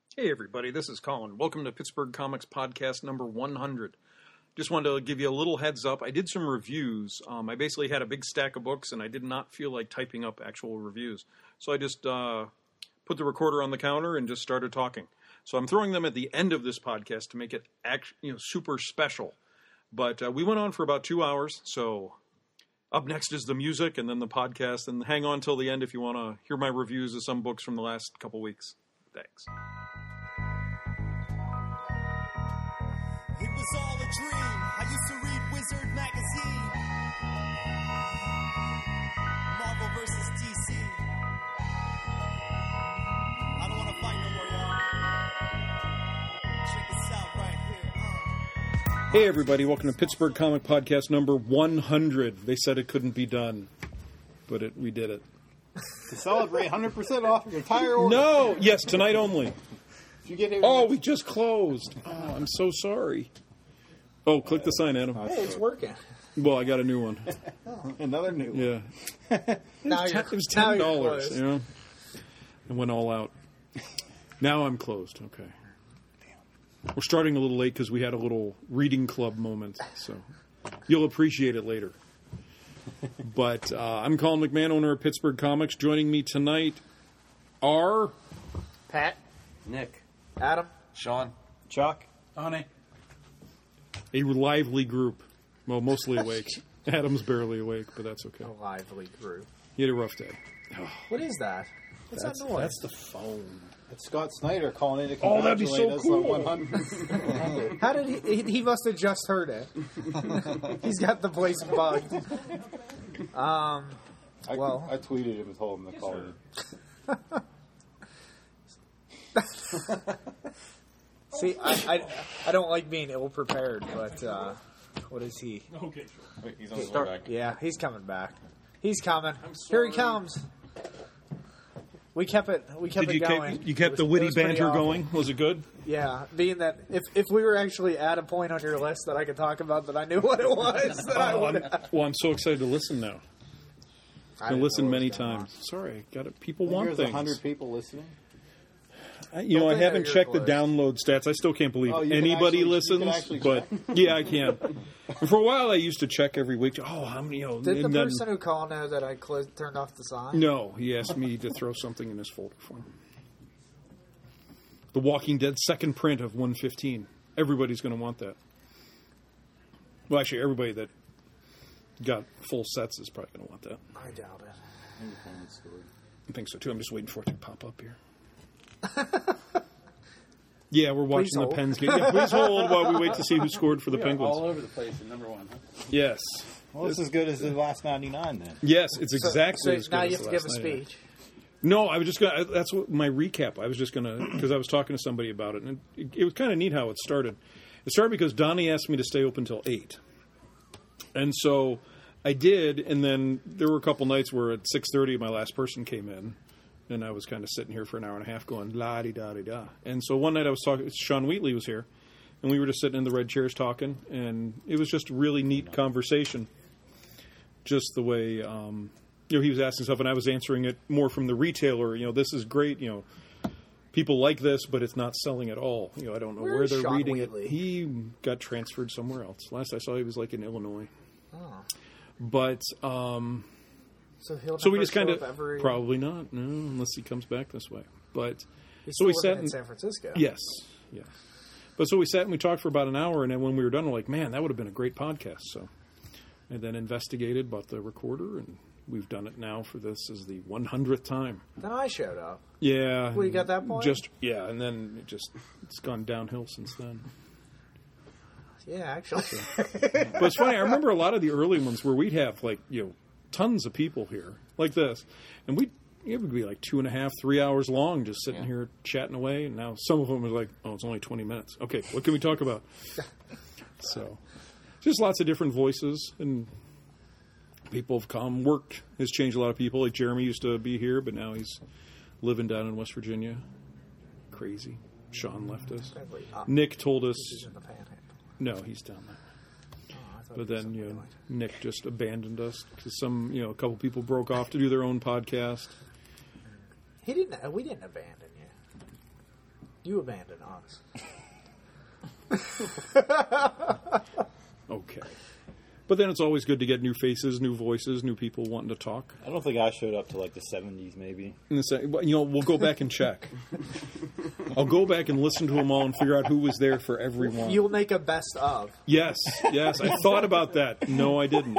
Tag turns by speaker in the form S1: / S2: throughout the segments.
S1: Hey everybody, this is Colin. Welcome to Pittsburgh Comics Podcast number 100. Just wanted to give you a little heads up. I did some reviews. I basically had a big stack of books and I did not feel like typing up actual reviews. So I just put the recorder on the counter and just started talking. So I'm throwing them at the end of this podcast to make it super special. But we went on for about 2 hours, so up next is the music and then the podcast. And hang on till the end if you want to hear my reviews of some books from the last couple weeks. Thanks.
S2: It was all a dream. I used to read Wizard magazine. Marvel vs. DC. I don't want to fight no more, y'all. Check this out right here.
S1: Hey everybody, welcome to Pittsburgh Comic Podcast number 100. They said it couldn't be done, but we did it.
S3: To celebrate 100% off your entire order.
S1: No! Yes, tonight only.
S3: You get here
S1: we just closed. Oh, I'm so sorry. Oh, click the sign, Adam.
S4: Hey, it's working.
S1: Well, I got a new one.
S3: Another new one.
S1: Yeah. It was $10,
S4: closed.
S1: you know? It went all out. Now I'm closed. Okay. We're starting a little late because we had a little reading club moment, so you'll appreciate it later. But I'm Colin McMahon, owner of Pittsburgh Comics. Joining me tonight are...
S4: Pat,
S5: Nick,
S4: Adam,
S5: Sean,
S3: Chuck.
S5: Honey.
S1: a lively group. Well, mostly awake. Adam's barely awake, but that's okay.
S4: a lively group.
S1: He had a rough day.
S4: What is that? What's that noise?
S3: That's the phone. It's Scott Snyder calling in to
S1: Oh, that'd be
S3: congratulate
S1: so
S3: us
S1: cool.
S3: on 100.
S4: How did he must have just heard it. He's got the place bugged.
S3: I
S4: Well.
S3: tweeted him and told him to call in.
S4: See, I don't like being ill prepared, but what is he?
S1: Okay, sure.
S3: Wait, he's on his way back.
S4: Yeah, he's coming back. He's coming. Here he comes. We kept it.
S1: Did you
S4: going.
S1: you kept
S4: It
S1: the
S4: was
S1: witty
S4: pretty
S1: banter
S4: awful.
S1: going? Was it good?
S4: Yeah, being that if we were actually at a point on your list that I could talk about that I knew what it was, then I would have.
S1: Well, I'm so excited to listen now. I listened many times. Sorry, got it. People want
S3: There's
S1: things.
S3: 100 people listening.
S1: I
S4: Don't
S1: haven't
S4: think that
S1: checked the
S4: you're
S1: download stats. I still can't believe
S3: Oh, you can
S1: anybody
S3: actually- you
S1: listens.
S3: can actually
S1: But yeah, I can. And for a while, I used to check every week. Oh, how many?
S4: Did the
S1: and then-
S4: person who called know that I turned off the sign?
S1: No, he asked me to throw something in his folder for him. The Walking Dead second print of 115. Everybody's going to want that. Well, actually, everybody that got full sets is probably going to want that.
S4: I doubt it.
S1: I think so, too. I'm just waiting for it to pop up here. Yeah, we're watching the
S4: hold.
S1: Pens game. Yeah, please hold while we wait to see who scored for the Penguins.
S5: All over the place in number one. Huh?
S1: Yes.
S3: Well, it's as good as the last 99 then.
S1: Yes, it's exactly as
S4: So
S1: good
S4: now
S1: as
S4: you have
S1: the
S4: to give a
S1: last night.
S4: speech.
S1: No, I was just going to... That's what my recap. I was just going to... Because I was talking to somebody about it, and it was kind of neat how it started. It started because Donnie asked me to stay open till 8. And so I did, and then there were a couple nights where at 6:30 my last person came in, and I was kind of sitting here for an hour and a half going, la-di-da-di-da. And so one night I was talking... Sean Wheatley was here, and we were just sitting in the red chairs talking, and it was just a really neat conversation. Just the way... he was asking stuff, and I was answering it more from the retailer. This is great. People like this, but it's not selling at all. I don't know where
S4: is
S1: they're
S4: Sean
S1: reading
S4: Wheatley?
S1: it. He got transferred somewhere else. Last I saw, he was like in Illinois.
S4: Oh.
S1: But
S4: So he'll
S1: so we
S4: never
S1: just kind
S4: show
S1: of
S4: up every...
S1: probably not. No, unless he comes back this way. But
S4: He's
S1: so we
S4: still
S1: sat
S4: living
S1: in
S4: in San Francisco.
S1: Yes. But so we sat and we talked for about an hour, and then when we were done, we're like, man, that would have been a great podcast. So and then investigated, bought the recorder, and we've done it now for this is the 100th time.
S4: Then I showed up.
S1: Yeah.
S4: Well, you got that point?
S1: And then it's gone downhill since then.
S4: Yeah, actually.
S1: But it's funny, I remember a lot of the early ones where we'd have tons of people here like this, and it would be like 2.5, 3 hours long just sitting here chatting away, and now some of them are like, oh, it's only 20 minutes. Okay, what can we talk about? So just lots of different voices, and people have come. Work has changed a lot of people. Like Jeremy used to be here, but now he's living down in West Virginia. Crazy. Sean left us. Nick told us...
S4: He's in the Panhandle.
S1: No, he's down there.
S4: I thought
S1: But
S4: it was
S1: then,
S4: something like
S1: Nick just abandoned us because a couple people broke off to do their own podcast.
S4: We didn't abandon you. You abandoned us.
S1: Okay. But then it's always good to get new faces, new voices, new people wanting to talk.
S3: I don't think I showed up to like the 70s, maybe.
S1: We'll go back and check. I'll go back and listen to them all and figure out who was there for every one.
S4: You'll make a best of.
S1: Yes. I thought about that. No, I didn't.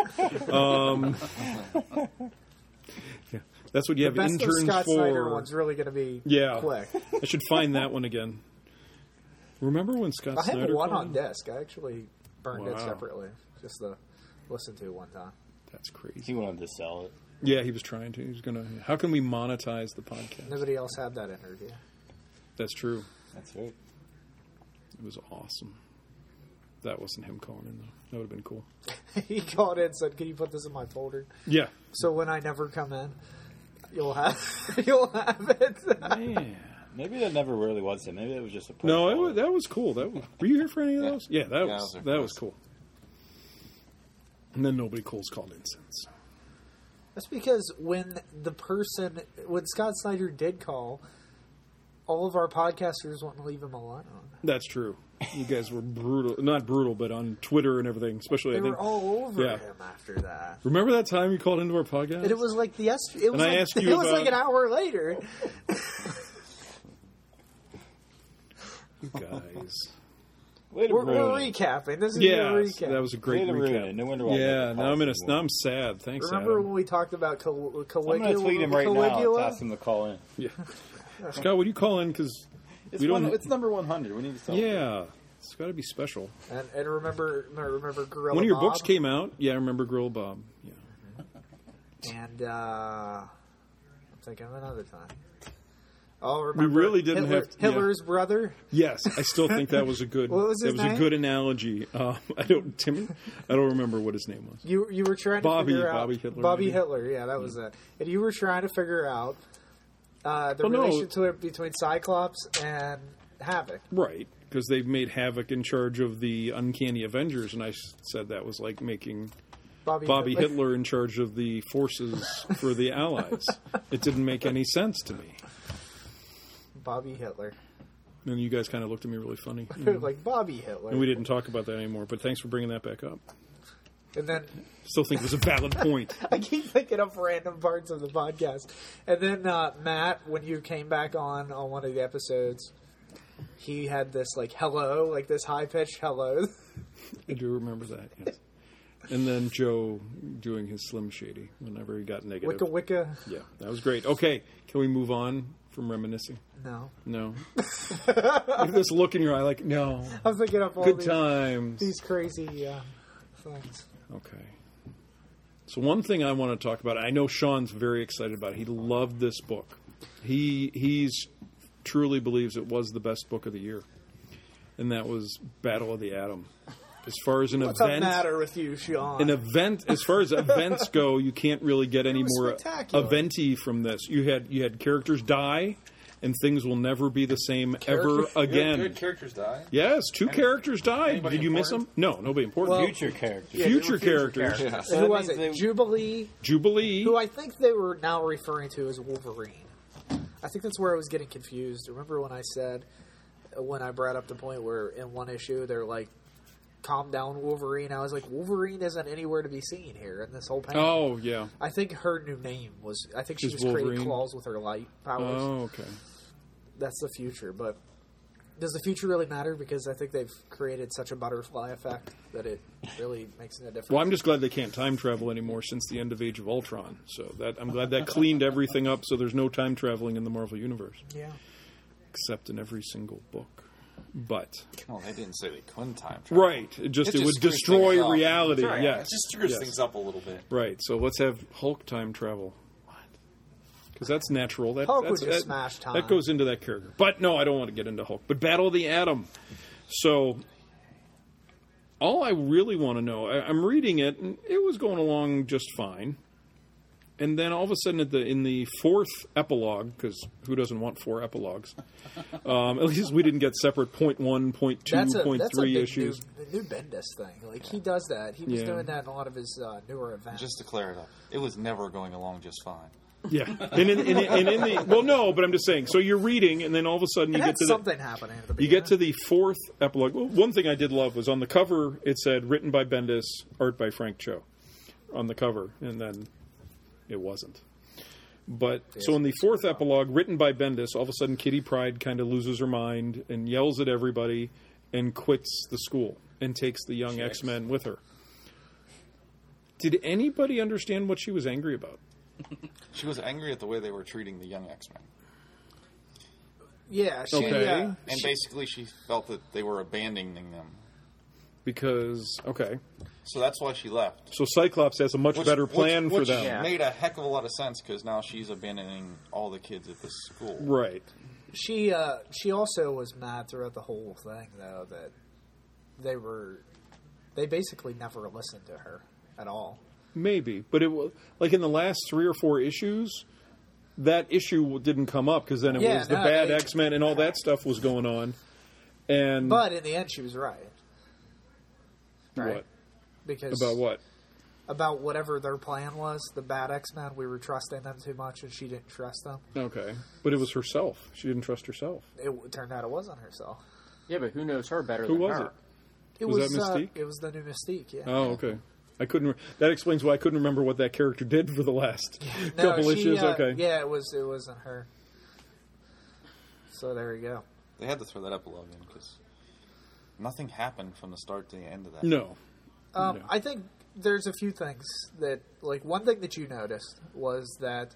S1: Yeah, that's what you have
S4: Best of
S1: interns
S4: Scott Snyder
S1: for.
S4: one's really going to be
S1: Yeah.
S4: quick.
S1: I should find that one again. Remember when Scott
S4: I have
S1: Snyder
S4: one
S1: called?
S4: on disc. I actually burned it
S1: Wow.
S4: separately just to listen to one time.
S1: That's crazy.
S3: He wanted to sell it.
S1: Yeah, he was trying to. He was gonna. How can we monetize the podcast?
S4: Nobody else had that interview.
S1: That's true.
S3: That's right.
S1: It was awesome. That wasn't him calling in though. That would have been cool.
S4: He called in and said, "Can you put this in my folder
S1: Yeah.
S4: so when I never come in, you'll have it."
S1: Man.
S3: Maybe that never really was him. Maybe it was just a.
S1: No, that was cool. Were you here for any of those? Yeah, that
S5: Yeah, I
S1: was
S5: was there
S1: that
S5: for
S1: was
S5: those.
S1: cool. And then nobody calls called in since.
S4: That's because when Scott Snyder did call, all of our podcasters wouldn't leave him alone.
S1: That's true. You guys were brutal. Not brutal, but on Twitter and everything. Especially,
S4: They
S1: I think.
S4: were all over
S1: yeah.
S4: him after that.
S1: Remember that time you called into our podcast?
S4: And it was like it was
S1: And I
S4: like,
S1: asked you
S4: it was
S1: about-
S4: like an hour later.
S1: You guys.
S3: Way to
S4: We're
S3: ruin it.
S4: recapping. This is
S1: Yeah,
S4: your recap.
S1: that was a
S3: Way
S1: great
S3: to ruin it.
S1: recap.
S3: No wonder why. I
S1: Yeah,
S3: never
S1: now I'm
S3: calls anymore.
S1: I'm sad. Thanks,
S4: Remember
S1: Adam.
S4: when we talked about
S3: I'm going to
S4: Caligula?
S3: tweet him right now.
S4: Caligula?
S3: Ask him to call in.
S1: Yeah. Scott, would you call in? Because we don't.
S3: It's number 100. We need to tell him.
S1: Yeah, it's got to be special.
S4: And remember Gorilla
S1: One of your
S4: Bob?
S1: books came out. Yeah, I remember Gorilla Bob. Yeah.
S4: And I'm thinking of another time. Oh,
S1: We
S4: remember
S1: really didn't have to,
S4: Hitler's brother.
S1: Yes, I still think that was a good.
S4: What was his
S1: that was
S4: name?
S1: a good analogy. I don't remember what his name was.
S4: You were trying to
S1: Bobby-
S4: figure out
S1: Bobby Hitler,
S4: Bobby
S1: maybe?
S4: Hitler, yeah, that was it. And you were trying to figure out the
S1: Well, no.
S4: relationship between Cyclops and Havoc.
S1: Right, because they made Havoc in charge of the Uncanny Avengers, and I said that was like making Bobby Hitler in charge of the forces for the Allies. It didn't make any sense to me.
S4: Bobby Hitler.
S1: And you guys kind of looked at me really funny.
S4: Like Bobby Hitler.
S1: And we didn't talk about that anymore, but thanks for bringing that back up.
S4: And then
S1: Still think it was a valid point.
S4: I keep thinking of random parts of the podcast. And then Matt, when you came back on one of the episodes, he had this like hello, like this high pitched hello.
S1: I do remember that, yes. And then Joe doing his Slim Shady whenever he got negative.
S4: Wicca Wicca.
S1: Yeah, that was great. Okay, can we move on from reminiscing?
S4: No.
S1: No. With this look in your eye like, no.
S4: I'm thinking of all
S1: Good times.
S4: these crazy things.
S1: Okay. So one thing I want to talk about, I know Sean's very excited about it. He loved this book. He's truly believes it was the best book of the year. And that was Battle of the Atom. As far as an
S4: What's the
S1: event,
S4: matter with you, Sean?
S1: as far as events go, you can't really get any
S4: was
S1: more
S4: spectacular.
S1: eventy from this. You had characters die, and things will never be the same ever again.
S5: Good characters die.
S1: Yes, two characters died.
S5: anybody
S1: Did you miss them?
S5: important?
S1: No, nobody important.
S4: Well,
S3: Future characters.
S4: Yeah, they were
S1: future
S4: future
S1: characters.
S5: Yeah.
S3: So
S4: Who
S3: that
S4: was
S3: means
S4: it?
S3: they-
S4: Jubilee,
S1: Jubilee.
S4: who I think they were now referring to as Wolverine. I think that's where I was getting confused. Remember when I said, when I brought up the point where in one issue they're like, calm down, Wolverine. I was like, Wolverine isn't anywhere to be seen here in this whole panel.
S1: Oh, yeah.
S4: I think her new name was, I think she
S1: Is
S4: was creating
S1: Wolverine?
S4: claws with her light powers.
S1: Oh, okay.
S4: That's the future, but does the future really matter? Because I think they've created such a butterfly effect that it really makes no difference.
S1: Well, I'm just glad they can't time travel anymore since the end of Age of Ultron. So I'm glad that cleaned everything up. So there's no time traveling in the Marvel universe,
S4: Yeah.
S1: except in every single book. But
S5: Oh, they didn't say they couldn't time travel.
S1: right, it would
S5: screws things
S1: destroy
S5: up.
S1: reality.
S5: Right.
S1: Yes,
S5: It just screws
S1: Yes.
S5: things up a little bit.
S1: Right. So let's have Hulk time travel. Because that's natural.
S4: Hulk would
S1: that's,
S4: just smash time.
S1: That goes into that character. But no, I don't want to get into Hulk. But Battle of the Atom. So all I really want to know, I'm reading it, and it was going along just fine. And then all of a sudden, in the fourth epilogue, because who doesn't want 4 epilogues? At least we didn't get separate point 1, point 2,
S4: That's a
S1: point 3
S4: big
S1: issues.
S4: new Bendis thing. Like he does that. He was
S1: Yeah.
S4: doing that in a lot of his newer events.
S5: Just to clear it up, it was never going along just fine.
S1: Yeah, and in the well, no, but I'm just saying. So you're reading, and then all of a sudden you
S4: It
S1: get
S4: had
S1: to
S4: something happening at the
S1: you
S4: beginning.
S1: get to the fourth epilogue. Well, one thing I did love was on the cover it said written by Bendis, art by Frank Cho, on the cover, and then it wasn't. But so in the fourth epilogue, written by Bendis, all of a sudden Kitty Pryde kind of loses her mind and yells at everybody and quits the school and takes the young X-Men with her. Did anybody understand what she was angry about?
S5: She was angry at the way they were treating the young X-Men.
S4: Yeah, she,
S1: Okay.
S5: And basically she felt that they were abandoning them.
S1: Because, okay.
S5: So that's why she left.
S1: So Cyclops has a much better plan for them.
S5: Which made a heck of a lot of sense because now she's abandoning all the kids at this school.
S1: Right.
S4: She also was mad throughout the whole thing, though, that they basically never listened to her at all.
S1: Maybe. But it was like in the last 3 or 4 issues, that issue didn't come up because then it was the bad X-Men and all that stuff was going on. And
S4: But in the end, she was right. Right?
S1: What?
S4: Because
S1: About what?
S4: About whatever their plan was, the bad X-Men, we were trusting them too much, and she didn't trust them.
S1: Okay. But it was herself. She didn't trust herself.
S4: It turned out it wasn't herself.
S6: Yeah, but who knows her better
S1: Who
S6: than
S1: was
S6: her?
S1: it?
S4: It
S1: Was that Mystique?
S4: It was the new Mystique, yeah.
S1: Oh, okay. I couldn't. That explains why I couldn't remember what that character did for the last couple issues. Okay.
S4: Yeah, it wasn't her. So there you go.
S5: They had to throw that epilogue in because nothing happened from the start to the end of that.
S1: No.
S4: I think there's a few things that, like, one thing that you noticed was that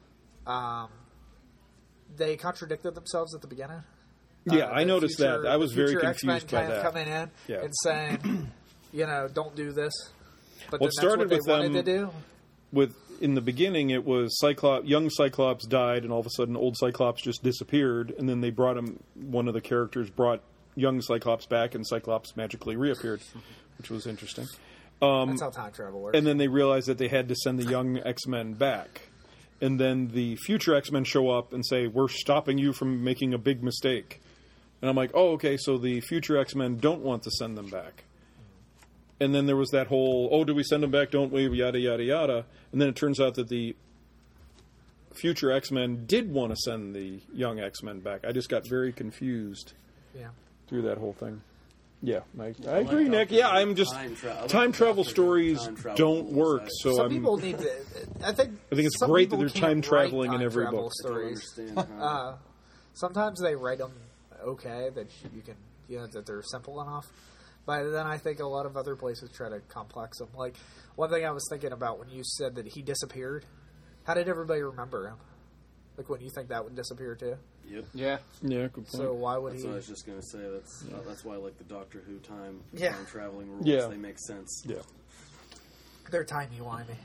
S4: they contradicted themselves at the beginning.
S1: Yeah, I noticed that. I was very
S4: future
S1: confused
S4: X-Men
S1: by that.
S4: coming in
S1: Yeah.
S4: and saying, don't do this. But
S1: Well,
S4: then
S1: it started
S4: that's what
S1: with
S4: they wanted
S1: them-
S4: to do.
S1: With in the beginning, it was young Cyclops died, and all of a sudden, old Cyclops just disappeared. And then they brought him. One of the characters brought young Cyclops back, and Cyclops magically reappeared, which was interesting.
S4: That's how time travel works.
S1: And then they realized that they had to send the young X-Men back. And then the future X-Men show up and say, "We're stopping you from making a big mistake." And I'm like, "Oh, okay, so the future X-Men don't want to send them back." And then there was that whole, "Oh, do we send them back, don't we?" Yada, yada, yada. And then it turns out that the future X-Men did want to send the young X-Men back. I just got very confused
S4: yeah.
S1: through that whole thing. Yeah, I agree, Nick. Yeah, I'm just... Time travel stories don't work, so
S4: Some
S1: I'm...
S4: people need to. I think
S1: it's
S4: some
S1: great that
S4: people
S1: they're
S4: can't
S1: time
S4: write
S1: traveling in
S4: time
S1: every
S4: travel
S1: book.
S4: Stories.
S6: Understand how-
S4: Sometimes they write them okay that you can, that they're simple enough. But then I think a lot of other places try to complex them. Like one thing I was thinking about when you said that he disappeared. How did everybody remember him? Like when you think that would disappear too.
S6: Yep.
S1: Yeah, good point.
S4: So why would
S7: That's
S4: he?
S7: what I was just going to say. That's why I like the Doctor Who time traveling rules.
S1: Yeah.
S7: They make sense.
S1: Yeah.
S4: They're timey-wimey.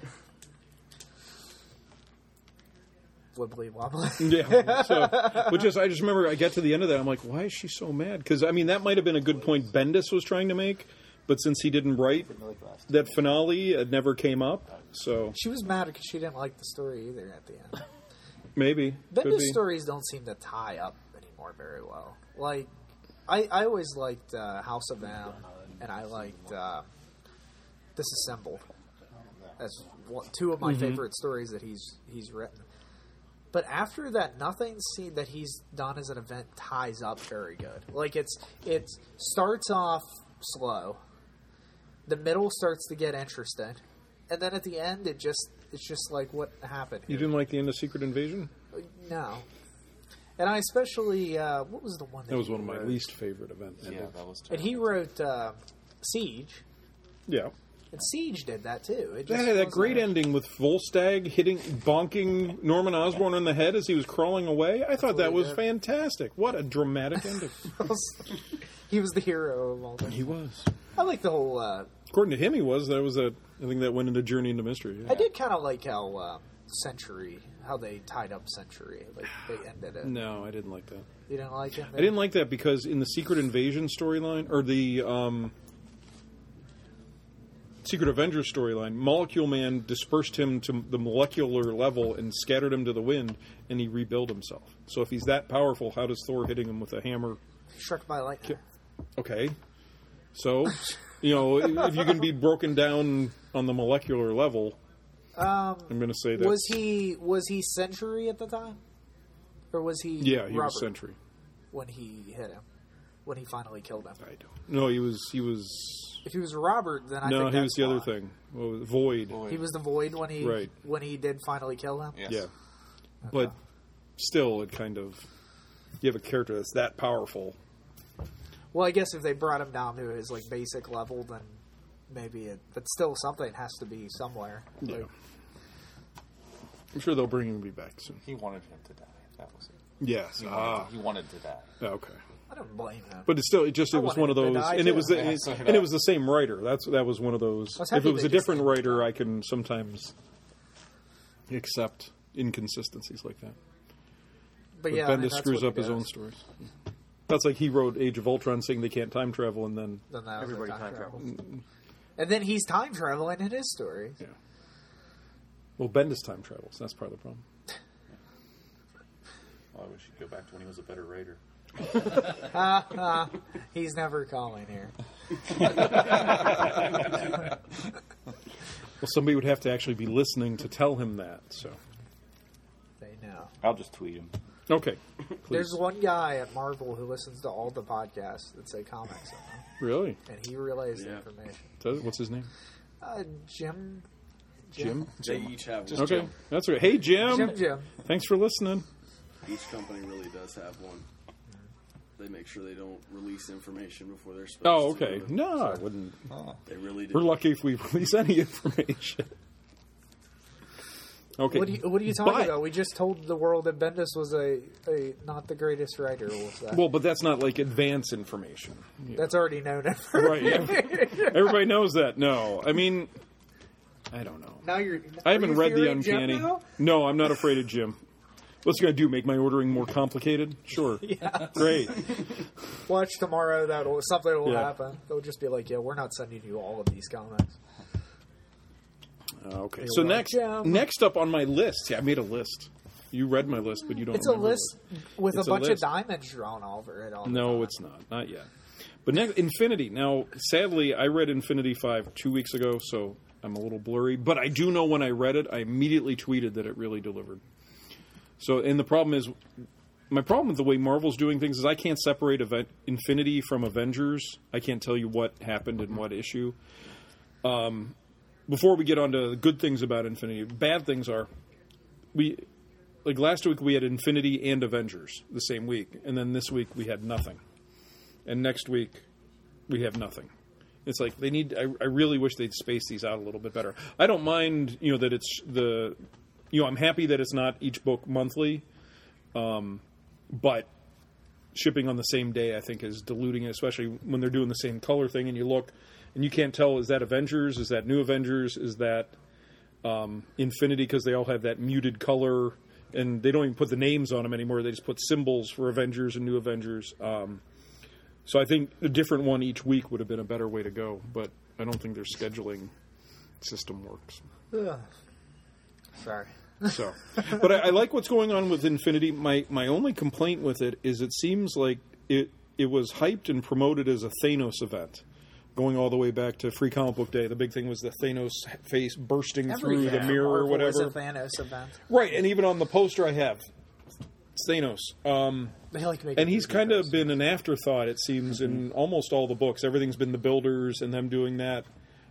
S4: Wibbly wobbly.
S1: Yeah. So, but I just remember I get to the end of that, I'm like, why is she so mad? Because, I mean, that might have been a good point Bendis was trying to make, but since he didn't write that finale, it never came up. So
S4: She was mad because she didn't like the story either at the end.
S1: maybe. Could
S4: Bendis
S1: be.
S4: stories don't seem to tie up anymore very well. Like, I always liked House of M, and I liked Disassembled as two of my favorite stories that he's written. But after that, nothing that he's done as an event ties up very good. Like it starts off slow, the middle starts to get interesting, and then at the end it's just like what happened.
S1: You didn't like the end of Secret Invasion?
S4: No. And I especially what was the one
S1: That was
S4: he
S1: one of my
S4: wrote?
S1: least favorite events.
S5: Yeah, that was
S4: And he wrote Siege.
S1: Yeah.
S4: And Siege did that too. It
S1: That
S4: just
S1: had that
S4: wasn't-
S1: great ending with Volstagg bonking Norman Osborn in the head as he was crawling away. I thought that
S4: what he
S1: was
S4: did.
S1: fantastic. What a dramatic ending.
S4: He was the hero of all this.
S1: He was.
S4: I like the whole.
S1: According to him, he was. That was I think that went into Journey into Mystery.
S4: I did kind of like how Century, how they tied up Century. Like they ended it.
S1: No, I didn't like that.
S4: You didn't like it?
S1: I didn't like that because in the Secret Invasion storyline, or the Secret Avengers storyline, Molecule Man dispersed him to the molecular level and scattered him to the wind, and he rebuilt himself. So if he's that powerful, how does Thor hitting him with a hammer?
S4: Struck by lightning.
S1: Okay. So, if you can be broken down on the molecular level, I'm going to say that.
S4: Was he Century at the time, or was he?
S1: Yeah, he
S4: Robert
S1: was Sentry.
S4: when he hit him, when he finally killed him.
S1: I don't. No, he was.
S4: If he was Robert, then I think
S1: No, he was
S4: that's
S1: the other
S4: why.
S1: thing. What was it? Void.
S4: He was the Void when he
S1: Right.
S4: when he did finally kill him.
S5: Yes.
S1: Yeah, but still, it kind of you have a character that's that powerful.
S4: Well, I guess if they brought him down to his like basic level, then maybe it. But still, something has to be somewhere.
S1: Yeah.
S4: Like,
S1: I'm sure they'll bring him back soon.
S5: He wanted him to die. That was it.
S1: Yes.
S5: He wanted to die.
S1: Okay.
S4: I don't blame him.
S1: But it's still, it was
S4: wanted
S1: one of
S4: him to
S1: those,
S4: die,
S1: and
S4: too.
S1: it was, and it was the same writer. That was one of those.
S4: was
S1: If
S4: happy
S1: it was
S4: they
S1: a
S4: just
S1: different
S4: didn't
S1: writer,
S4: die.
S1: I can sometimes accept inconsistencies like that.
S4: But
S1: But
S4: yeah, I mean,
S1: Bendis
S4: that's
S1: screws
S4: what
S1: up
S4: he
S1: his own
S4: does.
S1: stories. That's like he wrote Age of Ultron saying they can't time travel, and then
S4: Then that was
S6: Everybody
S4: like
S6: time travels.
S4: And then he's time traveling in his story.
S1: yeah. Well, Bendis time travels. That's part of the problem.
S3: Oh, I wish he'd go back to when he was a better writer.
S4: He's never calling here.
S1: Well, somebody would have to actually be listening to tell him that. So,
S4: They know.
S3: I'll just tweet him.
S1: okay, please.
S4: There's one guy at Marvel who listens to all the podcasts that say comics on them,
S1: Really?
S4: and he relays the
S7: Yeah.
S4: information.
S1: What's his name?
S4: Jim.
S1: Jim.
S7: They each have one.
S1: Okay, that's right. Hey, Jim.
S4: Jim.
S1: Thanks for listening.
S7: Each company really does have one. They make sure they don't release information before they're supposed
S1: Oh,
S7: to.
S1: okay. No, I wouldn't.
S7: They really do.
S1: We're lucky if we release any information. Okay.
S4: What are you talking
S1: But-
S4: about? We just told the world that Bendis was a not the greatest writer. What was that?
S1: Well, but that's not like advance information. Yeah.
S4: That's already known.
S1: Right. Everybody knows that. No. I mean, I don't know.
S4: Now you're.
S1: I haven't read The
S4: fearing Jim
S1: Uncanny.
S4: now?
S1: No, I'm not afraid of Jim. What's he going to do? Make my ordering more complicated? Sure.
S4: Yeah.
S1: Great.
S4: Watch tomorrow. Something will
S1: Yeah.
S4: happen. They'll just be like, "Yeah, we're not sending you all of these comics."
S1: Okay.
S4: You're
S1: So
S4: welcome.
S1: next up on my list. Yeah, I made a list. You read my list, but you don't.
S4: It's a
S1: remember
S4: list with
S1: It's
S4: a
S1: a
S4: bunch
S1: list.
S4: of diamonds drawn over it. All the
S1: No,
S4: time.
S1: it's not yet. But next, Infinity. Now, sadly, I read Infinity 5 2 weeks ago, so I'm a little blurry. But I do know when I read it, I immediately tweeted that it really delivered. So, and the problem is, my problem with the way Marvel's doing things is I can't separate Infinity from Avengers. I can't tell you what happened in what issue. Before we get on to the good things about Infinity, bad things are, like last week we had Infinity and Avengers the same week, and then this week we had nothing. And next week, we have nothing. It's like they need. I really wish they'd space these out a little bit better. I don't mind, that it's the. I'm happy that it's not each book monthly, but shipping on the same day, I think, is diluting it, especially when they're doing the same color thing, and you look, and you can't tell, is that Avengers? Is that New Avengers? Is that Infinity? Because they all have that muted color, and they don't even put the names on them anymore. They just put symbols for Avengers and New Avengers. So I think a different one each week would have been a better way to go, but I don't think their scheduling system works.
S4: Ugh. Sorry.
S1: So, but I like what's going on with Infinity. My only complaint with it is it seems like it was hyped and promoted as a Thanos event, going all the way back to Free Comic Book Day. The big thing was the Thanos face bursting through the mirror or
S4: Marvel is
S1: whatever.
S4: a Thanos event.
S1: Right, and even on the poster I have, it's Thanos.
S4: They like making
S1: And he's
S4: movie
S1: kind of
S4: posters.
S1: been an afterthought, it seems, in almost all the books. Everything's been the builders and them doing that.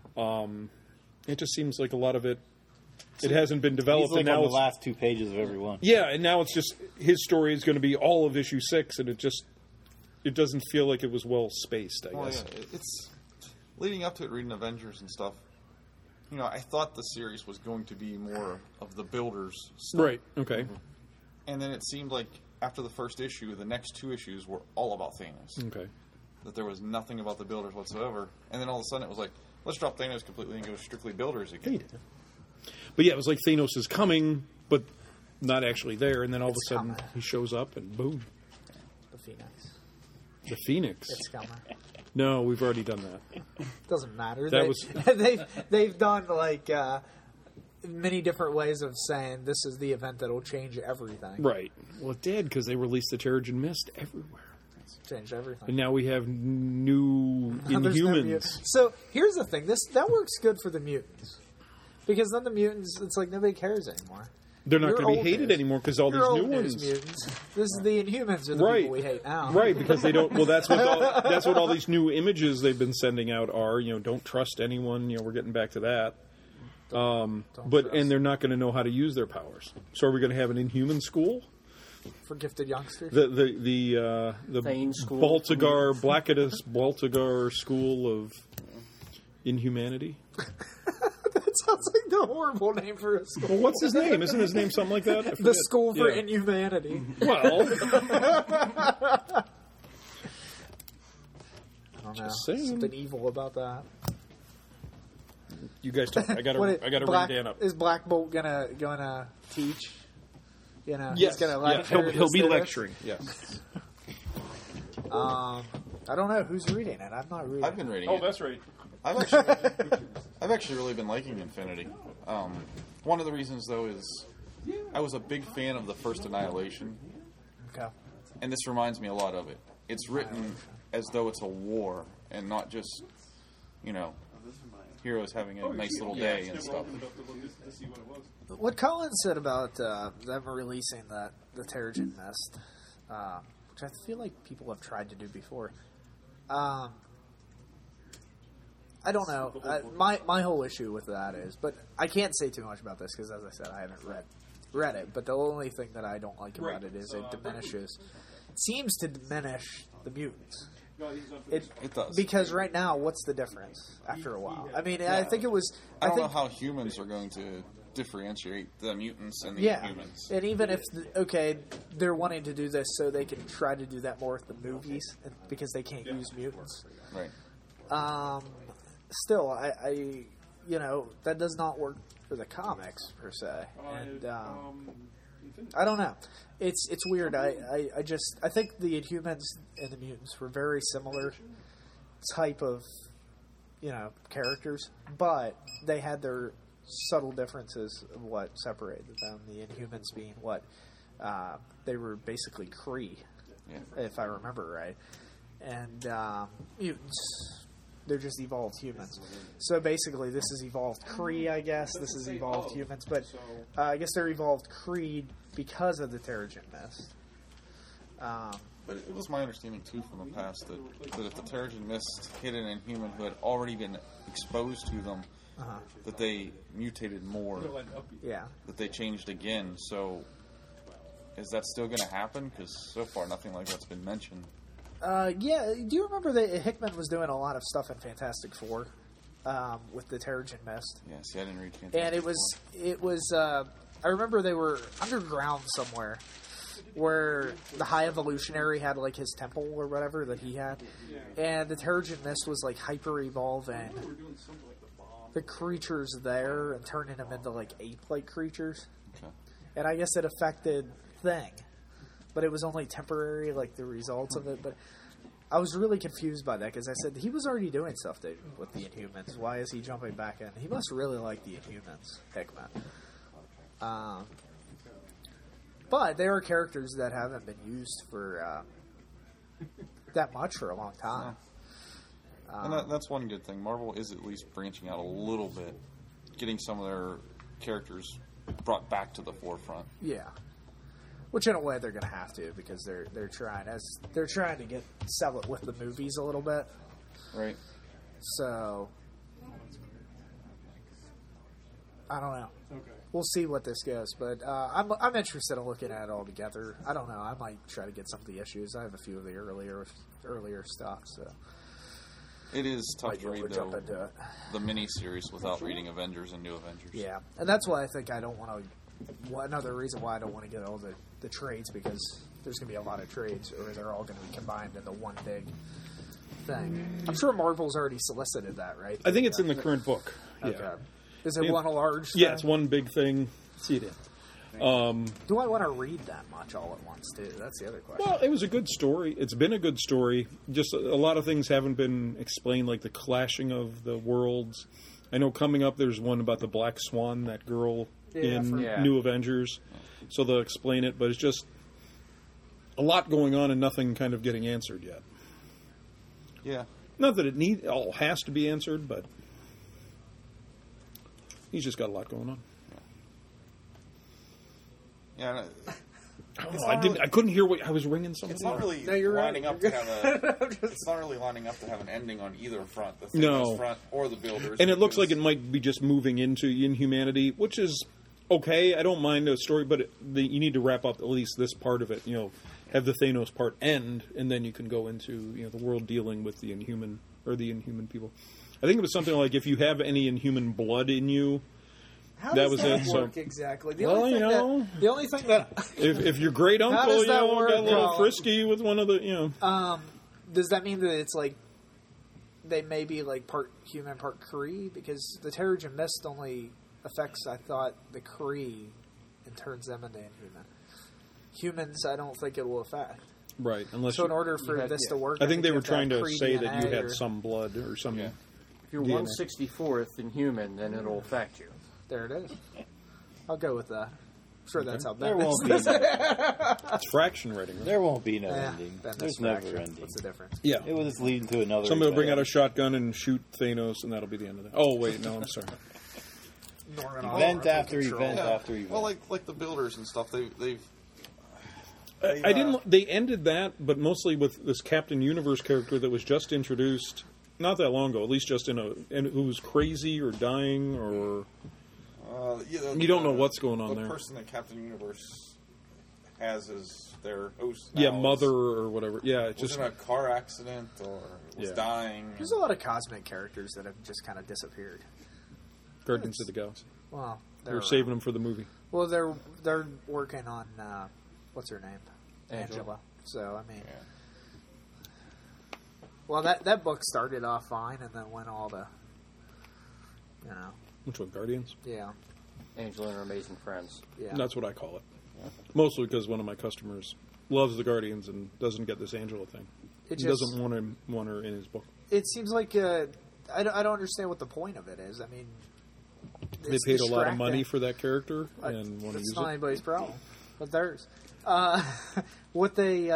S1: It just seems like a lot of it hasn't been developed.
S3: He's like
S1: and now
S3: on the
S1: it's,
S3: last 2 pages of every one.
S1: yeah, and now it's just his story is going to be all of issue 6, and it doesn't feel like it was well spaced, I
S5: Well,
S1: guess.
S5: yeah, it's leading up to it, reading Avengers and stuff. I thought the series was going to be more of the builders stuff.
S1: Right, okay.
S5: And then it seemed like after the first issue, the next 2 issues were all about Thanos.
S1: Okay.
S5: That there was nothing about the builders whatsoever. And then all of a sudden it was like, let's drop Thanos completely and go strictly builders again.
S1: But yeah, it was like Thanos is coming, but not actually there, and then all of a sudden
S4: coming.
S1: he shows up, and boom.
S4: The Phoenix.
S1: The Phoenix.
S4: It's coming.
S1: No, we've already done that.
S4: Doesn't matter.
S1: That
S4: They've done like many different ways of saying this is the event that'll change everything.
S1: Right. Well, it did, because they released the Terrigen Mist everywhere.
S4: Change everything.
S1: And now we have new
S4: There's no
S1: Inhumans.
S4: mutants. So here's the thing. That works good for the mutants Because then the mutants, it's like nobody cares anymore.
S1: They're not
S4: You're
S1: going to be
S4: old
S1: hated
S4: news.
S1: anymore because all
S4: You're
S1: these
S4: old
S1: new
S4: news
S1: ones.
S4: mutants. This is the Inhumans are the
S1: Right.
S4: people we hate now.
S1: Right, because they don't. Well, that's what all these new images they've been sending out are. Don't trust anyone. We're getting back to that.
S4: Don't
S1: But
S4: trust.
S1: they're not going to know how to use their powers. So are we going to have an Inhuman school?
S4: For gifted youngsters.
S1: The
S6: Thane School.
S1: Baltigar Blackatus Baltigar School of Inhumanity.
S4: That sounds like the horrible name for a school.
S1: Well, what's his name? Isn't his name something like that? I
S4: The
S1: forget.
S4: School for
S1: Yeah.
S4: Inhumanity.
S1: Well,
S4: I don't know.
S1: Just saying.
S4: Something evil about that.
S1: you guys talk. I got
S4: What
S1: to
S4: Black,
S1: ring Dan up.
S4: Is Black Bolt gonna teach?
S1: Yes,
S4: he's gonna
S1: yeah,
S4: lecture.
S1: he'll be
S4: this.
S1: lecturing. Yes.
S4: I don't know who's reading it. I'm not reading.
S5: I've been reading
S1: Oh,
S5: it.
S1: that's right.
S5: I've actually really been liking Infinity. One of the reasons, though, is I was a big fan of the first Annihilation,
S4: Okay.
S5: and this reminds me a lot of it. It's written as though it's a war and not just, heroes having a nice little day and stuff.
S4: What Colin said about them releasing the Terrigen Mist, which I feel like people have tried to do before. I don't know. My whole issue with that is, but I can't say too much about this because, as I said, I haven't read it. But the only thing that I don't like about it is it seems to diminish the mutants.
S5: It does.
S4: Because right now, what's the difference after a while? I mean, I think it was.
S5: I don't
S4: think,
S5: know how humans are going to differentiate the mutants and the
S4: Yeah,
S5: Inhumans.
S4: and even if they're wanting to do this so they can try to do that more with the movies because they can't use mutants.
S5: Right.
S4: Still, I that does not work for the comics per se, and I don't know. It's weird. I think the Inhumans and the mutants were very similar type of characters, but they had their subtle differences of what separated them. The Inhumans being what they were basically Kree, if I remember right, and mutants. They're just evolved humans. So basically, this is evolved Kree, I guess. This is evolved humans, but I guess they're evolved Kree because of the Terrigen Mist.
S5: But it was my understanding, too, from the past that if the Terrigen Mist hit an Inhuman who had already been exposed to them, that they mutated more,
S4: Yeah.
S5: that they changed again. So is that still going to happen? Because so far, nothing like that's been mentioned.
S4: Yeah. Do you remember that Hickman was doing a lot of stuff in Fantastic Four with the Terrigen Mist?
S5: Yeah, see, I didn't read Fantastic
S4: And it was. I remember they were underground somewhere, where the High Evolutionary had like his temple or whatever that he had, and the Terrigen Mist was like hyper evolving the creatures there and turning them into like ape-like creatures.
S5: Okay.
S4: And I guess it affected Thing, but it was only temporary, like the results of it. But I was really confused by that because I said he was already doing stuff with the Inhumans. Why is he jumping back in? He must really like the Inhumans, Hickman. But there are characters that haven't been used for that much for a long time.
S5: And that's one good thing. Marvel is at least branching out a little bit, getting some of their characters brought back to the forefront.
S4: Yeah, which in a way they're going to have to because they're trying to sell it with the movies a little bit.
S5: Right.
S4: So I don't know. We'll see what this goes, but I'm interested in looking at it all together. I don't know. I might try to get some of the issues. I have a few of the earlier stuff, so
S5: It is tough
S4: might
S5: to read,
S4: jump
S5: though,
S4: into it.
S5: the mini-series without reading Avengers and New Avengers.
S4: Yeah, and that's why I think I don't want to. Another reason why I don't want to get all the trades because there's going to be a lot of trades, or they're all going to be combined into one big thing. I'm sure Marvel's already solicited that, right?
S1: I think it's in the current book. Yeah.
S4: Okay. Is it one large?
S1: Yeah,
S4: thing?
S1: it's one big thing. See it in.
S4: Do I want to read that much all at once, too? That's the other question.
S1: Well, it was a good story. It's been a good story. Just a lot of things haven't been explained, like the clashing of the worlds. I know coming up there's one about the Black Swan, that girl in New Avengers. So they'll explain it, but it's just a lot going on and nothing kind of getting answered yet.
S5: Yeah.
S1: Not that it all has to be answered, but He's just got a lot going on.
S5: Yeah,
S1: I don't know. I couldn't hear what I was ringing something.
S5: it's not really
S4: No, you're right.
S5: lining up to have a. It's not really lining up to have an ending on either front, the Thanos
S1: No.
S5: front or the Builders.
S1: And it looks like
S5: because-
S1: it might be just moving into Inhumanity, which is okay. I don't mind a story, but you need to wrap up at least this part of it. Have the Thanos part end, and then you can go into the world dealing with the Inhuman people. I think it was something like if you have any Inhuman blood in you.
S4: How
S1: That
S4: does
S1: was
S4: that
S1: it, so-
S4: work exactly? The
S1: Well,
S4: only thing that
S1: If your great uncle
S4: does that
S1: got
S4: work,
S1: a little
S4: Colin?
S1: frisky with one of the
S4: does that mean that it's like they may be like part human, part Kree? Because the Terrigen Mist only affects, I thought, the Kree and turns them into Inhuman. Humans, I don't think it will affect.
S1: right, unless
S4: So in order for
S6: had-
S4: this
S6: yeah.
S4: to work,
S1: I think they
S4: you
S1: were
S4: have to have
S1: trying to
S4: Kree
S1: say that you
S4: DNA
S1: had
S4: or-
S1: some blood or some.
S5: Yeah.
S6: If you're
S1: DNA.
S6: 1/64th in human, then it'll affect you.
S4: There it is. I'll go with that. I'm sure that's how
S3: There
S4: Ben
S3: won't
S4: is.
S3: be no,
S1: It's fraction writing. Right?
S3: there won't be no
S4: Yeah,
S3: ending.
S4: Ben,
S3: There's
S4: that's
S3: never
S4: fraction.
S3: ending.
S4: What's the difference?
S1: Yeah.
S3: It will just lead into another.
S1: Somebody will bring out a
S3: event.
S1: shotgun and shoot Thanos, and that'll be the end of that. Oh wait, no, I'm sorry.
S4: Norman
S3: Event
S4: Osborn
S3: after
S4: control.
S3: event
S5: Yeah.
S3: after event.
S5: Well, like the Builders and stuff, they've.
S1: I didn't. They ended that, but mostly with this Captain Universe character that was just introduced not that long ago. At least just who was crazy or dying or you don't know what's going on
S5: the
S1: there.
S5: person that Captain Universe has as their host.
S1: Yeah,
S5: now
S1: mother or whatever. Yeah, it's
S5: was
S1: just
S5: in a car accident or was
S1: Yeah.
S5: dying.
S4: There's a lot of cosmic characters that have just kind of disappeared.
S1: Guardians of the Galaxy.
S4: Well,
S1: They're saving them for the movie.
S4: Well, they're working on what's her name, Angela. So I mean, well that book started off fine and then went all to,
S1: Which one? Guardians?
S4: yeah.
S6: Angela and her amazing friends.
S4: Yeah.
S1: That's what I call it. Mostly because one of my customers loves the Guardians and doesn't get this Angela thing.
S4: It
S1: He
S4: just
S1: doesn't want her in his book.
S4: it seems like I don't understand what the point of it is. I mean,
S1: They
S4: it's
S1: paid a lot of money
S4: distracting.
S1: for that character and want to
S4: It's
S1: use
S4: not
S1: it.
S4: anybody's problem, but theirs. What they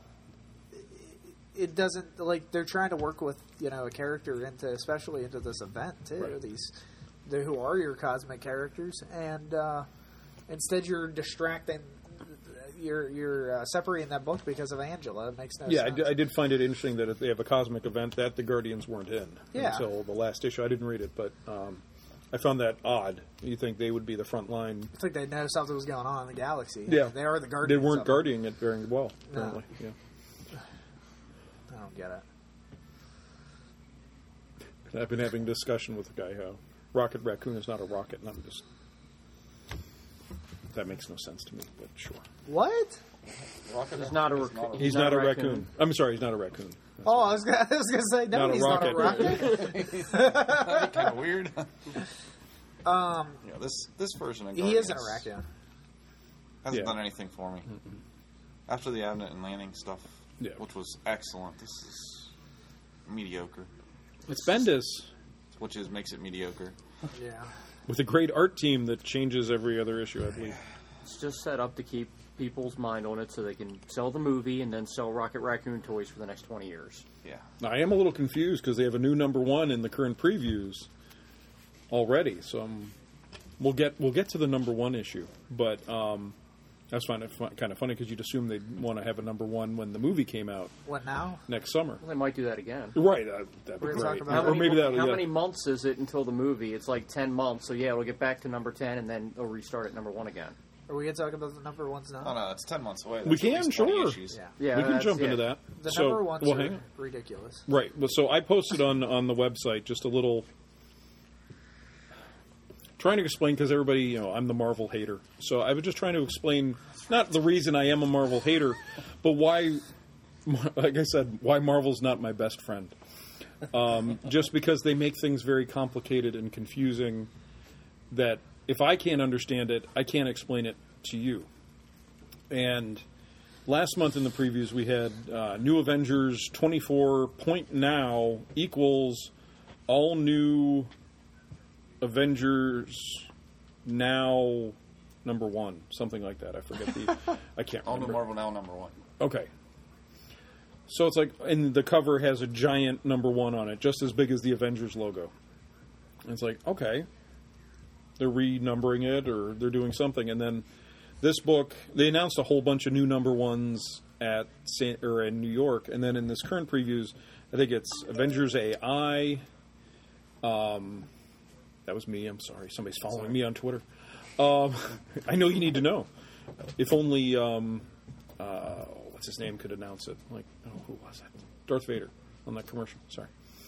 S4: it doesn't like they're trying to work with a character especially into this event too.
S1: Right.
S4: They who are your cosmic characters, and instead you're distracting. You're separating that book because of Angela. It makes no
S1: Yeah,
S4: sense.
S1: I did find it interesting that if they have a cosmic event that the Guardians weren't in
S4: Yeah.
S1: until the last issue. I didn't read it, but I found that odd. You think they would be the front line?
S4: I think they know something was going on in the galaxy.
S1: Yeah.
S4: They are the
S1: They
S4: guardians.
S1: weren't
S4: of it.
S1: guarding it very well,
S4: No.
S1: apparently. Yeah.
S4: I don't get it.
S1: I've been having a discussion with the guy how Rocket Raccoon is not a rocket, and I'm just... That makes no sense to me, but sure.
S4: What?
S6: He's not a raccoon.
S1: He's not a raccoon. I'm sorry, he's not a raccoon.
S4: Oh, I was gonna say no.
S1: Not a
S4: He's not a
S1: rocket.
S4: rocket.
S5: Kind of weird. This version of
S4: He
S5: Guardians
S4: isn't a raccoon.
S5: hasn't
S1: Yeah.
S5: done anything for me. After the Abnett and Lanning stuff,
S1: Yeah.
S5: which was excellent, this is mediocre.
S1: It's Bendis
S5: Which makes it mediocre.
S4: Yeah.
S1: with a great art team that changes every other issue, I believe.
S6: It's just set up to keep people's mind on it so they can sell the movie and then sell Rocket Raccoon toys for the next 20 years.
S5: Yeah.
S1: Now, I am a little confused because they have a new #1 in the current previews already. So we'll get to the #1 issue, but that's kind of funny because you'd assume they'd want to have a #1 when the movie came out
S4: What now?
S1: next summer.
S6: Well, they might do that again.
S1: Right, that'd be
S4: We're gonna talk
S1: great.
S4: about
S1: Or maybe that.
S6: How many months is it until the movie? It's like 10 months, so yeah, it'll get back to number 10 and then it'll restart at number 1 again.
S4: Are we gonna talk about the #1s now?
S5: Oh, no, it's 10 months away.
S1: We
S5: That's at
S1: can,
S5: least 20
S1: sure.
S5: issues.
S4: Yeah.
S6: Yeah,
S1: we can
S6: that's
S1: jump
S6: it.
S1: into that.
S4: The
S1: So,
S4: #1s
S1: well,
S4: are
S1: hang on.
S4: ridiculous.
S1: Right. Well, so I posted on the website just a little trying to explain because everybody, I'm the Marvel hater. So I was just trying to explain not the reason I am a Marvel hater, but why, like I said, why Marvel's not my best friend. Just because they make things very complicated and confusing that if I can't understand it, I can't explain it to you. And last month in the previews, we had New Avengers 24 point now equals all new Avengers now #1, something like that. I forget I can't
S5: All new
S1: remember.
S5: Marvel now #1.
S1: Okay. So it's like, and the cover has a giant #1 on it, just as big as the Avengers logo. And it's like, okay. They're renumbering it, or they're doing something. And then this book, they announced a whole bunch of new number ones in New York, and then in this current previews, I think it's Avengers AI. That was me. I'm sorry. Somebody's following me on Twitter. I know you need to know. If only what's his name could announce it. Like, who was it? Darth Vader on that commercial. Sorry.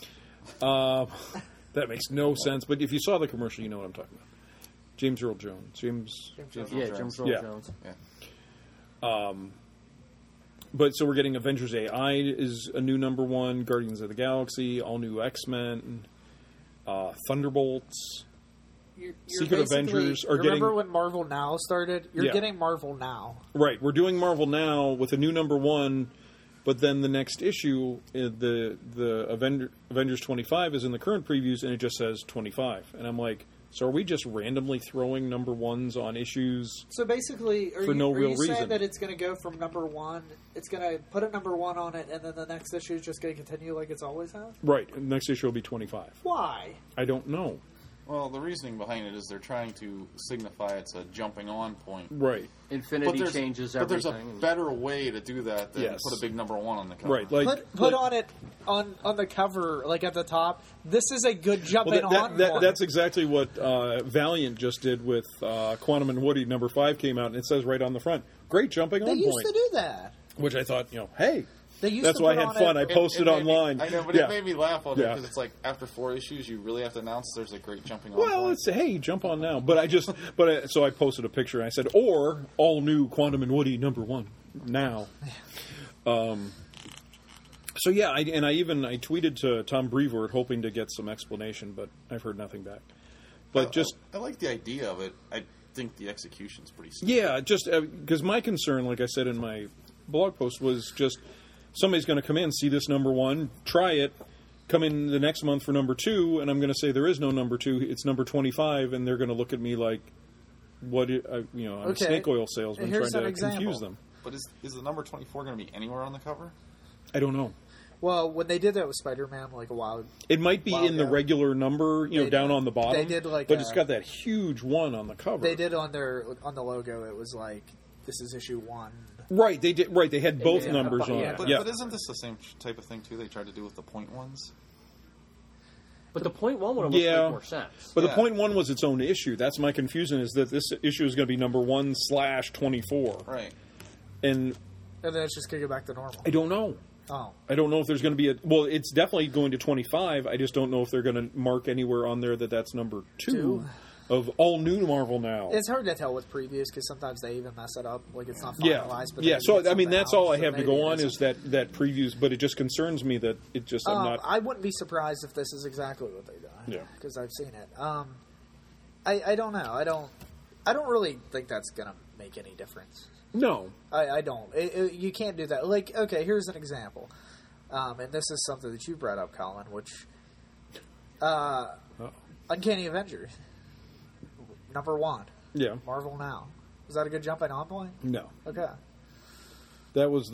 S1: That makes no sense. But if you saw the commercial, you know what I'm talking about. James Earl Jones. James Earl Jones.
S5: Yeah.
S1: But so we're getting Avengers AI is a new number one, Guardians of the Galaxy, all new X-Men, Thunderbolts, Secret Avengers are getting...
S4: Remember when Marvel Now started? You're getting Marvel Now.
S1: Right, we're doing Marvel Now with a new number one, but then the next issue, the Avengers 25 is in the current previews, and it just says 25. And I'm like... So are we just randomly throwing number ones on issues?
S4: So basically, are you saying that it's going to go from number one, it's going to put a number one on it, and then the next issue is just going to continue like it's always has?
S1: Right. The next issue will be 25.
S4: Why?
S1: I don't know.
S5: Well, the reasoning behind it is they're trying to signify it's a jumping-on point.
S1: Right.
S6: Infinity changes everything.
S5: But there's a better way to do that than put a big number one on the cover.
S1: Right. Like,
S4: put on it on the cover, like at the top, this is a good jumping-on point.
S1: That's exactly what Valiant just did with Quantum and Woody. Number 5 came out, and it says right on the front, great jumping-on point.
S4: They used to do that.
S1: Which I thought, hey...
S4: That's
S1: why I had fun. I posted online.
S5: I know, but it made me laugh on it because it's like after 4 issues, you really have to announce there's a great jumping on.
S1: Well,
S5: point.
S1: It's hey, jump on now. But so I posted a picture and I said, or all new Quantum and Woody number 1 now. So yeah, I tweeted to Tom Brevoort hoping to get some explanation, but I've heard nothing back. But
S5: I like the idea of it. I think the execution's pretty simple.
S1: Yeah, just because my concern, like I said in my blog post, was just. Somebody's going to come in, see this number 1, try it, come in the next month for number 2, and I'm going to say there is no number 2, it's number 25, and they're going to look at me like, I'm a snake oil salesman trying to confuse them.
S5: But is the number 24 going to be anywhere on the cover?
S1: I don't know.
S4: Well, when they did that with Spider-Man, like a while,
S1: it might be in the regular number, down on the bottom.
S4: They did but
S1: it's got that huge 1 on the cover.
S4: They did on the logo. It was like, this is issue 1.
S1: Right, they did. Right, they had both numbers on it.
S5: But isn't this the same type of thing too? They tried to do with the point ones.
S6: But the point 1 would almost make more sense.
S1: But the point 1 was its own issue. That's my confusion. Is that this issue is going to be number 1/24?
S5: Right.
S1: And
S4: then it's just going to go back to normal.
S1: I don't know.
S4: Oh.
S1: I don't know if there's going to be well, it's definitely going to 25. I just don't know if they're going to mark anywhere on there that that's number 2. Of all new Marvel Now.
S4: It's hard to tell with previews because sometimes they even mess it up. Like it's not finalized.
S1: But so I mean, that's all I have to go on is that previews. But it just concerns me that it just. I'm not.
S4: I wouldn't be surprised if this is exactly what they done.
S1: Yeah.
S4: Because I've seen it. I don't know. I don't really think that's gonna make any difference.
S1: No,
S4: I don't. You can't do that. Like, okay, here's an example, and this is something that you brought up, Colin, which Uncanny Avengers. Number 1.
S1: Yeah.
S4: Marvel Now. Was that a good jumping on point?
S1: No.
S4: Okay.
S1: That was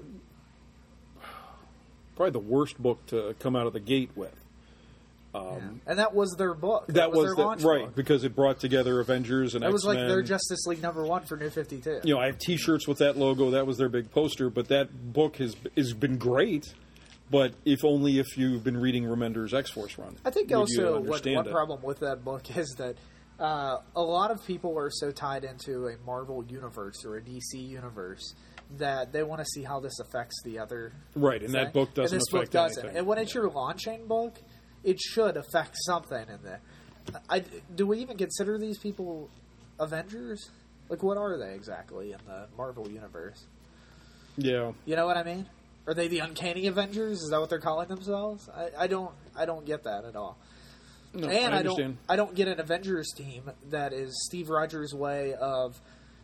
S1: probably the worst book to come out of the gate with.
S4: And that was their book.
S1: That was
S4: their launch book.
S1: because it brought together Avengers and X-Men.
S4: It was like their Justice League number 1 for New 52.
S1: I have T-shirts with that logo. That was their big poster. But that book has been great. But if you've been reading Remender's X-Force run.
S4: I think also one problem with that book is that a lot of people are so tied into a Marvel universe or a DC universe that they want to see how this affects the other.
S1: Right, and that book doesn't affect anything.
S4: And when it's your launching book, it should affect something in there. Do we even consider these people Avengers? Like, what are they exactly in the Marvel universe?
S1: Yeah.
S4: You know what I mean? Are they the Uncanny Avengers? Is that what they're calling themselves? I don't get that at all.
S1: No,
S4: and
S1: I
S4: I don't get an Avengers team that is Steve Rogers' way of,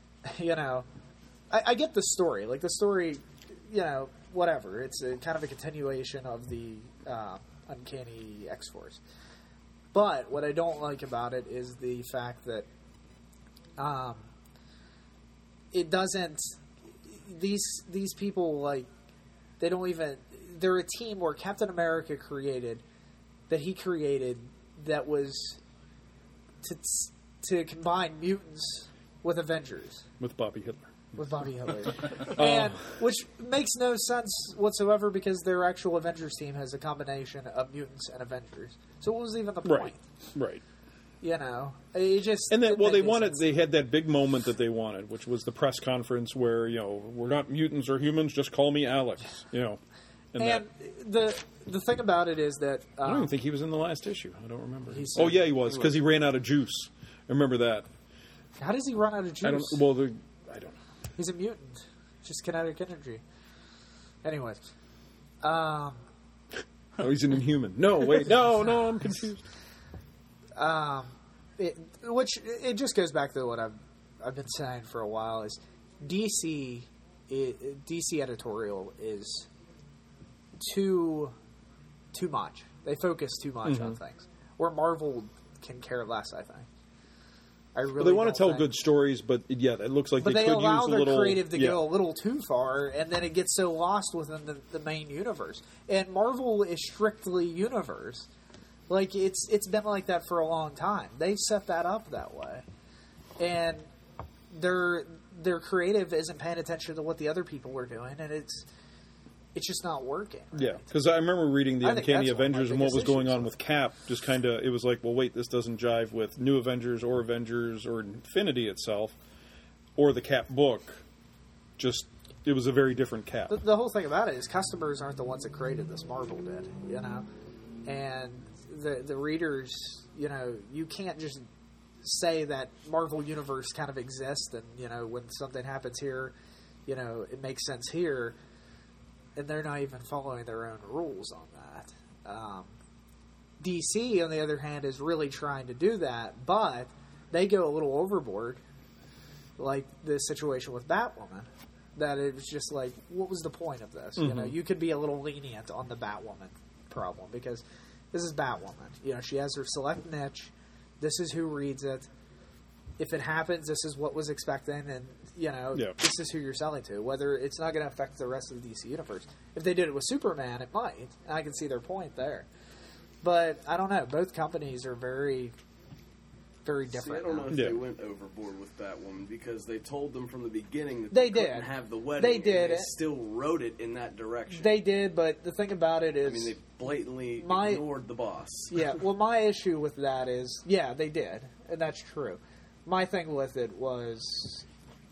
S4: I get the story. Like, the story, whatever. It's kind of a continuation of the Uncanny X-Force. But what I don't like about it is the fact that it doesn't... These people, like, they don't even... They're a team where Captain America created... That he created... That was to combine mutants with Avengers.
S1: With Bobby Hitler.
S4: With Bobby Hitler. And which makes no sense whatsoever because their actual Avengers team has a combination of mutants and Avengers. So what was even the point?
S1: Right.
S4: You know, it just...
S1: And then, well,
S4: didn't make
S1: they
S4: sense.
S1: they had that big moment that they wanted, which was the press conference where, you know, we're not mutants or humans, just call me Alex, you know.
S4: And the thing about it is that...
S1: I don't even think he was in the last issue. I don't remember.
S4: He's-
S1: Oh, yeah, he was, because he ran out of juice. I remember that.
S4: How does he run out of juice?
S1: I don't know.
S4: He's a mutant. Just kinetic energy. Anyways.
S1: Oh, he's an Inhuman. No, wait. No, I'm confused.
S4: It just goes back to what I've been saying for a while is DC editorial is too much. They focus too much on things. Where Marvel can care less, I think. I really
S1: They want to
S4: don't
S1: tell
S4: think.
S1: good stories, but yeah, it looks like
S4: But
S1: they
S4: they
S1: could
S4: allow
S1: use a
S4: their
S1: little
S4: creative to go a little too far, and then it gets so lost within the main universe. And Marvel is strictly universe. Like it's been like that for a long time. They've set that up that way, and their creative isn't paying attention to what the other people are doing, and it's just not working. Right?
S1: Yeah, because I remember reading the
S4: I think
S1: Uncanny
S4: that's one of my
S1: Avengers and what was
S4: biggest
S1: going
S4: issues
S1: on
S4: with
S1: with Cap. Just kind of, it was like, well, wait, this doesn't jive with New Avengers or Infinity itself, or the Cap book. Just, it was a very different Cap.
S4: The whole thing about it is customers aren't the ones that created this. Marvel did, you know, and the readers, you know, you can't just say that Marvel Universe kind of exists, and you know, when something happens here, you know, it makes sense here, and they're not even following their own rules on that. DC, on the other hand, is really trying to do that, but they go a little overboard, like the situation with Batwoman. That it was just like, what was the point of this? You know, you could be a little lenient on the Batwoman problem because this is Batwoman. You know, she has her select niche. This is who reads it. If it happens, this is what was expecting, and you know, this is who you're selling to. Whether it's not going to affect the rest of the DC universe. If they did it with Superman, it might. And I can see their point there. But I don't know. Both companies are very, very different.
S7: See, I don't know
S4: now.
S7: if they went overboard with Batwoman because they told them from the beginning that
S4: They
S7: couldn't
S4: did.
S7: have the wedding.
S4: They
S7: and
S4: did.
S7: They still wrote it in that direction.
S4: They did, but the thing about it is,
S7: I mean, they blatantly ignored the boss.
S4: Yeah, well, my issue with that is, yeah, they did, and that's true. My thing with it was,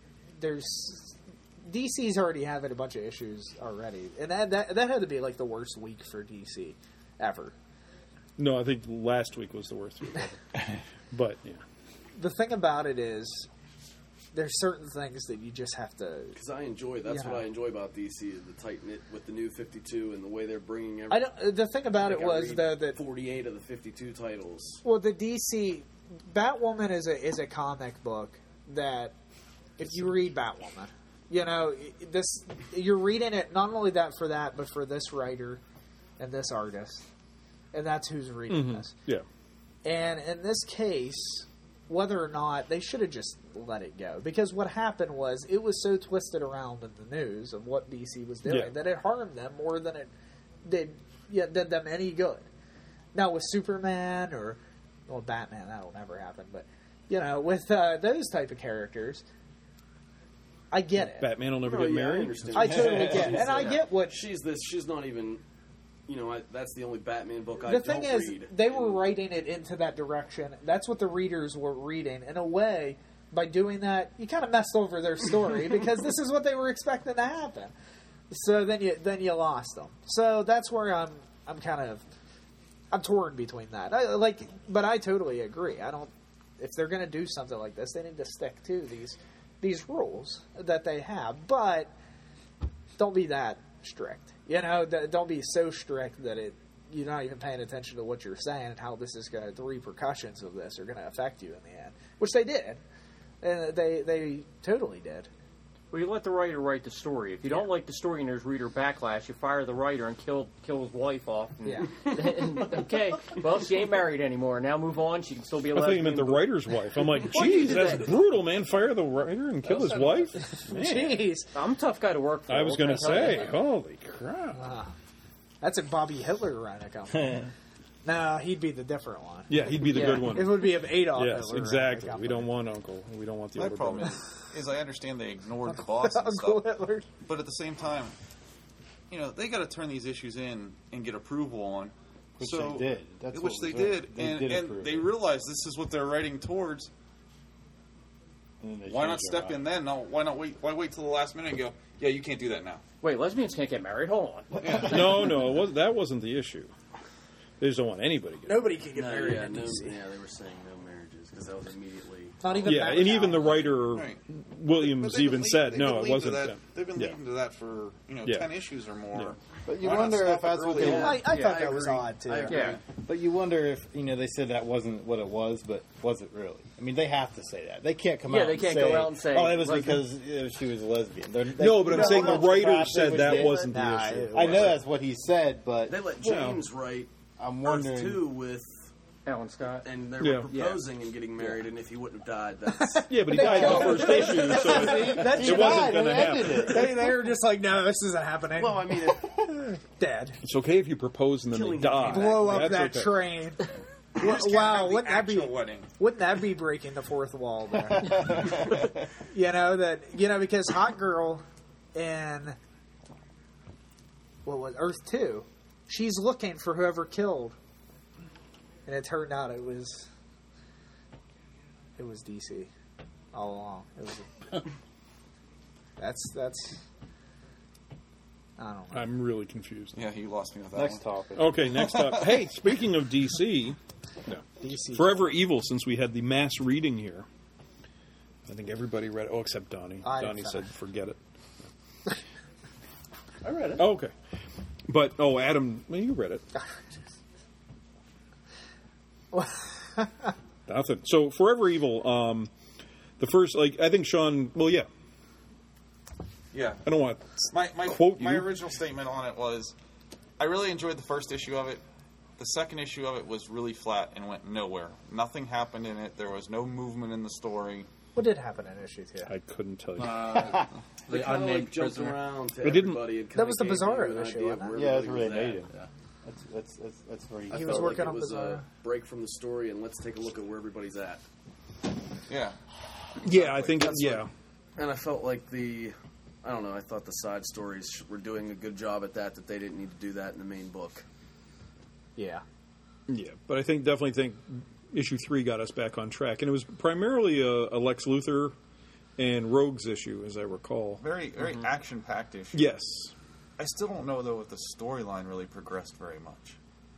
S4: DC's already having a bunch of issues already, and that had to be like the worst week for DC ever.
S1: No, I think last week was the worst week ever. But, yeah.
S4: The thing about it is, there's certain things that you just have to...
S7: Because I enjoy, that's
S4: Yeah.
S7: what I enjoy about DC, is the tight-knit with the new 52 and the way they're bringing everything.
S4: The thing about it was, though, that...
S7: 48 of the 52 titles.
S4: Well, the DC... Batwoman is a comic book that, if you read Batwoman, you know, you're reading it, not only that for that, but for this writer and this artist. And that's who's reading this.
S1: Yeah.
S4: And in this case, whether or not, they should have just let it go. Because what happened was, it was so twisted around in the news of what DC was doing that it harmed them more than it did them any good. Now, with Superman or, well, Batman, that'll never happen. But, you know, with those type of characters, I get it.
S1: Batman will never
S7: Oh,
S1: get
S7: yeah, I
S1: married.
S7: understand.
S4: I totally get it. And I get what...
S7: She's not even... You know, that's the only Batman book I
S4: The
S7: don't
S4: thing is,
S7: read.
S4: they were writing it into that direction. That's what the readers were reading. In a way, by doing that, you kind of messed over their story because this is what they were expecting to happen. So then you lost them. So that's where I'm torn between that. But I totally agree. I don't. If they're going to do something like this, they need to stick to these rules that they have. But don't be that strict. You know, don't be so strict that you're not even paying attention to what you're saying and how this is going to, the repercussions of this are going to affect you in the end. Which they did. And they totally did.
S6: Well, you let the writer write the story. If you don't like the story and there's reader backlash, you fire the writer and kill his wife off. And, okay, well, she ain't married anymore. Now move on. She can still be a
S1: I thought
S6: lesbian.
S1: you meant the writer's wife. I'm like,
S6: Why'd you
S1: geez,
S6: do
S1: that's
S6: that?
S1: brutal, man. Fire the writer and kill his wife? Man.
S4: Jeez.
S6: I'm a tough guy to work for.
S1: I was going to
S6: What can I tell
S1: say,
S6: you?
S1: holy crap.
S4: That's a Bobby Hitler run. No, he'd be the different one.
S1: Yeah, he'd be the good one.
S4: It would be of Adolf
S1: Yes,
S4: Hitler.
S1: exactly. We don't want Uncle. We don't want the
S5: My
S1: older
S5: problem
S1: brother.
S5: is I understand they ignored the boss and
S4: Uncle
S5: stuff,
S4: Hitler.
S5: but at the same time, they got to turn these issues in and get approval on.
S8: Which
S5: so,
S8: they did. That's
S5: which
S8: what
S5: they
S8: was right.
S5: did,
S8: They
S5: and,
S8: did
S5: and
S8: approve
S5: they
S8: it.
S5: realized this is what they're writing towards.
S8: And then they
S5: Why not
S8: changed their
S5: step in
S8: mind.
S5: then? No, why not wait? Why wait till the last minute and go? Yeah, you can't do that now.
S6: Wait, lesbians can't get married? Hold on.
S1: No, that wasn't the issue. They just don't want anybody to get
S4: Nobody can get
S7: No,
S4: married
S7: yeah,
S4: in
S7: no,
S4: DC.
S7: yeah, they were saying no marriages because that was immediately.
S4: Not even
S1: Yeah,
S4: that
S1: and even the
S4: now.
S1: writer
S5: Right.
S1: Williams
S5: They've
S1: even
S5: been
S1: said
S5: they've
S1: no,
S5: been
S1: it
S5: leading
S1: wasn't
S5: to that.
S1: them.
S5: They've been
S1: Yeah.
S5: leading to that for
S1: Yeah.
S5: 10 issues or more.
S1: Yeah.
S8: But you
S5: Why not
S8: wonder
S5: stop
S8: if that's
S5: it
S8: what
S5: early
S8: they
S5: on?
S8: want.
S4: I
S7: Yeah,
S4: thought
S7: I
S4: that was
S7: agree.
S4: odd too.
S7: I agree.
S6: Yeah.
S8: But you wonder if they said that wasn't what it was, but was it really? I mean, they have to say that. They can't come
S6: Yeah,
S8: out.
S6: they
S8: and
S6: can't
S8: say,
S6: go out and say
S8: "Oh, it was
S6: lesbian."
S8: because she was a lesbian."
S1: No, but I'm saying the writer
S8: crap they
S1: said
S8: would
S1: that
S8: get.
S1: wasn't the
S4: Nah,
S1: issue.
S8: I know that's what he said, but
S7: They let
S1: Well,
S7: James write
S8: I'm
S7: Earth
S8: wondering.
S7: 2 with,
S6: Alan Scott.
S7: and they
S1: Yeah.
S7: were proposing and getting married, and if he wouldn't have died, that's.
S1: Yeah, but he died in the first issue, so
S4: That's
S1: it wasn't going to happen.
S4: They were just like, no, this isn't happening.
S7: Well, I mean,
S4: Dead.
S1: It's okay if you propose and then they
S7: Killing
S1: die.
S4: Blow up
S1: That's
S4: that
S1: okay.
S4: train.
S5: You just can't
S4: Wow,
S5: have the
S4: wouldn't that be
S5: actual wedding?
S4: wouldn't that be breaking the fourth wall there? Because Hot Girl in what was Earth 2, she's looking for whoever killed. And it turned out it was DC all along. It was that's I don't know.
S1: I'm really confused.
S5: Yeah, you lost me with that
S8: Next
S5: one.
S8: topic.
S1: Okay, next up. Hey, speaking of DC,
S4: DC.
S1: Forever Evil, since we had the mass reading here. I think everybody read it. Oh, except Donnie.
S4: I
S1: Donnie
S4: didn't
S1: said,
S4: finish.
S1: forget it.
S8: I read it.
S1: Oh, okay. But, Adam, well, you read it. Nothing. So, Forever Evil, the first, I think Sean, well, yeah.
S5: Yeah.
S1: I don't want
S5: My
S1: quote
S5: my
S1: you.
S5: original statement on it was, I really enjoyed the first issue of it. The second issue of it was really flat and went nowhere. Nothing happened in it. There was no movement in the story.
S4: What did happen in issue 2?
S1: I couldn't tell you.
S7: They
S6: The
S7: kind of
S6: unnamed
S7: jumped
S6: prisoner.
S7: around to
S1: It didn't-
S7: everybody. And
S4: That was the
S7: kinda gave
S4: Bizarro
S7: you an
S4: issue,
S7: idea of
S4: wasn't it?
S7: where
S8: Yeah, that's
S7: everybody
S8: where they
S7: was
S8: made
S7: at.
S8: it. That's where
S7: I
S4: He
S7: felt
S4: was working
S7: like
S4: on
S7: it was
S4: Bizarro.
S7: a break from the story, and let's take a look at where everybody's at.
S5: Yeah.
S1: Yeah, I think,
S7: That's
S1: yeah.
S7: And I felt like I don't know, I thought the side stories were doing a good job at that they didn't need to do that in the main book.
S4: Yeah.
S1: Yeah, but I definitely think issue 3 got us back on track. And it was primarily a Lex Luthor and Rogue's issue, as I recall.
S5: Very, very action-packed issue.
S1: Yes.
S5: I still don't know, though, if the storyline really progressed very much.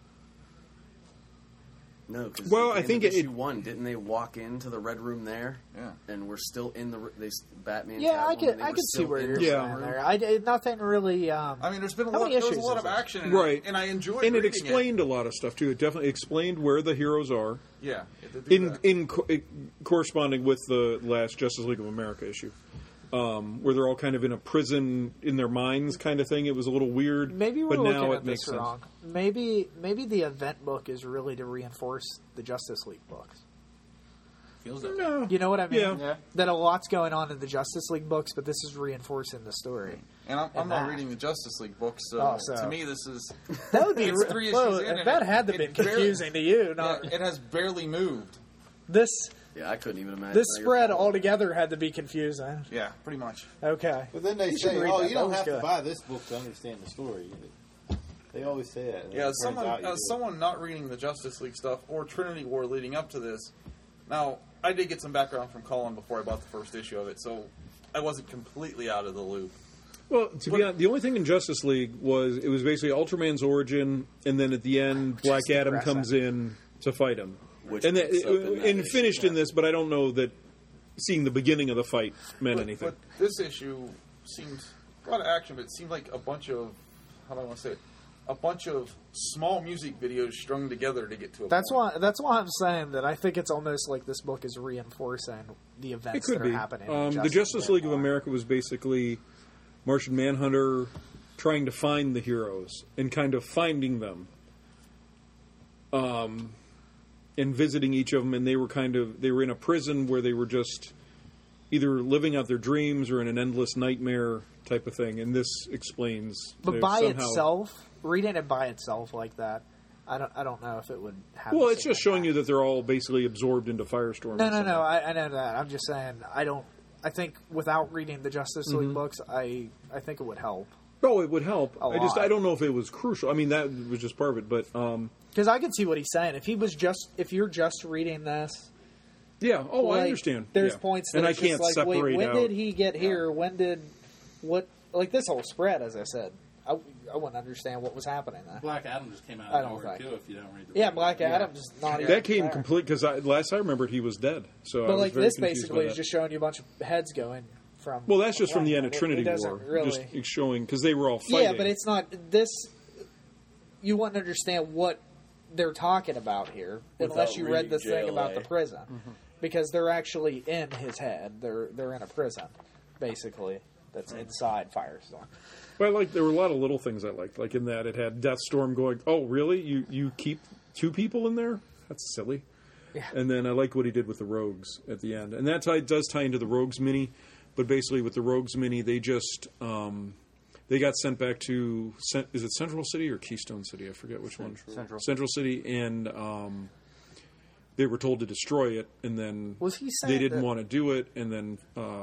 S7: No, because
S1: Well, I think
S7: issue 1, didn't they walk into the Red Room there?
S5: Yeah.
S7: And we're still in Batman.
S4: Yeah, I
S7: Catwoman,
S4: could
S7: they
S4: I
S7: were
S4: could see
S7: still
S4: where
S7: in
S4: you're
S7: the
S1: Yeah.
S4: saying
S7: room.
S4: there. I did nothing really.
S5: I mean, there was
S4: How
S5: a
S4: many
S5: lot
S4: issues
S5: of
S4: is it?
S5: action in
S1: Right.
S5: it, and I enjoyed
S1: And it
S5: reading
S1: explained a lot of stuff, too. It definitely explained where the heroes are.
S5: Yeah. It did do that.
S1: Corresponding with the last Justice League of America issue. Where they're all kind of in a prison in their minds kind of thing. It was a little weird,
S4: Maybe we're
S1: but
S4: looking
S1: now
S4: at
S1: it makes
S4: this
S1: sense.
S4: wrong. Maybe the event book is really to reinforce the Justice League books.
S5: Feels that way.
S1: No.
S4: You know what I mean?
S1: Yeah.
S6: Yeah.
S4: That a lot's going on in the Justice League books, but this is reinforcing the story.
S5: And I'm
S4: And
S5: not
S4: that.
S5: reading the Justice League books, so,
S4: Oh, so-
S5: to me this is...
S4: That would be
S5: It's 3 issues
S4: well,
S5: in, and
S4: that
S5: it-
S4: had to
S5: it
S4: have been
S5: barely-
S4: confusing to you.
S5: Yeah,
S4: Not
S5: it has barely moved.
S4: this.
S7: Yeah, I couldn't even imagine.
S4: This
S7: how you're
S4: spread
S7: following.
S4: altogether had to be confusing.
S5: Yeah, pretty much.
S4: Okay.
S8: But then they
S4: You should
S8: say,
S4: read
S8: "Oh,
S4: that.
S8: you
S4: That
S8: don't
S4: was
S8: have to
S4: good.
S8: buy this book to understand the story." They always say that. and
S5: Yeah,
S8: it
S5: as
S8: turns
S5: someone,
S8: out you
S5: as
S8: do.
S5: someone not reading the Justice League stuff or Trinity War leading up to this, now, I did get some background from Colin before I bought the first issue of it, so I wasn't completely out of the loop.
S1: Well, to be honest, the only thing in Justice League was it was basically Ultraman's origin, and then at the end, Black
S4: Just
S1: Adam
S4: depressing.
S1: comes in to fight him.
S7: Which
S1: and
S7: picks up in that
S1: and
S7: issue,
S1: finished in
S7: yeah.
S1: this, but I don't know that seeing the beginning of the fight meant anything.
S5: But this issue seemed a lot of action, but it seemed like a bunch of, how do I want to say it, a bunch of small music videos strung together to get to a
S4: That's
S5: point.
S4: why I'm saying that I think it's almost like this book is reinforcing the
S1: It
S4: events
S1: could
S4: that
S1: be.
S4: are happening. in
S1: The Justice League of
S4: more.
S1: America was basically Martian Manhunter trying to find the heroes and kind of finding them, and visiting each of them. And they were in a prison where they were just either living out their dreams or in an endless nightmare type of thing. And this explains.
S4: But
S1: they're
S4: by
S1: somehow-
S4: itself, reading it by itself like that, I don't know if it would have.
S1: Well,
S4: the
S1: it's
S4: same
S1: just showing
S4: impact.
S1: you that they're all basically absorbed into Firestorm.
S4: No,
S1: or something.
S4: I know that. I'm just saying I think without reading the Justice League books, I think it would help.
S1: Oh, it would help.
S4: A lot.
S1: I don't know if it was crucial. I mean, that was just part of it, but
S4: Because I could see what he's saying. If you're just reading this,
S1: yeah. Oh,
S4: like,
S1: I understand.
S4: There's
S1: Yeah.
S4: points that
S1: and I
S4: it's just
S1: can't
S4: like,
S1: separate
S4: wait, when
S1: out.
S4: did he get here? When did like this whole spread? As I said, I wouldn't understand what was happening there.
S9: Black Adam just came out
S4: I
S9: of
S4: don't
S9: nowhere
S4: think.
S9: too. If you don't read the
S4: Yeah,
S9: book.
S4: Black Adam's not even
S1: That came
S4: there.
S1: complete because last I remembered he was dead. So, I
S4: But
S1: was
S4: like
S1: very
S4: this
S1: confused
S4: basically
S1: by
S4: is
S1: that.
S4: just showing you a bunch of heads going from.
S1: Well, that's just from the end of
S4: It
S1: Trinity
S4: doesn't
S1: War.
S4: really.
S1: Just showing because they were all fighting.
S4: Yeah, but it's not this. You wouldn't understand what they're talking about here unless
S7: Without
S4: you read the
S7: reading
S4: thing about
S7: JLA.
S4: the prison, because they're actually in his head. They're in a prison, basically, that's inside Firestorm.
S1: But there were a lot of little things I liked. Like in that it had Deathstorm going, "Oh, really? You keep 2 people in there? That's silly."
S4: Yeah.
S1: And then I like what he did with the Rogues at the end, and that does tie into the Rogues mini. But basically, with the Rogues mini, they just they got sent back to is it Central City or Keystone City? I forget which one. Central City, and they were told to destroy it, and then
S4: Was he saying
S1: they didn't
S4: that-
S1: want to do it, and then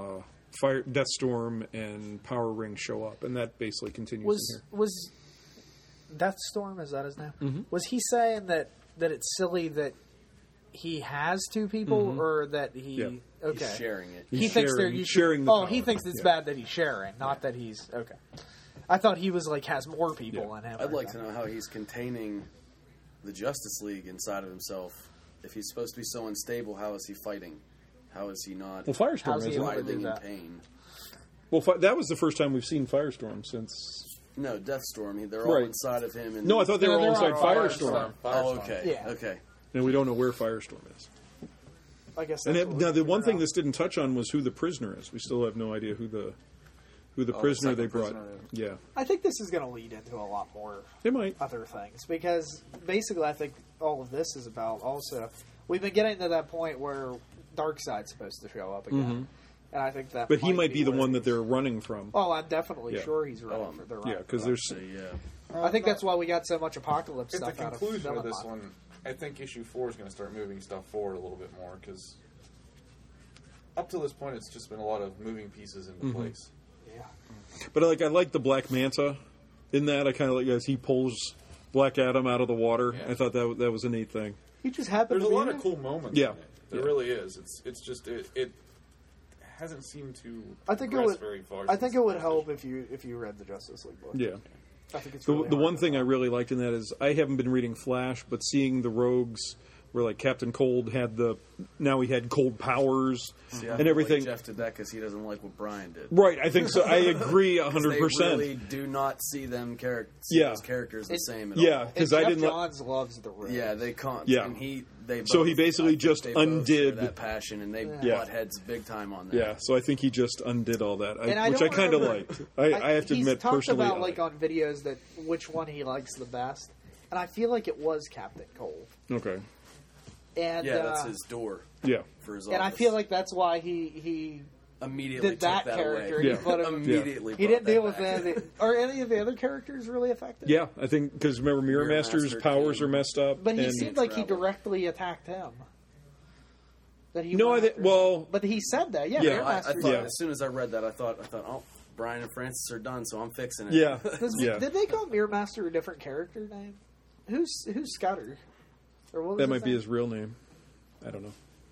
S1: Deathstorm and Power Ring show up, and that basically continues in here.
S4: Was Deathstorm, is that his name? Was he saying that it's silly that he has 2 people, or that he?
S1: Yeah.
S4: Okay,
S7: He's sharing it.
S4: he
S1: He's
S4: thinks they're
S1: sharing-
S4: usually,
S1: sharing the
S4: he
S1: power.
S4: thinks it's
S1: Yeah.
S4: bad that he's sharing, not that he's okay. I thought he was like has more people
S1: Yeah.
S4: in him.
S7: I'd like to know how he's containing the Justice League inside of himself. If he's supposed to be so unstable, how is he fighting? How is he not
S1: Well, Firestorm
S4: How's he
S1: isn't.
S4: able to do
S7: writhing in
S4: that?
S7: pain?
S1: Well, that was the first time we've seen Firestorm since.
S7: No, Deathstorm. They're all
S1: Right.
S7: inside of him. And
S1: No, I thought they were all
S4: they're
S1: inside
S4: all
S1: Firestorm,
S7: Oh, okay.
S4: Yeah.
S7: Okay.
S1: and we don't know where Firestorm is.
S4: I guess.
S1: And
S4: that's what
S1: now
S4: we
S1: the one
S4: figured
S1: thing
S4: out.
S1: this didn't touch on was who the prisoner is. We still have no idea who the prisoner
S5: second
S1: they brought.
S5: prisoner.
S1: Yeah,
S4: I think this is going to lead into a lot more
S1: they might.
S4: other things because basically I think all of this is about also we've been getting to that point where Darkseid's supposed to show up again, and I think that.
S1: Mm-hmm. But he might be the
S4: where
S1: one that
S4: he's-
S1: they're running from.
S4: Oh, I'm definitely
S1: Yeah.
S4: sure he's running for the
S1: Yeah,
S4: run.
S1: because there's.
S7: So, yeah.
S4: I think that's why we got so much Apocalypse
S5: At the
S4: stuff out of
S5: conclusion of
S4: Villain
S5: this
S4: Month.
S5: one, I think issue 4 is going to start moving stuff forward a little bit more because up to this point, it's just been a lot of moving pieces into place.
S4: Yeah.
S1: But I like the Black Manta in that. I kind of like as he pulls Black Adam out of the water.
S5: Yeah.
S1: I thought that was a neat thing.
S4: He just happened
S5: There's
S4: to
S5: a
S4: be
S5: lot
S4: in
S5: of
S4: it.
S5: cool moments.
S1: Yeah.
S5: In it. There
S1: Yeah.
S5: really is. It's just it hasn't seemed to.
S4: I think it
S5: progress
S4: would.
S5: Very far
S4: I
S5: since
S4: think
S5: the
S4: it would
S5: first
S4: help
S5: issue.
S4: if you read the Justice League book.
S1: Yeah.
S4: I think it's
S1: The
S4: really
S1: the
S4: hard
S1: one
S4: to
S1: thing I
S4: find.
S1: really liked in that is I haven't been reading Flash, but seeing the Rogues where like Captain Cold had now he had cold powers
S7: See, I
S1: and
S7: feel
S1: everything.
S7: Like Jeff did that because he doesn't like what Brian did.
S1: Right, I think so. I agree
S7: 'Cause
S1: 100%.
S7: They really do not see them
S1: Yeah.
S7: those characters the same at
S1: Yeah,
S7: all.
S1: because
S4: And
S1: I
S4: Jeff
S1: didn't.
S4: Johns loves the Rogues.
S7: Yeah, they can't.
S1: Yeah.
S7: And he
S1: So he basically
S7: I think
S1: just
S7: they both
S1: undid-
S7: share that passion, and they
S1: Yeah.
S7: butt heads big time on that.
S1: Yeah, so I think he just undid all that,
S4: And I
S1: which I
S4: don't
S1: kind of
S4: remember-
S1: liked. I have to
S4: he's
S1: admit,
S4: talked
S1: personally,
S4: about
S1: I
S4: like on videos that which one he likes the best, and I feel like it was Captain Cold.
S1: okay,
S4: And
S7: Yeah, that's his door
S1: yeah,
S7: for his
S4: and I
S7: office.
S4: feel like that's why he
S7: immediately
S4: did that
S7: took
S4: character.
S7: away.
S1: Yeah.
S4: He put him.
S7: Immediately,
S4: He
S7: brought
S4: didn't deal
S7: that
S4: with
S7: back.
S4: any. Are any of the other characters really affected?
S1: yeah. I think because remember, Mirror
S7: Mirror
S1: Master's
S7: Master
S1: powers
S7: came.
S1: are messed up,
S4: But he
S1: and
S4: seemed like he
S7: travel.
S4: directly attacked him. That he
S1: No,
S4: went
S1: I think-
S4: after
S1: well-
S4: him. But he said that. Yeah,
S1: Yeah,
S4: Mirror
S7: I
S4: Master
S7: thought
S1: Yeah.
S7: as soon as I read that, I thought, oh, Brian and Francis are done, so I'm fixing it.
S1: yeah,
S4: Did they call Mirror Master a different character name? Who's Scudder? Or what was
S1: that might be
S4: name?
S1: his real name. I don't know.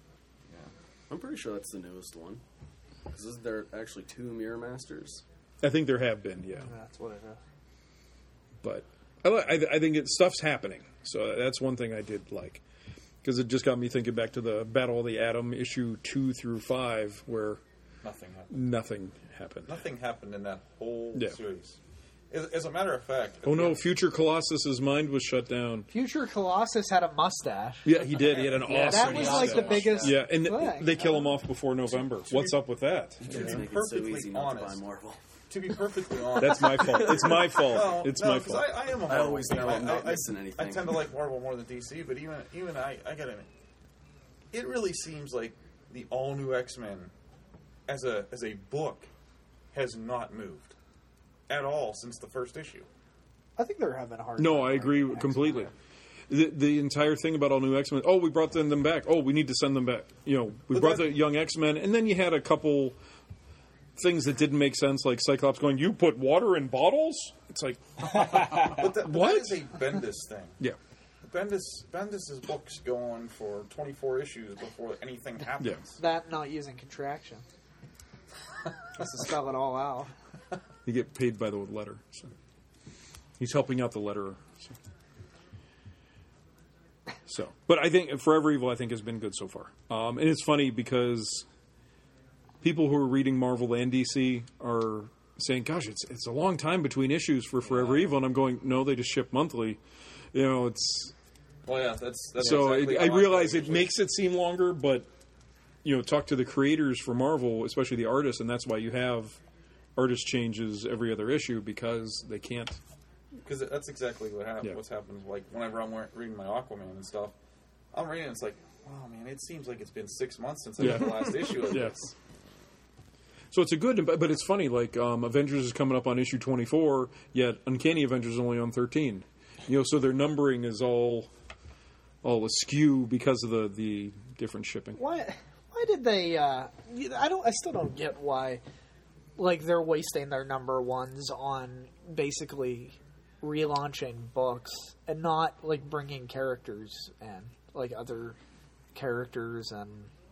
S7: I'm pretty sure that's the newest one. Because isn't there actually 2 Mirror Masters?
S1: I think there have been, yeah,
S4: That's what it is.
S1: but I think stuff's happening. So that's one thing I did like because it just got me thinking back to the Battle of the Atom issue 2 through 5, where
S5: Nothing happened.
S1: nothing happened.
S5: Nothing happened in that whole
S1: Yeah.
S5: series. As a matter of fact.
S1: Oh no, Future Colossus's mind was shut down.
S4: Future Colossus had a mustache.
S1: Yeah, he did. He had an awesome.
S4: That was like the
S1: mustache.
S4: biggest.
S1: Yeah, and
S4: thing.
S1: they kill him off before November. What's up with that?
S7: Kids
S5: be
S7: make it so
S5: perfectly
S7: easy not to buy
S5: honest.
S7: Marvel.
S5: To be perfectly honest.
S1: That's my fault. It's my fault.
S5: No,
S1: It's
S5: no,
S1: my
S5: 'cause
S1: fault.
S5: I am a
S7: I
S5: Marvel
S7: always
S5: fan.
S7: know I'm not
S5: I
S7: missing anything.
S5: I tend to like Marvel more than DC, but even I gotta admit, it really seems like the all new X-Men as a book has not moved at all since the first issue.
S4: I think they're having a hard.
S1: No,
S4: time
S1: I agree
S4: writing
S1: completely.
S4: X-Men.
S1: the entire thing about all new X-Men. Oh, we brought them back. Oh, we need to send them back. We brought the young X-Men, and then you had a couple things that didn't make sense, like Cyclops going, "You put water in bottles?" It's like,
S9: but
S1: what?
S9: that is a Bendis thing.
S1: Yeah.
S9: Bendis's books go on for 24 issues before anything happens.
S1: Yeah.
S4: That not using contraction. Has to spell it all out.
S1: You get paid by the letter. So. He's helping out the letterer. So, but I think Forever Evil, I think, has been good so far. And it's funny because people who are reading Marvel and DC are saying, "Gosh, it's a long time between issues for Forever Evil," and I'm going, "No, they just ship monthly." It's.
S9: Well, yeah, that's
S1: so.
S9: Exactly
S1: I realize it makes it seem longer, but talk to the creators for Marvel, especially the artists, and that's why you have artist changes every other issue because they can't.
S9: Because that's exactly what's happened. Like, whenever I'm reading my Aquaman and stuff, I'm reading it, it's like, wow, man, it seems like it's been 6 months since I got the last issue of this.
S1: So it's a good, but it's funny, like, Avengers is coming up on issue 24, yet Uncanny Avengers is only on 13. So their numbering is all askew because of the different shipping.
S4: Why did they, I still don't get why, like, they're wasting their number ones on basically relaunching books and not like bringing characters in, like other characters, and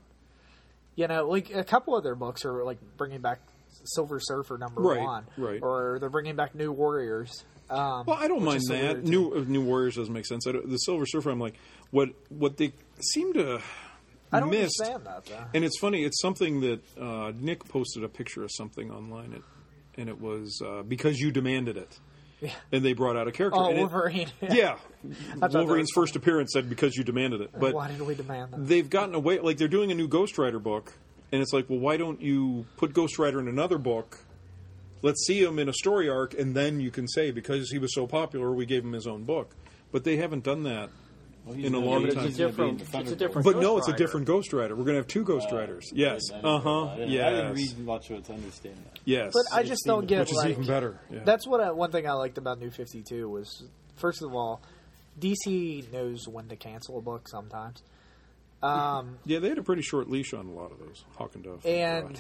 S4: like a couple of their books are like bringing back Silver Surfer number one,
S1: right?
S4: Or they're bringing back New Warriors.
S1: Well, I don't mind that. New Warriors doesn't make sense. The Silver Surfer, I'm like, what they seem to.
S4: I don't understand that, though.
S1: And it's funny. It's something that Nick posted a picture of something online, and it was Because You Demanded It. Yeah. And they brought out a character.
S4: Oh, Wolverine.
S1: Wolverine's first appearance said "Because You Demanded It." But
S4: why did we demand that?
S1: They've gotten away. Like, they're doing a new Ghost Rider book, and it's like, well, why don't you put Ghost Rider in another book? Let's see him in a story arc, and then you can say, because he was so popular, we gave him his own book. But they haven't done that in a long time.
S6: It's a different
S1: but no, it's a different Ghost Rider. We're going to have two Ghost Riders. Yes.
S8: I didn't read much of it to understand that.
S1: Yes.
S4: But I just don't get,
S1: which is even better. Yeah.
S4: That's what one thing I liked about New 52 was, first of all, DC knows when to cancel a book sometimes.
S1: They had a pretty short leash on a lot of those, Hawk and Dove.
S4: And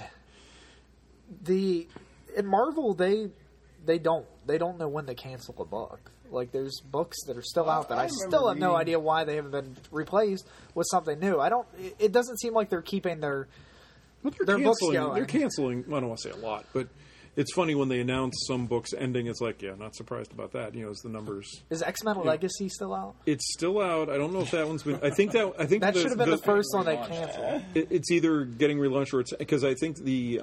S4: in Marvel, they don't know when to cancel a book. Like, there's books that are still out that I still have no idea why they haven't been replaced with something new. It doesn't seem like they're keeping their books going.
S1: They're canceling, I don't want to say a lot, but it's funny when they announce some books ending, it's like, not surprised about that, as the numbers.
S4: Is X-Men Legacy still out?
S1: It's still out. I don't know if that one's been, I think
S4: that should have been the first one they canceled.
S1: It's either getting relaunched or it's, because I think the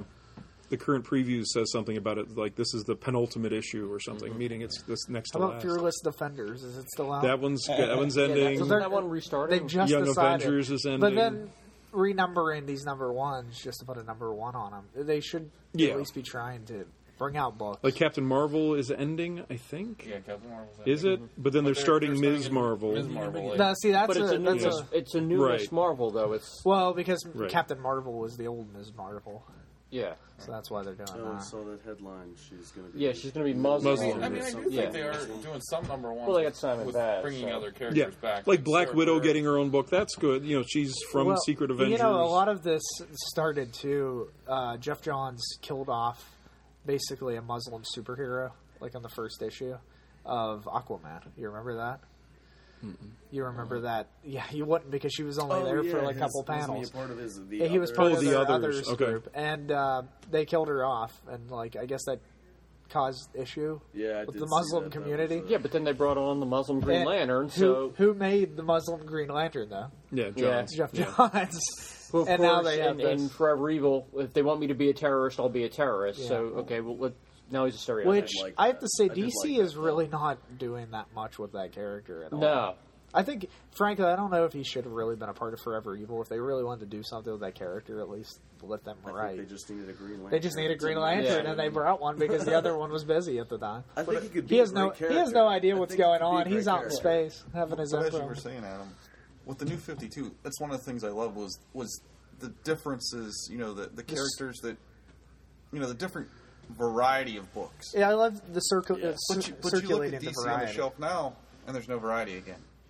S1: current preview says something about it, like this is the penultimate issue or something, meaning it's this next to last.
S4: How about Fearless Defenders? Is it still out?
S1: That one's ending.
S6: That one restarted?
S4: They've just
S1: Young
S4: decided.
S1: Avengers is ending.
S4: But then renumbering these number ones just to put a number one on them. They should at least be trying to bring out books.
S1: Like Captain Marvel is ending, I think.
S9: Yeah, Captain Marvel's ending.
S1: Is it? But then they're starting Ms. Marvel.
S9: Ms. Marvel.
S4: No, see, that's
S6: it's a new Ms. Marvel, though.
S4: Because Captain Marvel was the old Ms. Marvel.
S6: Yeah.
S4: So that's why they're doing that.
S7: I saw that headline. She's going to be...
S6: Yeah, she's going to be Muslim.
S9: I mean, I do think they are doing some number ones.
S6: Well, they got Simon
S9: with
S6: Bass,
S9: bringing other characters back.
S1: Like Black Widow getting her own book. That's good. She's from Secret Avengers.
S4: A lot of this started too. Jeff Johns killed off basically a Muslim superhero, like on the first issue of Aquaman. You remember that? Mm-mm. You remember that? Yeah, you wouldn't, because she was only there for like a couple panels. He was part of the others group, and they killed her off, and like I guess that caused issue with the Muslim community.
S6: Yeah, but then they brought on the Muslim Green Lantern.
S4: Who made the Muslim Green Lantern though?
S1: Yeah, Johns.
S4: Jeff Johns.
S6: Well,
S4: and
S6: course,
S4: now they have
S6: in Forever Evil, if they want me to be a terrorist, I'll be a terrorist. Yeah. So okay, well. Now he's a stereotype.
S4: Which I have to say, DC is really not doing that much with that character at all.
S6: No.
S4: I think, frankly, I don't know if he should have really been a part of Forever Evil. If they really wanted to do something with that character, at least let them write.
S7: They just needed a Green Lantern.
S4: They just needed a Green Lantern, and they brought one because the other one was busy at the time.
S7: I think he could be
S4: he has no idea what's going on. He's out in space having his own.
S5: As you were saying, Adam, with the New 52, that's one of the things I love was the differences. The characters that the different variety of books.
S4: Yeah, I love the
S5: but you look
S4: circulating
S5: at DC
S4: the variety.
S5: on the shelf now, and there's no variety again.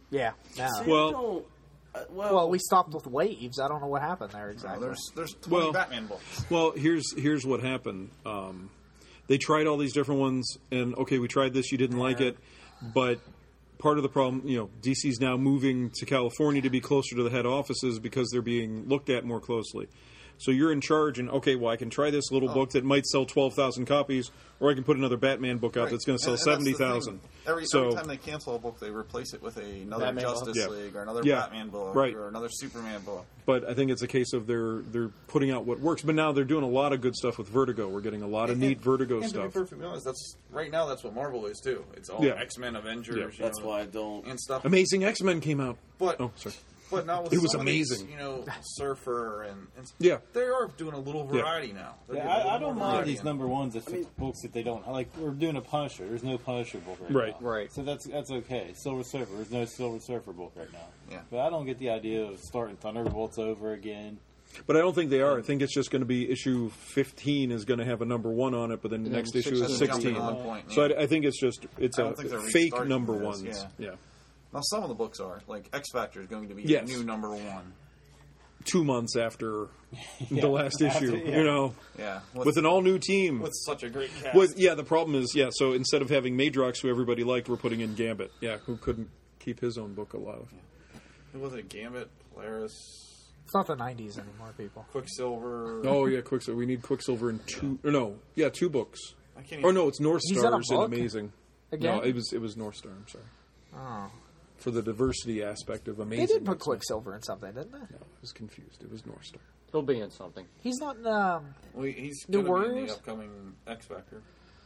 S4: Yeah.
S1: Well,
S4: well, we stopped with Waves. I don't know what happened there exactly.
S5: There's 20 Batman books.
S1: Well, here's what happened. They tried all these different ones, and okay, we tried this. You didn't like it, but part of the problem, DC's now moving to California to be closer to the head offices because they're being looked at more closely. So you're in charge, and okay, well, I can try this little book that might sell 12,000 copies, or I can put another Batman book out that's going to sell 70,000.
S5: Every time they cancel a book, they replace it with another
S6: Batman
S5: Justice League or another Batman book or another Superman book.
S1: But I think it's a case of they're putting out what works. But now they're doing a lot of good stuff with Vertigo. We're getting a lot of neat Vertigo stuff.
S9: To be perfectly honest, that's what Marvel is too. It's all X-Men, Avengers.
S7: That's why I don't
S5: and stuff.
S1: Amazing X-Men came out.
S5: But
S1: sorry.
S5: But now with
S1: it was
S5: some
S1: amazing.
S5: Of these, Surfer and
S1: they
S5: are doing a little variety now.
S8: I don't mind these number ones if it's books that they don't like. We're doing a Punisher. There's no Punisher book right now.
S6: Right.
S8: So that's okay. Silver Surfer. There's no Silver Surfer book right now.
S5: Yeah.
S8: But I don't get the idea of starting Thunderbolts over again.
S1: But I don't think they are. I think it's just going to be issue 15 is going to have a number 1 on it, but then the next issue is 16. So I think it's a fake number ones. Yeah.
S5: Now, some of the books are. Like, X Factor is going to be the new number 1.
S1: 2 months after the last issue,
S5: Yeah.
S1: With an all-new team.
S9: With such a great cast.
S1: The problem is, so instead of having Madrox, who everybody liked, we're putting in Gambit. Yeah, who couldn't keep his own book alive.
S9: Who was it? Gambit, Polaris...
S4: It's not the 90s anymore, people.
S9: Quicksilver...
S1: Oh, yeah, Quicksilver. We need Quicksilver in 2... Yeah. 2 books.
S9: I can't even...
S1: no, it's North Stars in Amazing.
S4: Again?
S1: No, it was North Star, I'm sorry.
S4: Oh.
S1: For the diversity aspect of Amazing.
S4: They did put Quicksilver in something, didn't they?
S1: No, I was confused. It was North Star.
S6: He'll be in something.
S4: He's not in
S9: he's
S4: New
S9: going to be in
S4: Warriors?
S9: the upcoming X Factor.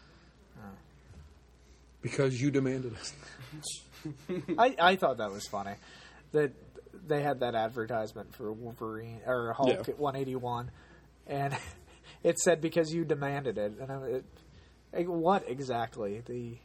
S1: Because you demanded it.
S4: I thought that was funny. That they had that advertisement for Wolverine or Hulk at 181, and it said because you demanded it. And what exactly the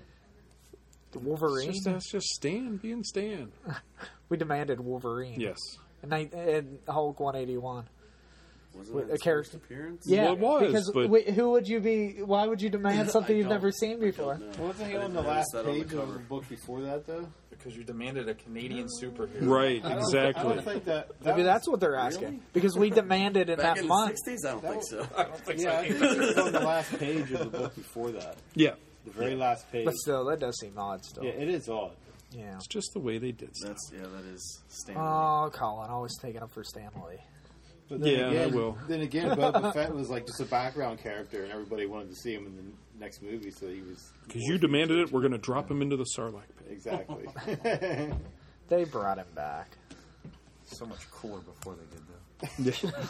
S4: Wolverine?
S1: That's just Stan being Stan.
S4: We demanded Wolverine.
S1: Yes.
S4: And Hulk 181.
S7: Was it
S4: a character
S7: appearance?
S4: Yeah,
S1: well, it was,
S4: because
S1: but...
S4: who would you be? Why would you demand something you've never seen before?
S8: Wasn't he on the last page of the book before that, though?
S9: Because you demanded a Canadian superhero.
S1: Right, exactly.
S8: I don't think that
S4: Maybe that's what they're asking. Really? Because we demanded in
S7: Back
S4: that
S7: in
S4: month.
S7: the 60s? I don't think so.
S9: I don't think so.
S8: I think it was on the last page of the book before that.
S1: Yeah.
S8: The very last page.
S4: But still, that does seem odd still.
S8: Yeah, it is odd.
S4: Yeah.
S1: It's just the way they did stuff.
S7: That is Stan Lee.
S4: Oh, Colin, always taking up for Stan Lee.
S8: But then again,
S1: I will.
S8: Then again, Boba Fett was like just a background character, and everybody wanted to see him in the next movie, so he was...
S1: Because you demanded it, we're going to drop him into the Sarlacc pit.
S8: Exactly.
S4: They brought him back.
S5: So much cooler before they did that.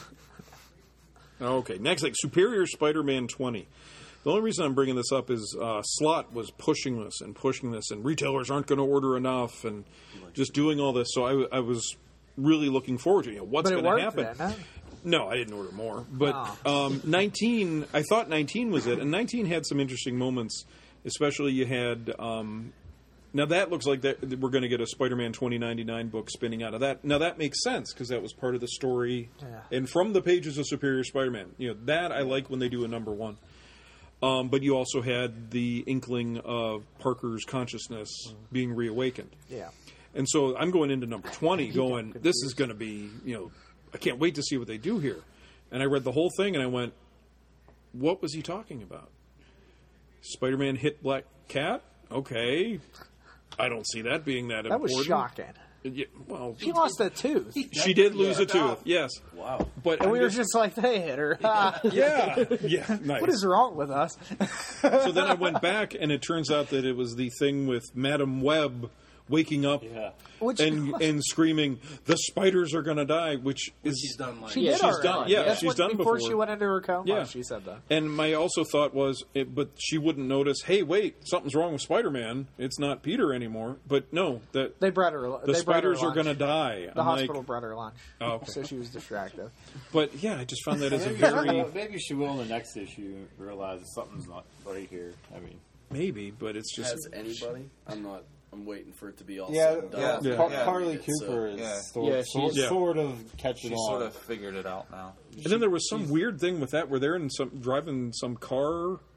S1: Okay, next, Superior Spider-Man 20. The only reason I'm bringing this up is Slott was pushing this, and retailers aren't going to order enough, and just doing all this. So I was really looking forward to what's going to happen.
S4: Then, huh?
S1: No, I didn't order more. But 19, I thought 19 was it, and 19 had some interesting moments. Especially you had... now that looks like that we're going to get a Spider-Man 2099 book spinning out of that. Now that makes sense because that was part of the story, and from the pages of Superior Spider-Man. That I like when they do a number 1. But you also had the inkling of Parker's consciousness being reawakened.
S4: Yeah.
S1: And so I'm going into number 20 going, this is going to be, I can't wait to see what they do here. And I read the whole thing and I went, what was he talking about? Spider-Man hit Black Cat? Okay. I don't see that being that important.
S4: That was shocking.
S1: Yeah, well,
S4: she lost a tooth.
S1: She did lose a tooth, yes.
S7: Wow.
S1: But
S4: and we were just like, they hit her.
S1: Yeah, nice.
S4: What is wrong with us?
S1: So then I went back, and it turns out that it was the thing with Madam Web waking up and screaming, "The spiders are going to die," which is
S7: she's done.
S4: She did
S1: she's done. Yeah, she's done
S4: before she went into her coma.
S1: Yeah.
S4: She said that.
S1: And my also thought was, but she wouldn't notice. Hey, wait, something's wrong with Spider-Man. It's not Peter anymore. But no, that
S4: they bred her.
S1: The spiders are going to die.
S4: The hospital bred her lunch.
S1: Oh, okay.
S4: So she was distracted.
S1: But yeah, I just found that as a very
S8: maybe she will in the next issue realize something's not right here. I mean,
S1: maybe, but it's just
S7: as anybody. I'm waiting for it to be all said and done.
S8: Carly Cooper is sort of catching on.
S5: She's sort of figured it out now.
S1: And then there was some weird thing with that where they're driving some car,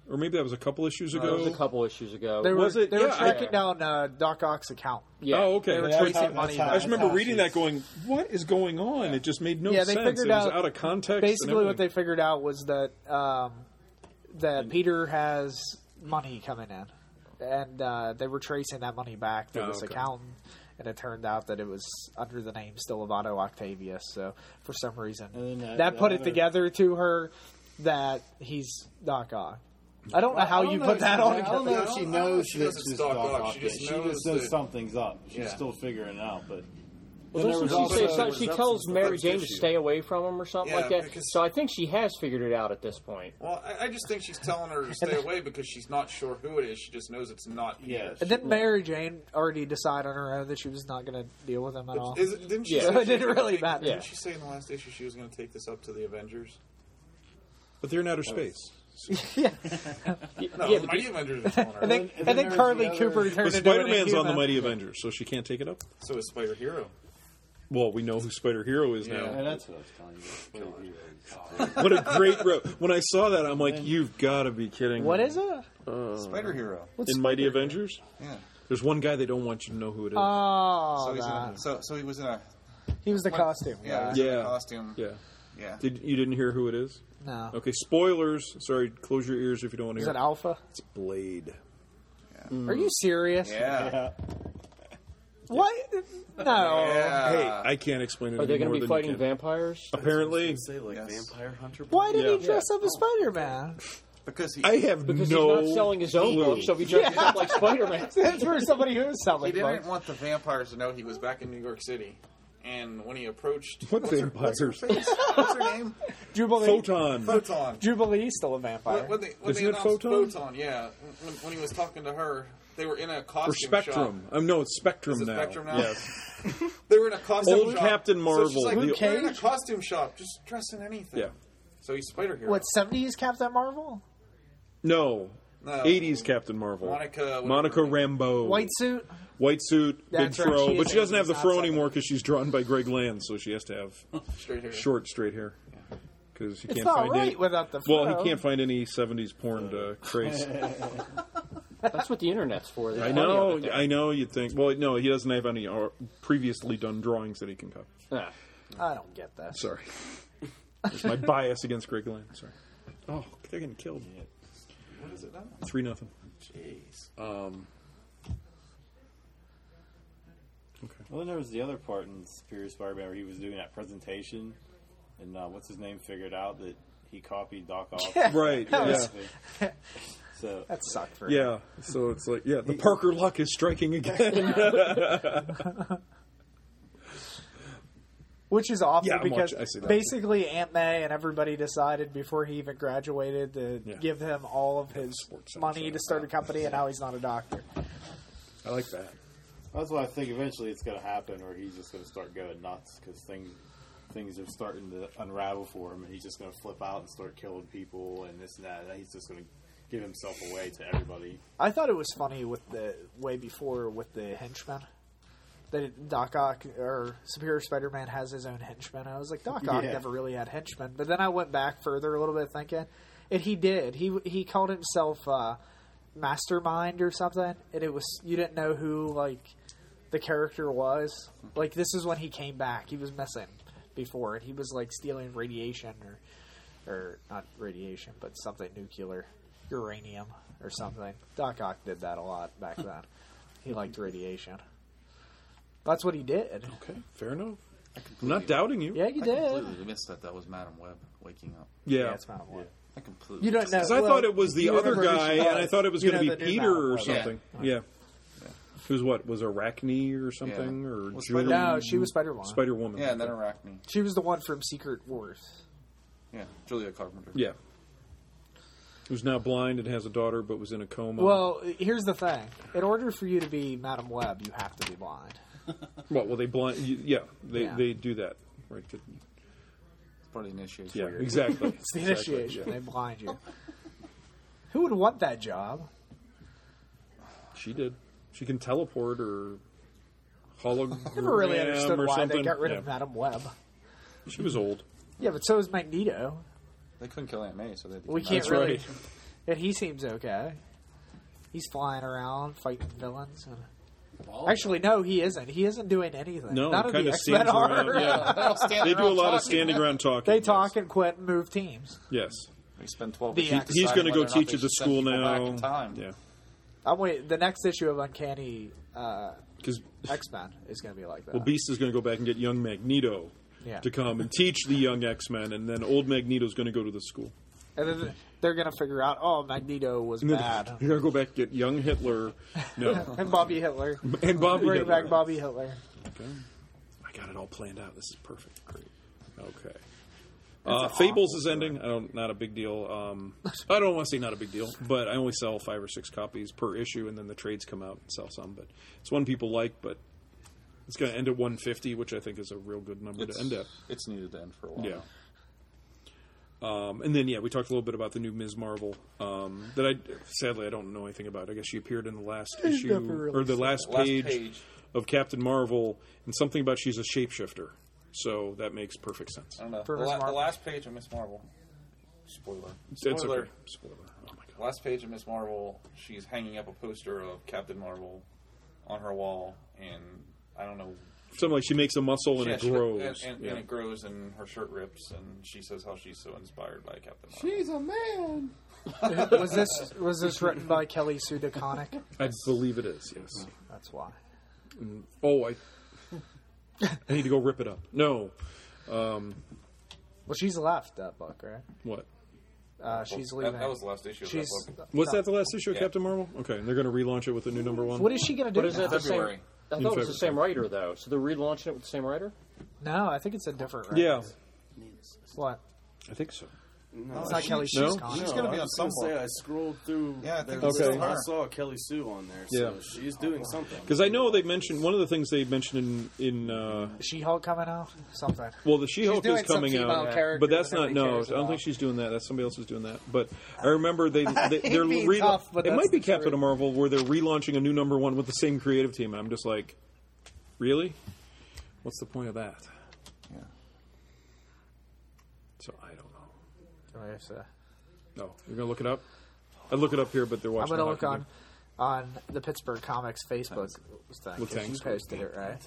S1: or maybe that was a couple issues ago.
S6: It was a couple issues ago.
S4: They were
S1: Yeah,
S4: tracking down Doc Ock's account.
S6: Yeah.
S1: Oh, okay.
S4: They were
S8: Yeah,
S4: tracing
S8: that's
S4: money.
S8: how-
S1: I
S4: back.
S1: just remember reading that, going, "What is going on?" It just made no
S4: Yeah,
S1: sense.
S4: they figured
S1: It was
S4: out
S1: out of context.
S4: Basically,
S1: and
S4: what they figured out was that that Peter has money coming in, and they were tracing that money back to this
S1: okay.
S4: accountant, and it turned out that it was under the name still of Otto Octavius. So for some reason,
S8: And then
S4: that put it
S8: other-
S4: together to her that he's Doc Ock. I don't know how you put that on
S8: I don't know
S4: together.
S8: if she knows
S9: She
S8: that
S9: doesn't
S8: she's
S9: stalk
S8: Doc
S9: Ock.
S8: Ock.
S9: She
S8: She
S9: just
S8: just
S9: knows
S8: knows
S9: that-
S8: something's up. She's
S9: Yeah.
S8: still figuring it out, but.
S6: Well,
S8: then there
S6: doesn't
S8: was
S6: she say
S8: also-
S6: something? She tells Mary Jane to
S7: issue.
S6: stay away from him or something
S9: Yeah,
S6: like that.
S9: because-
S6: So I think she has figured it out at this point.
S9: Well, I just think she's telling her to stay away because she's not sure who it is. She just knows it's not
S8: Yeah.
S9: Peter.
S4: And then Mary Jane already decided on her own that she was not going to deal with him at all.
S9: Didn't she
S6: Yeah.
S9: say
S4: So it
S9: she was
S4: didn't
S9: gonna
S4: really
S9: take-
S4: matter.
S9: Didn't she say in the last issue she was going to take this up to the Avengers?
S1: But they're in outer space.
S4: yeah.
S9: No,
S6: Yeah,
S9: the Mighty Avengers are telling her.
S4: And then,
S8: then there's
S4: Carly
S8: the other-
S4: Cooper
S1: But
S4: turned into an
S1: Spider-Man's on the
S4: Inhuman.
S1: Mighty Avengers, so she can't take it up.
S9: So is Spider Hero.
S1: Well, we know who Spider-Hero is
S9: Yeah.
S1: now.
S8: Yeah, that's what I was telling you.
S1: What a great when I saw that, I'm like, you've got to be kidding
S4: What
S1: me.
S4: is it?
S5: Spider Hero.
S1: In Mighty Avengers?
S5: Yeah.
S1: There's one guy they don't want you to know who it is.
S4: Oh,
S5: So he's in
S4: that.
S5: so he was in a
S4: He was the costume.
S5: yeah,
S4: guy.
S5: he was in
S1: Yeah.
S5: a costume.
S1: yeah.
S5: Yeah.
S1: You didn't hear who it is?
S4: No.
S1: Okay, spoilers. Sorry, close your ears if you don't want to
S4: Is
S1: hear.
S4: it Alpha?
S1: It's Blade.
S4: Are you serious?
S5: Yeah.
S4: What? No.
S5: Yeah.
S1: Hey, I can't explain it
S6: Are they
S1: any
S6: going
S1: more
S6: to be
S1: than you
S6: fighting
S1: can.
S6: vampires?
S1: Apparently,
S7: Say like
S5: Yes.
S7: Vampire Hunter.
S4: Why did
S1: Yeah.
S4: he dress up as Spider-Man?
S5: Because he
S1: I have
S6: Because
S1: no
S6: he's not selling his own
S1: clue.
S6: book, so he dresses up like Spider-Man.
S4: That's for somebody who's selling
S5: didn't
S4: books.
S5: want the vampires to know he was back in New York City. And when he approached
S1: What
S5: what's her
S1: vampires?
S5: face? What's her name?
S4: Jubilee.
S1: Photon.
S5: Photon.
S4: Jubilee's still a vampire.
S5: When they
S1: Isn't it
S5: announced
S1: Photon?
S5: yeah. When he was talking to her, they were in a
S1: Or
S5: costume
S1: Spectrum. No, it's Spectrum
S5: Is it
S1: now.
S5: Spectrum now?
S1: Yes.
S5: shop. They were in a costume
S1: Old
S5: shop.
S1: Captain Marvel.
S5: So she's like,
S1: Luke
S5: we're in a
S4: Cage?
S5: costume shop. Just dress in anything.
S1: Yeah.
S5: So he's Spider-Hero.
S4: What, 70s Captain Marvel?
S1: No.
S5: No.
S1: 80s Captain Marvel. Monica Rambeau.
S4: White suit?
S1: White suit, big
S4: That's right,
S1: fro.
S4: she
S1: But
S4: is
S1: she doesn't have the
S4: 80s,
S1: fro
S4: not
S1: anymore because she's drawn by Greg Land, so she has to have
S5: Straight hair.
S1: short, straight hair. Because he
S4: It's
S1: can't
S4: not
S1: find
S4: right
S1: any.
S4: without the fro.
S1: Well, he can't find any 70s porn to craze.
S6: That's what the internet's for. There's
S1: I
S6: plenty
S1: know,
S6: of it there.
S1: I know. You'd think. Well, no, he doesn't have any previously done drawings that he can cut.
S6: Ah.
S4: I don't get that.
S1: Sorry, it's my bias against Greg Land. Sorry. Oh, they're getting killed.
S5: What is it now?
S1: 3-0.
S5: Jeez.
S1: Okay.
S8: Well, then there was the other part in Superior Spider-Man where he was doing that presentation, and what's his name figured out that he copied Doc Ock.
S1: Right. Yeah.
S8: So
S4: That sucked for him.
S1: Yeah. So it's like, yeah, the Parker luck is striking again.
S4: Which is awful
S1: Yeah, I'm
S4: because
S1: watching- I see that.
S4: basically Aunt May and everybody decided before he even graduated to
S1: Yeah.
S4: give him all of his
S1: Sports
S4: money
S1: Center.
S4: to start a company, and now he's not a doctor.
S1: I like that.
S8: that's why I think eventually it's going to happen, or he's just going to start going nuts because things are starting to unravel for him, and he's just going to flip out and start killing people and this and that. And he's just going to give himself away to everybody.
S4: I thought it was funny with the way before with the henchmen. That Doc Ock or Superior Spider-Man has his own henchmen. I was like, Doc Ock
S8: Yeah.
S4: never really had henchmen. But then I went back further a little bit thinking, and he did. He called himself Mastermind or something, and it was you didn't know who like the character was. Like this is when he came back. He was missing before, and he was like stealing radiation or not radiation, but something nuclear, uranium or something. Doc Ock did that a lot back then. He liked radiation. That's what he did.
S1: Okay, fair enough. I'm not doubting you.
S4: Yeah, you
S5: I
S4: did.
S5: completely missed that was Madam Web waking up.
S1: Yeah.
S4: it's Madam Web.
S5: I completely.
S4: You don't know.
S1: Because I thought it was the
S4: you
S1: other
S4: remember who
S1: guy,
S4: she
S1: and
S4: was.
S1: I thought it was
S4: You
S1: going to
S4: know
S1: be
S4: the new
S1: Peter
S4: Madam
S1: or
S4: Web.
S1: something. Yeah. Who's what? Was Arachne or something?
S5: Yeah.
S1: Or
S5: Was
S1: Julie?
S4: No, she was Spider-Woman.
S1: Spider-Woman.
S5: Yeah, and then Arachne.
S4: She was the one from Secret Wars.
S5: Yeah, Julia Carpenter.
S1: Yeah. Who's now blind and has a daughter but was in a coma.
S4: Well, here's the thing. In order for you to be Madam Web, you have to be blind.
S1: Well, they blind. Yeah,
S4: Yeah.
S1: they do that. Right.
S5: It's part of the initiation.
S1: Yeah, exactly.
S4: It's the
S1: Exactly,
S4: initiation.
S1: yeah.
S4: They blind you. Who would want that job?
S1: She did. She can teleport or hologram
S4: Never really understood
S1: or
S4: why
S1: something.
S4: they got rid
S1: Yeah.
S4: of Madam Web.
S1: She was old.
S4: Yeah, but so is Magneto.
S5: They couldn't kill Aunt May, so they had to
S4: We
S5: kill
S4: can't
S1: That's
S4: really.
S1: right.
S4: And he seems okay. He's flying around fighting villains. Actually, no, he isn't. He isn't doing anything.
S1: No,
S4: none of the
S1: kind of
S4: X-Men
S1: stands
S4: are.
S1: around. Yeah. They do a lot of standing around talking.
S4: They talk and quit and move teams.
S1: Yes.
S5: We spend 12
S4: The
S5: issues
S4: X-
S1: He's going to go
S5: deciding whether or not
S1: teach
S5: they
S1: at the
S5: should send
S1: school
S5: people back
S1: now.
S5: in time.
S1: Yeah.
S4: I'm waiting. The next issue of Uncanny
S1: Because
S4: X-Men is going to be like that.
S1: well, Beast is going to go back and get young Magneto to come and teach the young X-Men, and then old Magneto's going to go to the school.
S4: And then they're going to figure out, oh, Magneto was
S1: And then
S4: bad.
S1: You're going to go back and get young Hitler. No.
S4: And Bobby Hitler.
S1: And Bobby
S4: Bring
S1: Hitler.
S4: back Bobby Hitler.
S1: Okay. I got it all planned out. This is perfect. Great. Okay. Fables is ending. Not a big deal. I don't want to say not a big deal, but I only sell 5 or 6 copies per issue, and then the trades come out and sell some. But it's one people like, but it's going to end at 150, which I think is a real good number to end at.
S5: It's needed to end for a while.
S1: Yeah. And then, we talked a little bit about the new Ms. Marvel that sadly I don't know anything about. I guess she appeared in the last issue, or the last page of Captain Marvel, and something about she's a shapeshifter. So that makes perfect sense.
S5: I don't know.
S4: For
S5: The,
S4: Miss Marvel.
S5: the last page of Miss Marvel. Spoiler.
S1: It's
S5: Spoiler.
S1: okay. Spoiler. Oh my god.
S5: Last page of Miss Marvel, she's hanging up a poster of Captain Marvel on her wall, and I don't know.
S1: Something like she makes a muscle and
S5: Yeah,
S1: it
S5: she-
S1: grows.
S5: and it grows, and her shirt rips, and she says how she's so inspired by Captain Marvel.
S8: She's a man.
S4: was this written by Kelly Sue DeConnick?
S1: I believe it is. Yes.
S4: That's why.
S1: I need to go rip it up. No.
S4: Well, she's left that book, right?
S1: What?
S4: She's leaving.
S5: That was the last issue of
S4: She's
S5: that book.
S1: Was that the last issue of
S5: Yeah.
S1: Captain Marvel? Okay, and they're going to relaunch it with a new number 1.
S4: What is she going to do?
S6: But is it
S4: now?
S6: the same?
S5: February.
S6: I thought it was the same writer though. So they're relaunching it with the same writer.
S4: No, I think it's a different. Writer.
S1: Yeah,
S4: What?
S1: I think so.
S7: No,
S4: It's not Kelly Sue
S1: no?
S4: DeConnick.
S5: She's going to be
S7: I
S5: on
S7: was
S5: some
S7: gonna say
S5: book.
S7: I scrolled through.
S5: Yeah, I think
S7: there
S5: it's
S7: was-
S1: still
S7: I
S5: her.
S7: saw Kelly Sue on there, so
S1: Yeah.
S7: she's doing something.
S1: Because I know they mentioned one of the things they mentioned in
S4: She-Hulk coming out? Something.
S1: well, the She-Hulk
S4: doing
S1: is coming
S4: some female
S1: out,
S4: character
S1: but that's
S4: that
S1: not.
S4: nobody
S1: No, I
S4: cares
S1: don't
S4: about.
S1: think she's doing that. That's somebody else is doing that. But I remember they're
S4: being tough, but
S1: it
S4: that's
S1: might be
S4: the
S1: Captain
S4: truth.
S1: Marvel where they're relaunching a new number 1 with the same creative team. I'm just like, really? What's the point of that?
S5: Yeah.
S1: So I don't know. No, you're gonna look it up. I look it up here, but they're
S4: I'm
S1: watching.
S4: going to
S1: the
S4: look
S1: hockey
S4: on the Pittsburgh Comics Facebook thing. 'cause
S1: Letang
S4: you
S1: score.
S4: posted it, right?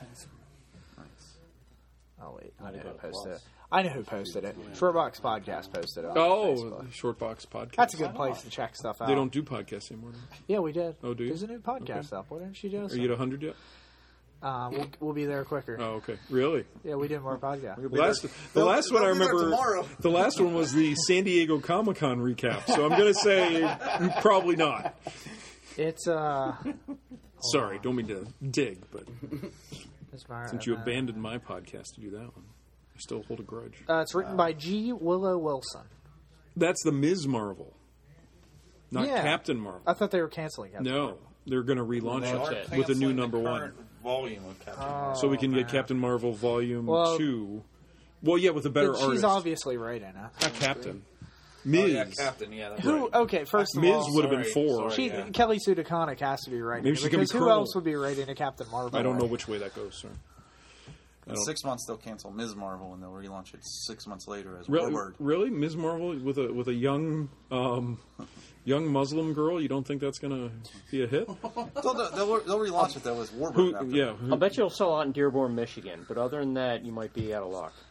S4: Oh, wait. I know who posted it. I know who posted it. Shortbox Podcast posted it on
S1: game. Oh,
S4: Facebook.
S1: Shortbox podcast.
S4: That's a good place to check stuff out.
S1: They don't do podcasts anymore.
S4: Yeah, we did.
S1: Oh, do you?
S4: There's a new podcast up. Why didn't you do
S1: Are you at 100 yet?
S4: We'll be there quicker.
S1: Oh, okay. Really?
S4: Yeah, we did more podcasts.
S1: The last one I
S5: they'll be there
S1: remember.
S5: tomorrow.
S1: The last one was the San Diego Comic Con recap. So I'm going to say probably not.
S4: It's
S1: Sorry, don't mean to dig, but
S4: it's my,
S1: since you abandoned my podcast to do that one, I still hold a grudge.
S4: it's written by G. Willow Wilson.
S1: That's the Ms. Marvel, not
S4: Yeah.
S1: Captain Marvel.
S4: I thought they were canceling it.
S1: No, they're going to relaunch
S5: They are
S1: it with a new
S5: canceling
S1: number
S5: the
S1: 1.
S5: current volume of Captain Marvel.
S1: So we can get Captain Marvel Volume
S4: Well-
S1: 2. Well, yeah, with a better
S4: She's
S1: artist.
S4: obviously right in it.
S1: Not Captain.
S5: Oh,
S1: Ms.
S5: yeah, Captain, yeah. That's
S4: Who?
S5: right.
S4: Okay, first of
S1: Ms.
S4: all,
S1: would have been
S5: sorry,
S1: 4.
S5: sorry.
S4: she,
S5: yeah.
S4: Kelly Sue DeConnick has to be writing
S1: Maybe
S4: it
S1: she could be
S4: because who
S1: Colonel.
S4: else would be writing a Captain Marvel?
S1: I don't know which way that goes, sir.
S5: In 6 months, they'll cancel Ms. Marvel, and they'll relaunch it 6 months later as
S1: Really,
S5: Warbird.
S1: really, Ms. Marvel with a young Muslim girl. You don't think that's going to be a hit?
S5: They'll relaunch it, though, as Warbird.
S1: Who?
S5: after.
S1: Yeah.
S6: I'll bet you it'll sell out in Dearborn, Michigan. But other than that, you might be out of luck.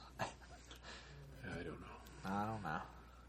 S1: I don't know.
S4: I don't know.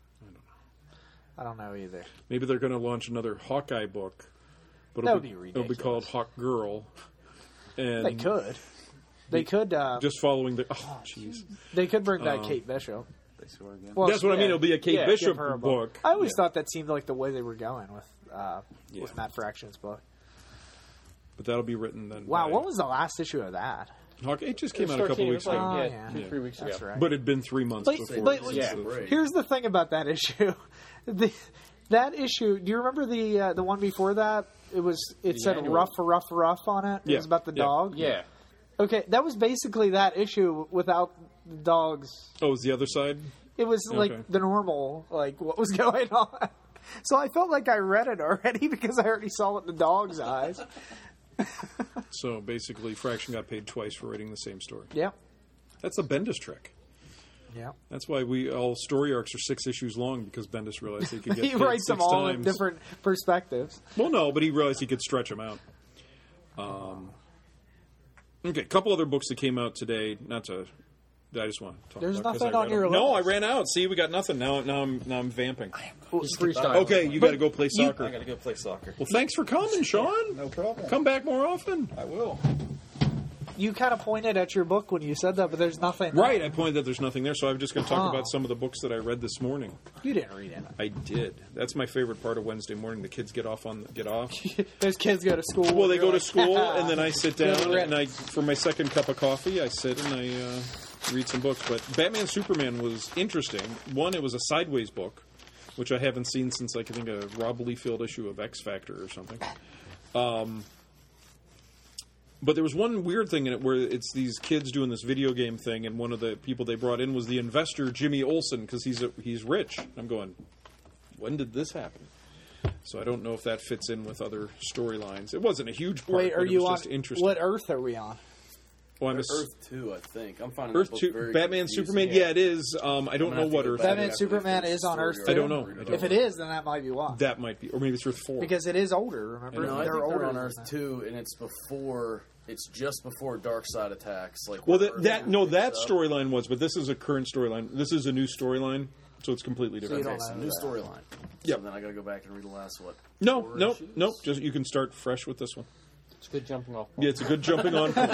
S4: I don't know either.
S1: Maybe they're going to launch another Hawkeye book, but
S4: That
S1: it'll
S4: would be
S1: it'll be called
S4: ridiculous.
S1: Hawk Girl. And
S4: They could. They could.
S1: just following the. Oh, jeez.
S4: They could bring back Kate Bishop.
S5: again.
S4: Well,
S1: That's what I mean.
S4: yeah.
S1: It'll be a Kate
S6: Yeah,
S1: Bishop
S4: Give her a
S1: book.
S4: I always thought that seemed like the way they were going with Matt Fraction's book.
S1: But that'll be written then.
S4: Wow,
S1: by
S4: what was the last issue of that?
S1: Hawkeye. It just came
S6: It
S1: out a couple
S6: was
S1: weeks
S6: like,
S1: ago.
S4: Oh,
S6: yeah,
S4: yeah.
S6: 2-3 weeks
S4: That's
S6: ago.
S4: right.
S1: But it'd been 3 months
S4: But-
S1: before.
S4: but-
S6: Yeah.
S4: Here's the thing about that issue. That issue. Do you remember the one before that? It said
S6: annual.
S4: rough on it. It
S1: Yeah.
S4: was about the
S1: Yeah.
S4: dog.
S6: Yeah.
S4: Okay, that was basically that issue without the dogs.
S1: Oh, is the other side?
S4: It was like
S1: Okay.
S4: the normal, like what was going on. So I felt like I read it already because I already saw it in the dog's eyes.
S1: So basically, Fraction got paid twice for writing the same story.
S4: Yep.
S1: That's a Bendis trick.
S4: Yeah.
S1: That's why all story arcs are 6 issues long, because Bendis realized he could get
S4: he
S1: paid
S4: writes
S1: 6
S4: them all
S1: times.
S4: in different perspectives.
S1: Well, no, but he realized he could stretch them out. Okay, a couple other books that came out today. I just want to talk
S4: There's
S1: about.
S4: nothing on your list.
S1: No, I ran out. See, we got nothing. Now I'm vamping.
S6: Freestyle.
S1: Okay, you got to go play soccer.
S9: I got to go play soccer.
S1: Well, thanks for coming, Sean.
S9: No problem.
S1: Come back more often.
S9: I will.
S4: You kind of pointed at your book when you said that, but there's nothing.
S1: Right, I pointed that there's nothing there, so I'm just going to talk about some of the books that I read this morning.
S4: You didn't read it.
S1: I did. That's my favorite part of Wednesday morning. The kids get off.
S4: Those kids go to school.
S1: Well, they go to
S4: like,
S1: school, and then I sit down,
S4: Good
S1: and for my second cup of coffee, I sit and I read some books. But Batman Superman was interesting. One, it was a sideways book, which I haven't seen since, like, I think a Rob Liefeld issue of X Factor or something. But there was one weird thing in it where it's these kids doing this video game thing, and one of the people they brought in was the investor, Jimmy Olsen, because he's rich. I'm going, when did this happen? So I don't know if that fits in with other storylines. It wasn't a huge part,
S4: Wait, are
S1: but it
S4: you
S1: was
S4: on?
S1: just interesting.
S4: What Earth are we on?
S1: Well, I'm
S7: Earth 2, I think. I'm finding
S1: Earth
S7: that book
S1: 2,
S7: very
S1: Batman,
S7: confusing.
S1: Superman. Yeah, it is. I don't know what Earth.
S4: Batman
S1: is.
S4: Superman is on Earth 2?
S1: I don't know.
S4: If it is, then that might be why.
S1: That might be, or maybe it's Earth 4.
S4: Because it is older. Remember,
S7: No, I think
S4: older
S7: they're on
S4: than
S7: Earth
S4: that.
S7: 2, and it's before. It's just before Darkseid attacks. Like,
S1: Well,
S7: where
S1: that
S7: Earth
S1: that
S7: picks up.
S1: storyline was, but this is a current storyline. This is a new storyline, so it's completely
S4: you
S1: different.
S4: don't
S7: Okay, so
S4: know
S7: new
S4: that.
S7: storyline.
S1: Yep.
S7: So then I got to go back and read the last
S1: No. Just you can start fresh with this one.
S6: It's a good jumping off.
S1: Yeah, it's a good jumping on point.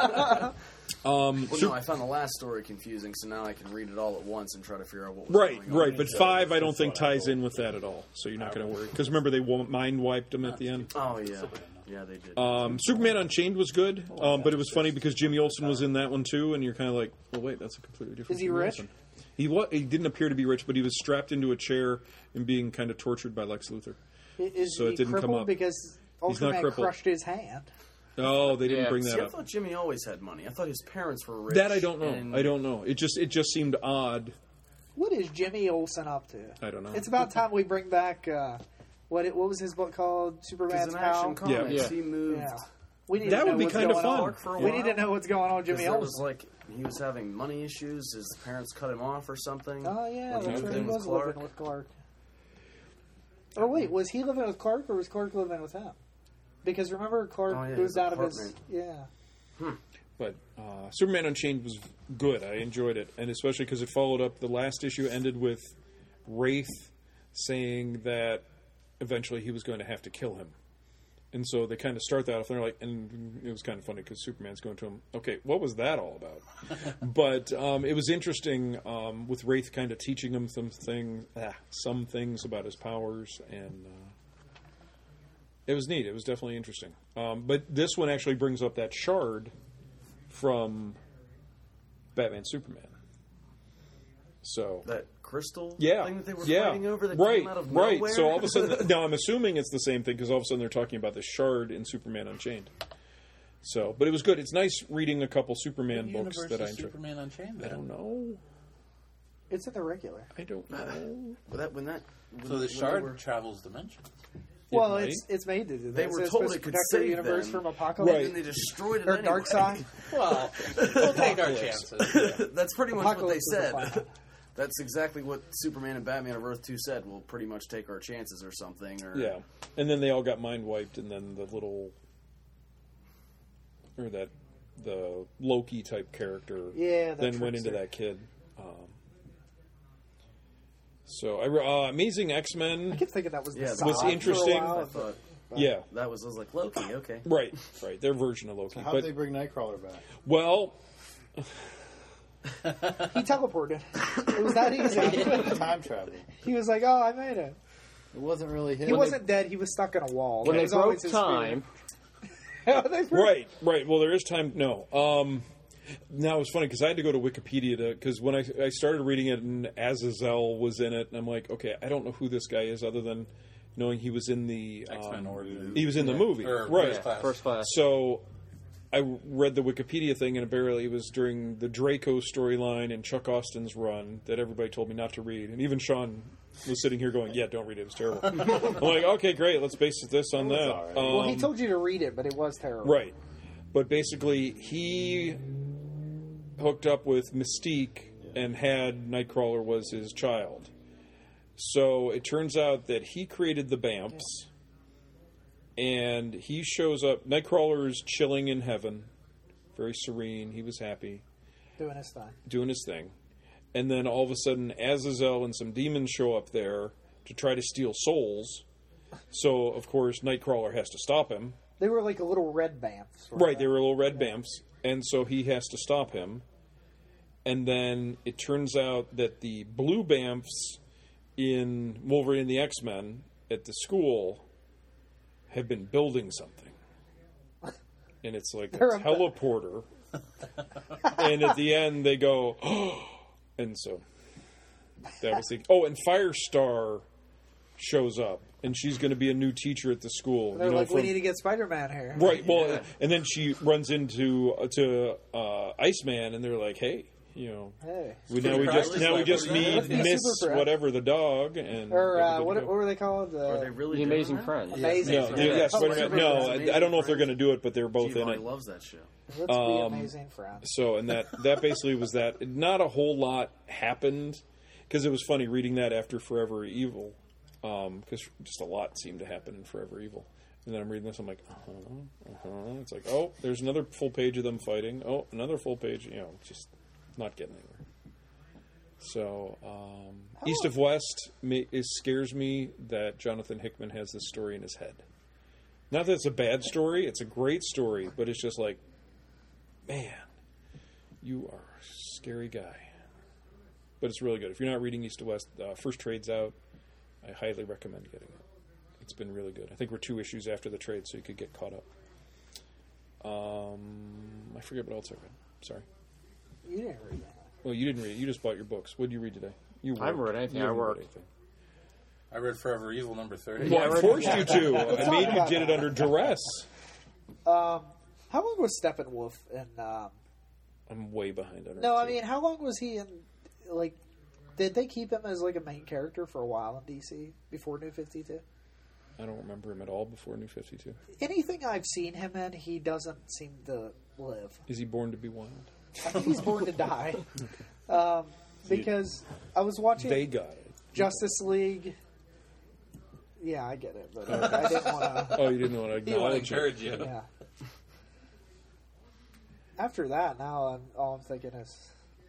S7: Well, no, I found the last story confusing, so now I can read it all at once and try to figure out what was
S1: Right,
S7: going on.
S1: right. But 5, I don't think ties in with that at all. So you're not going to worry. Because remember, they mind wiped him at the end.
S7: Oh, yeah. Yeah, they did.
S1: Superman Unchained was good, but it was funny because Jimmy Olsen was in that one too, and you're kind of like, well, wait, that's a completely different.
S4: Is he
S1: Jimmy
S4: rich?
S1: Olsen. He didn't appear to be rich, but he was strapped into a chair and being kind of tortured by Lex Luthor.
S4: Is
S1: So
S4: he
S1: it didn't come
S4: crippled
S1: up.
S4: because
S1: He's not
S4: Ultraman
S1: crippled.
S4: crushed his hand?
S1: Oh, they didn't bring
S7: See,
S1: that
S7: I
S1: up.
S7: thought Jimmy always had money. I thought his parents were rich.
S1: That I don't know.
S7: and-
S1: I don't know. It just seemed odd.
S4: What is Jimmy Olsen up to?
S1: I don't know.
S4: It's about time we bring back what was his book called?
S7: 'Cause
S4: Superman's
S7: in
S4: Pal.
S7: Action Comics,
S6: Yeah.
S7: he moved.
S4: Yeah. We need
S1: That
S4: to know
S1: would be
S4: what's
S1: kinda
S4: going
S1: fun.
S4: on.
S7: For a
S4: We
S7: while.
S4: need to know what's going on with
S7: 'Cause
S4: Jimmy
S7: there
S4: Olsen.
S7: was like he was having money issues. His parents cut him off or something.
S4: Oh yeah,
S7: When he
S4: that's
S7: moved
S4: right. He
S7: in with
S4: was
S7: Clark.
S4: living with Clark. Or wait, was he living with Clark or was Clark living with him? Because remember, Clark
S7: Oh, yeah,
S4: moved
S7: his
S4: out of his
S7: apartment.
S1: But Superman Unchained was good. I enjoyed it, and especially because it followed up. The last issue ended with Wraith saying that eventually he was going to have to kill him, and so they kind of start that off. And they're like, and it was kind of funny because Superman's going to him. Okay, what was that all about? But it was interesting with Wraith kind of teaching him some things about his powers, and it was neat. It was definitely interesting. But this one actually brings up that shard from Batman Superman. So
S7: That crystal
S1: yeah,
S7: thing that they were
S1: yeah,
S7: fighting over that
S1: right,
S7: came out of
S1: right.
S7: nowhere.
S1: So all of a sudden, now I'm assuming it's the same thing because all of a sudden they're talking about the shard in Superman Unchained. So, but it was good. It's nice reading a couple Superman books that I enjoy.
S10: Superman Unchained.
S1: I don't know.
S4: It's in the regular.
S1: I don't know.
S7: But when
S10: So the
S7: they
S10: shard
S7: were-
S10: travels dimensions.
S4: Well,
S1: might.
S4: it's made to do that.
S7: They were
S4: It's
S7: told
S4: supposed
S7: it
S4: to
S7: could
S4: protect their
S7: save
S4: universe
S7: them.
S4: from apocalypse.
S1: Right.
S7: and they destroyed it
S4: Or
S7: anyway.
S4: Dark Side.
S10: Well, we'll take our chances.
S7: That's pretty much what they
S4: Apocalypse is the
S7: said.
S4: plan.
S7: That's exactly what Superman and Batman of Earth 2 said. We'll pretty much take our chances or something. Or
S1: Yeah, and then they all got mind wiped, and then the Loki type character,
S4: Yeah, that
S1: then went into
S4: trickster.
S1: that kid. So Amazing X-Men.
S4: I kept thinking that was the
S7: Yeah,
S4: Zod
S1: was
S4: for a
S1: interesting.
S4: while,
S7: I thought
S1: Yeah,
S7: that was. I was like Loki. Okay.
S1: right, their version of Loki.
S8: How
S1: But
S8: did they bring Nightcrawler back?
S1: well,
S4: He teleported. It was that easy.
S8: Time travel.
S4: He was like, "Oh, I made it."
S8: It wasn't really him.
S4: He wasn't dead. He was stuck in a wall.
S6: When
S4: It
S6: they
S4: was
S6: broke
S4: always his
S6: time,
S4: fear. They broke-
S1: right. Well, there is time. No. Now it's funny because I had to go to Wikipedia because when I started reading it and Azazel was in it, and I'm like, okay, I don't know who this guy is other than knowing he was in the
S10: X-Men origin.
S1: he was in the movie,
S10: Or
S1: right?
S10: First Class.
S6: first class.
S1: So I read the Wikipedia thing, and apparently it was during the Draco storyline and Chuck Austin's run that everybody told me not to read, and even Sean was sitting here going, "Yeah, don't read it; it was terrible." I'm like, "Okay, great, let's base this on that."
S8: all right.
S4: Well, he told you to read it, but it was terrible.
S1: Right. But basically, he hooked up with Mystique and had Nightcrawler was his child. So it turns out that he created the Bamfs, and he shows up. Nightcrawler is chilling in heaven, very serene. He was happy. Doing his thing. And then all of a sudden, Azazel and some demons show up there to try to steal souls. So, of course, Nightcrawler has to stop him.
S4: They were like a little red Bamfs.
S1: Right, they were little red Bamfs. And so he has to stop him. And then it turns out that the blue Bamfs in Wolverine and the X-Men at the school have been building something. And it's like a teleporter. And at the end they go, oh! And so that was the... Oh, and Firestar shows up. And she's going to be a new teacher at the school.
S4: They're like, we need to get Spider-Man here.
S1: Right, well, and then she runs into Iceman, and they're like, hey, we just need Miss whatever the dog, and
S4: what were they called?
S3: Are they really
S6: the Amazing Friends?
S1: Yes, no, I don't know if they're going to do it, but they're both in it.
S7: Loves that show.
S4: Let's be Amazing Friends.
S1: So, and that basically was that. Not a whole lot happened because it was funny reading that after Forever Evil, because just a lot seemed to happen in Forever Evil. And then I'm reading this, I'm like, It's like, oh, there's another full page of them fighting. Oh, another full page. Just not getting anywhere. So, East of West scares me that Jonathan Hickman has this story in his head. Not that it's a bad story; it's a great story, but it's just like, man, you are a scary guy. But it's really good. If you're not reading East of West, first trade's out. I highly recommend getting it. It's been really good. I think we're 2 issues after the trade, so you could get caught up. I forget what else I read. Sorry.
S4: You didn't read that.
S1: Well, you didn't read it. You just bought your books. What did you read today?
S6: I haven't read anything. I worked.
S9: I read Forever Evil number 30.
S1: Well, I forced you to. I made you get it under duress.
S4: How long was Steppenwolf in...
S1: I'm way behind on it.
S4: No, I mean, how long was he in... Like, did they keep him as like a main character for a while in DC before New 52?
S1: I don't remember him at all before New 52.
S4: Anything I've seen him in, he doesn't seem to live.
S1: Is he born to be wild?
S4: I think he's born to die. Because I was watching...
S1: They got it.
S4: Justice League... Yeah, I get it, but I didn't want to...
S1: Oh, you didn't want to acknowledge
S9: it. You.
S4: Yeah. After that, now all I'm thinking is...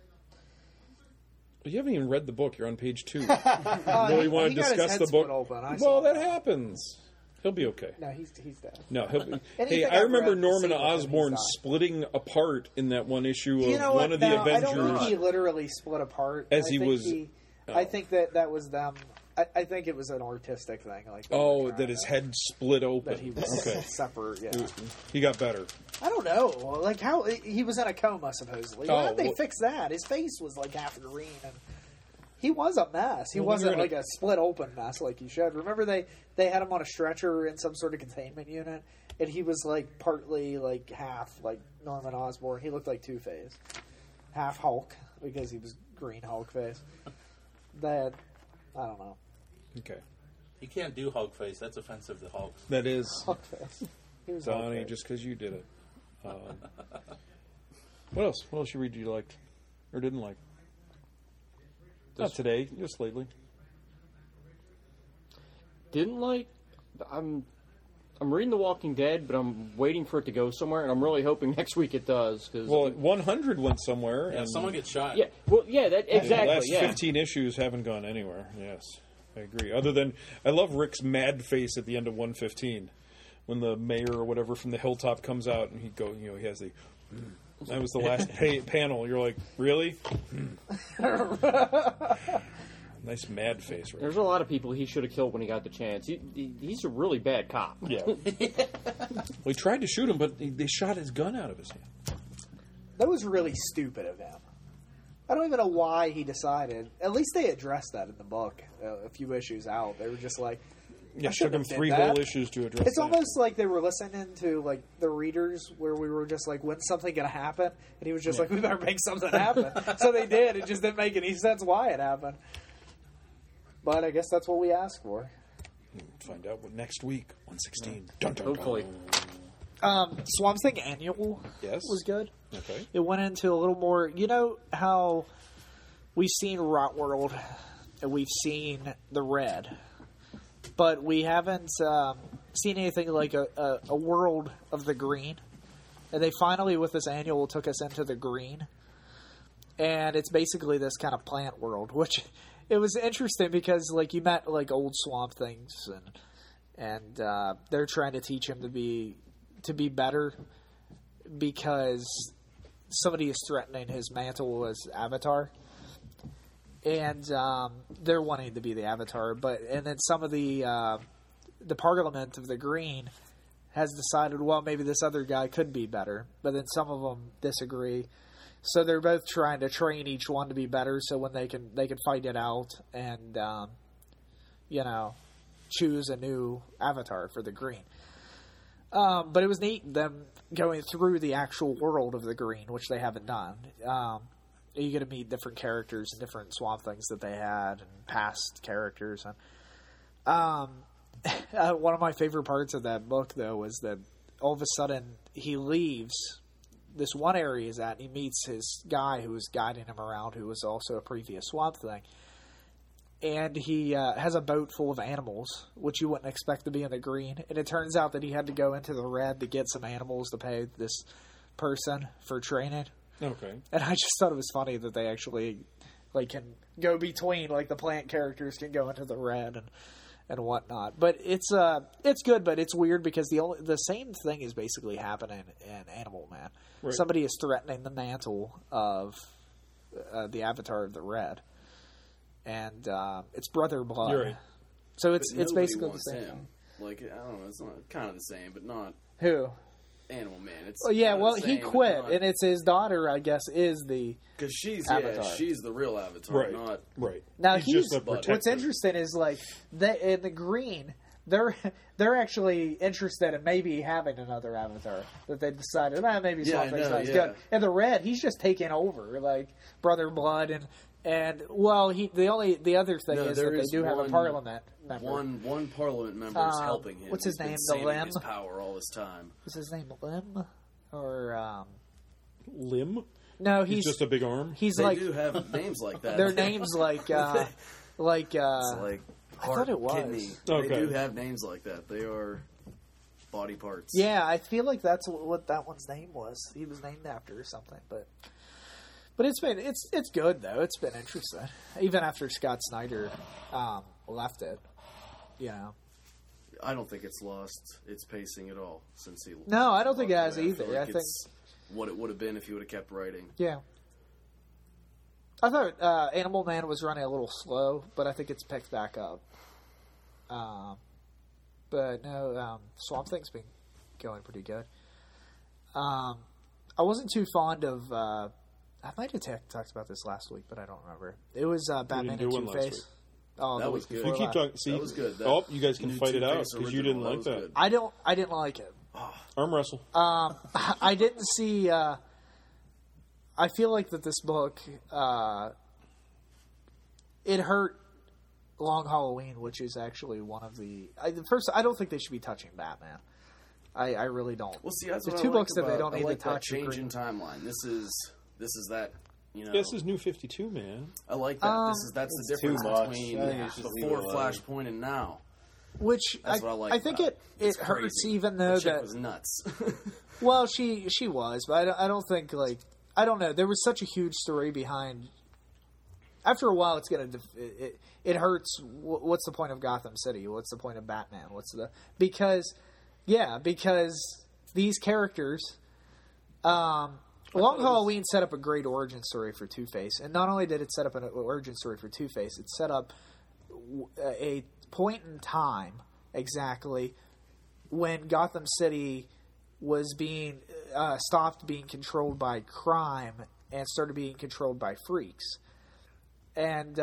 S1: You haven't even read the book. You're on page 2. You really want to discuss the book? Well, that happens. He'll be okay.
S4: No, he's dead.
S1: No, he'll be... Hey, I remember Norman Osborn splitting apart in that one issue of one of the Avengers.
S4: I don't think he literally split apart.
S1: As he was...
S4: I think that was them... I think it was an artistic thing.
S1: That his head split open.
S4: That he was separate, yeah.
S1: He got better.
S4: I don't know. Like, how... He was in a coma, supposedly. Why did they fix that? His face was, like, half green, and... He was a mess. He wasn't like a split open mess like he should. Remember they had him on a stretcher in some sort of containment unit, and he was like partly like half like Norman Osborn. He looked like Two-Face, half Hulk because he was green Hulk face. That I don't know.
S1: Okay,
S10: you can't do Hulk face. That's offensive to Hulk.
S1: That is
S4: Hulk face. He was
S1: Donnie, just because you did it. What else? What else you read you liked or didn't like? Not today, just lately.
S6: Didn't like. I'm reading The Walking Dead, but I'm waiting for it to go somewhere, and I'm really hoping next week it does.
S1: Well, 100 went somewhere.
S10: Yeah,
S1: and
S10: someone gets shot.
S6: Yeah, well, yeah, that exactly.
S1: The last 15 issues haven't gone anywhere. Yes, I agree. Other than I love Rick's mad face at the end of 115 when the mayor or whatever from the hilltop comes out and he has the. That was the last panel. You're like, really? Nice mad face. Right?
S6: There's a lot of people he should have killed when he got the chance. He's a really bad cop.
S1: Yeah. Well, he tried to shoot him, but they shot his gun out of his hand.
S4: That was really stupid of him. I don't even know why he decided. At least they addressed that in the book a few issues out. They were just like...
S1: Yeah, it took them 3 whole issues to address
S4: It's almost like they were listening to, like, the readers where we were just like, when's something going to happen? And he was just like, we better make something happen. So they did. It just didn't make any sense why it happened. But I guess that's what we asked for.
S1: Find out what next week, 116. Dun, dun,
S6: hopefully.
S4: Swamp Thing Annual
S1: was
S4: good.
S1: Okay.
S4: It went into a little more... You know how we've seen Rotworld and we've seen the Red, but we haven't seen anything like a world of the Green. And they finally, with this annual, took us into the Green. And it's basically this kind of plant world, which it was interesting because, like, you met, like, old Swamp Things, and they're trying to teach him to be better because somebody is threatening his mantle as Avatar. And they're wanting to be the Avatar. And then some of the Parliament of the Green has decided, well, maybe this other guy could be better. But then some of them disagree. So they're both trying to train each one to be better, so when they can fight it out and choose a new avatar for the Green. But it was neat them going through the actual world of the Green, which they haven't done. You get to meet different characters and different Swamp Things that they had and past characters. And one of my favorite parts of that book, though, was that all of a sudden he leaves this one area he's at, and he meets his guy who was guiding him around, who was also a previous Swamp Thing. And he has a boat full of animals, which you wouldn't expect to be in the Green. And it turns out that he had to go into the Red to get some animals to pay this person for training.
S1: Okay.
S4: And I just thought it was funny that they actually can go between, the plant characters can go into the Red and whatnot. But it's good, but it's weird because the same thing is basically happening in Animal Man. Right. Somebody is threatening the mantle of the Avatar of the Red, and it's Brother Blood.
S1: You're right.
S4: So it's basically the same.
S7: Him. I don't know. It's not kind of the same, but not
S4: who.
S7: Animal Man. It's
S4: he quit, and it's his daughter, I guess, is the
S7: because she's
S4: Avatar.
S7: She's the real Avatar,
S1: right.
S7: not
S1: right.
S4: Now
S1: he's just a protector.
S4: What's interesting is in the Green, they're actually interested in maybe having another Avatar that they decided maybe Swamp Thing's not as good. And the Red, he's just taking over Brother Blood and the other thing is that they do have a Parliament member.
S7: One Parliament member is helping him.
S4: What's his name?
S7: The
S4: Lim.
S7: His power all this time.
S4: Is his name Lim or
S1: Lim?
S4: No,
S1: he's just a big arm.
S7: They do have names like that.
S4: Their names
S7: it's like heart,
S4: I thought it was.
S7: kidney.
S1: Okay.
S7: They do have names like that. They are body parts.
S4: Yeah, I feel like that's what that one's name was. He was named after or something, but it's good though. It's been interesting, even after Scott Snyder left it.
S7: I don't think it's lost its pacing at all since he.
S4: No, I don't think it has either.
S7: I think it's what it would have been if he would have kept writing.
S4: Yeah, I thought Animal Man was running a little slow, but I think it's picked back up. But no, Swamp Thing's been going pretty good. I wasn't too fond of. I might have talked about this last week, but I don't remember. It was Batman and Two-Face.
S7: Oh, that was good.
S1: You keep talking. See,
S7: that was good.
S1: You guys can fight it out because you didn't like that.
S4: I didn't like it.
S1: Arm wrestle.
S4: I didn't see. I feel like that this book, it hurt Long Halloween, which is actually one of the. First, I don't think they should be touching Batman. I really don't.
S7: Well, see, that's
S4: the
S7: what
S4: two
S7: I like
S4: books that they don't need to touch.
S7: Change in timeline. This is that.
S1: This is New 52, man.
S7: I like that. That's the difference between before Flashpoint and now.
S4: Which
S7: that's what I like.
S4: I think it hurts, even though that
S7: was nuts.
S4: Well, she was, but I don't think I don't know. There was such a huge story behind. After a while, it's gonna it hurts. What's the point of Gotham City? What's the point of Batman? Because these characters. Long Halloween set up a great origin story for Two-Face, and not only did it set up an origin story for Two-Face, it set up a point in time exactly when Gotham City was being stopped being controlled by crime and started being controlled by freaks. And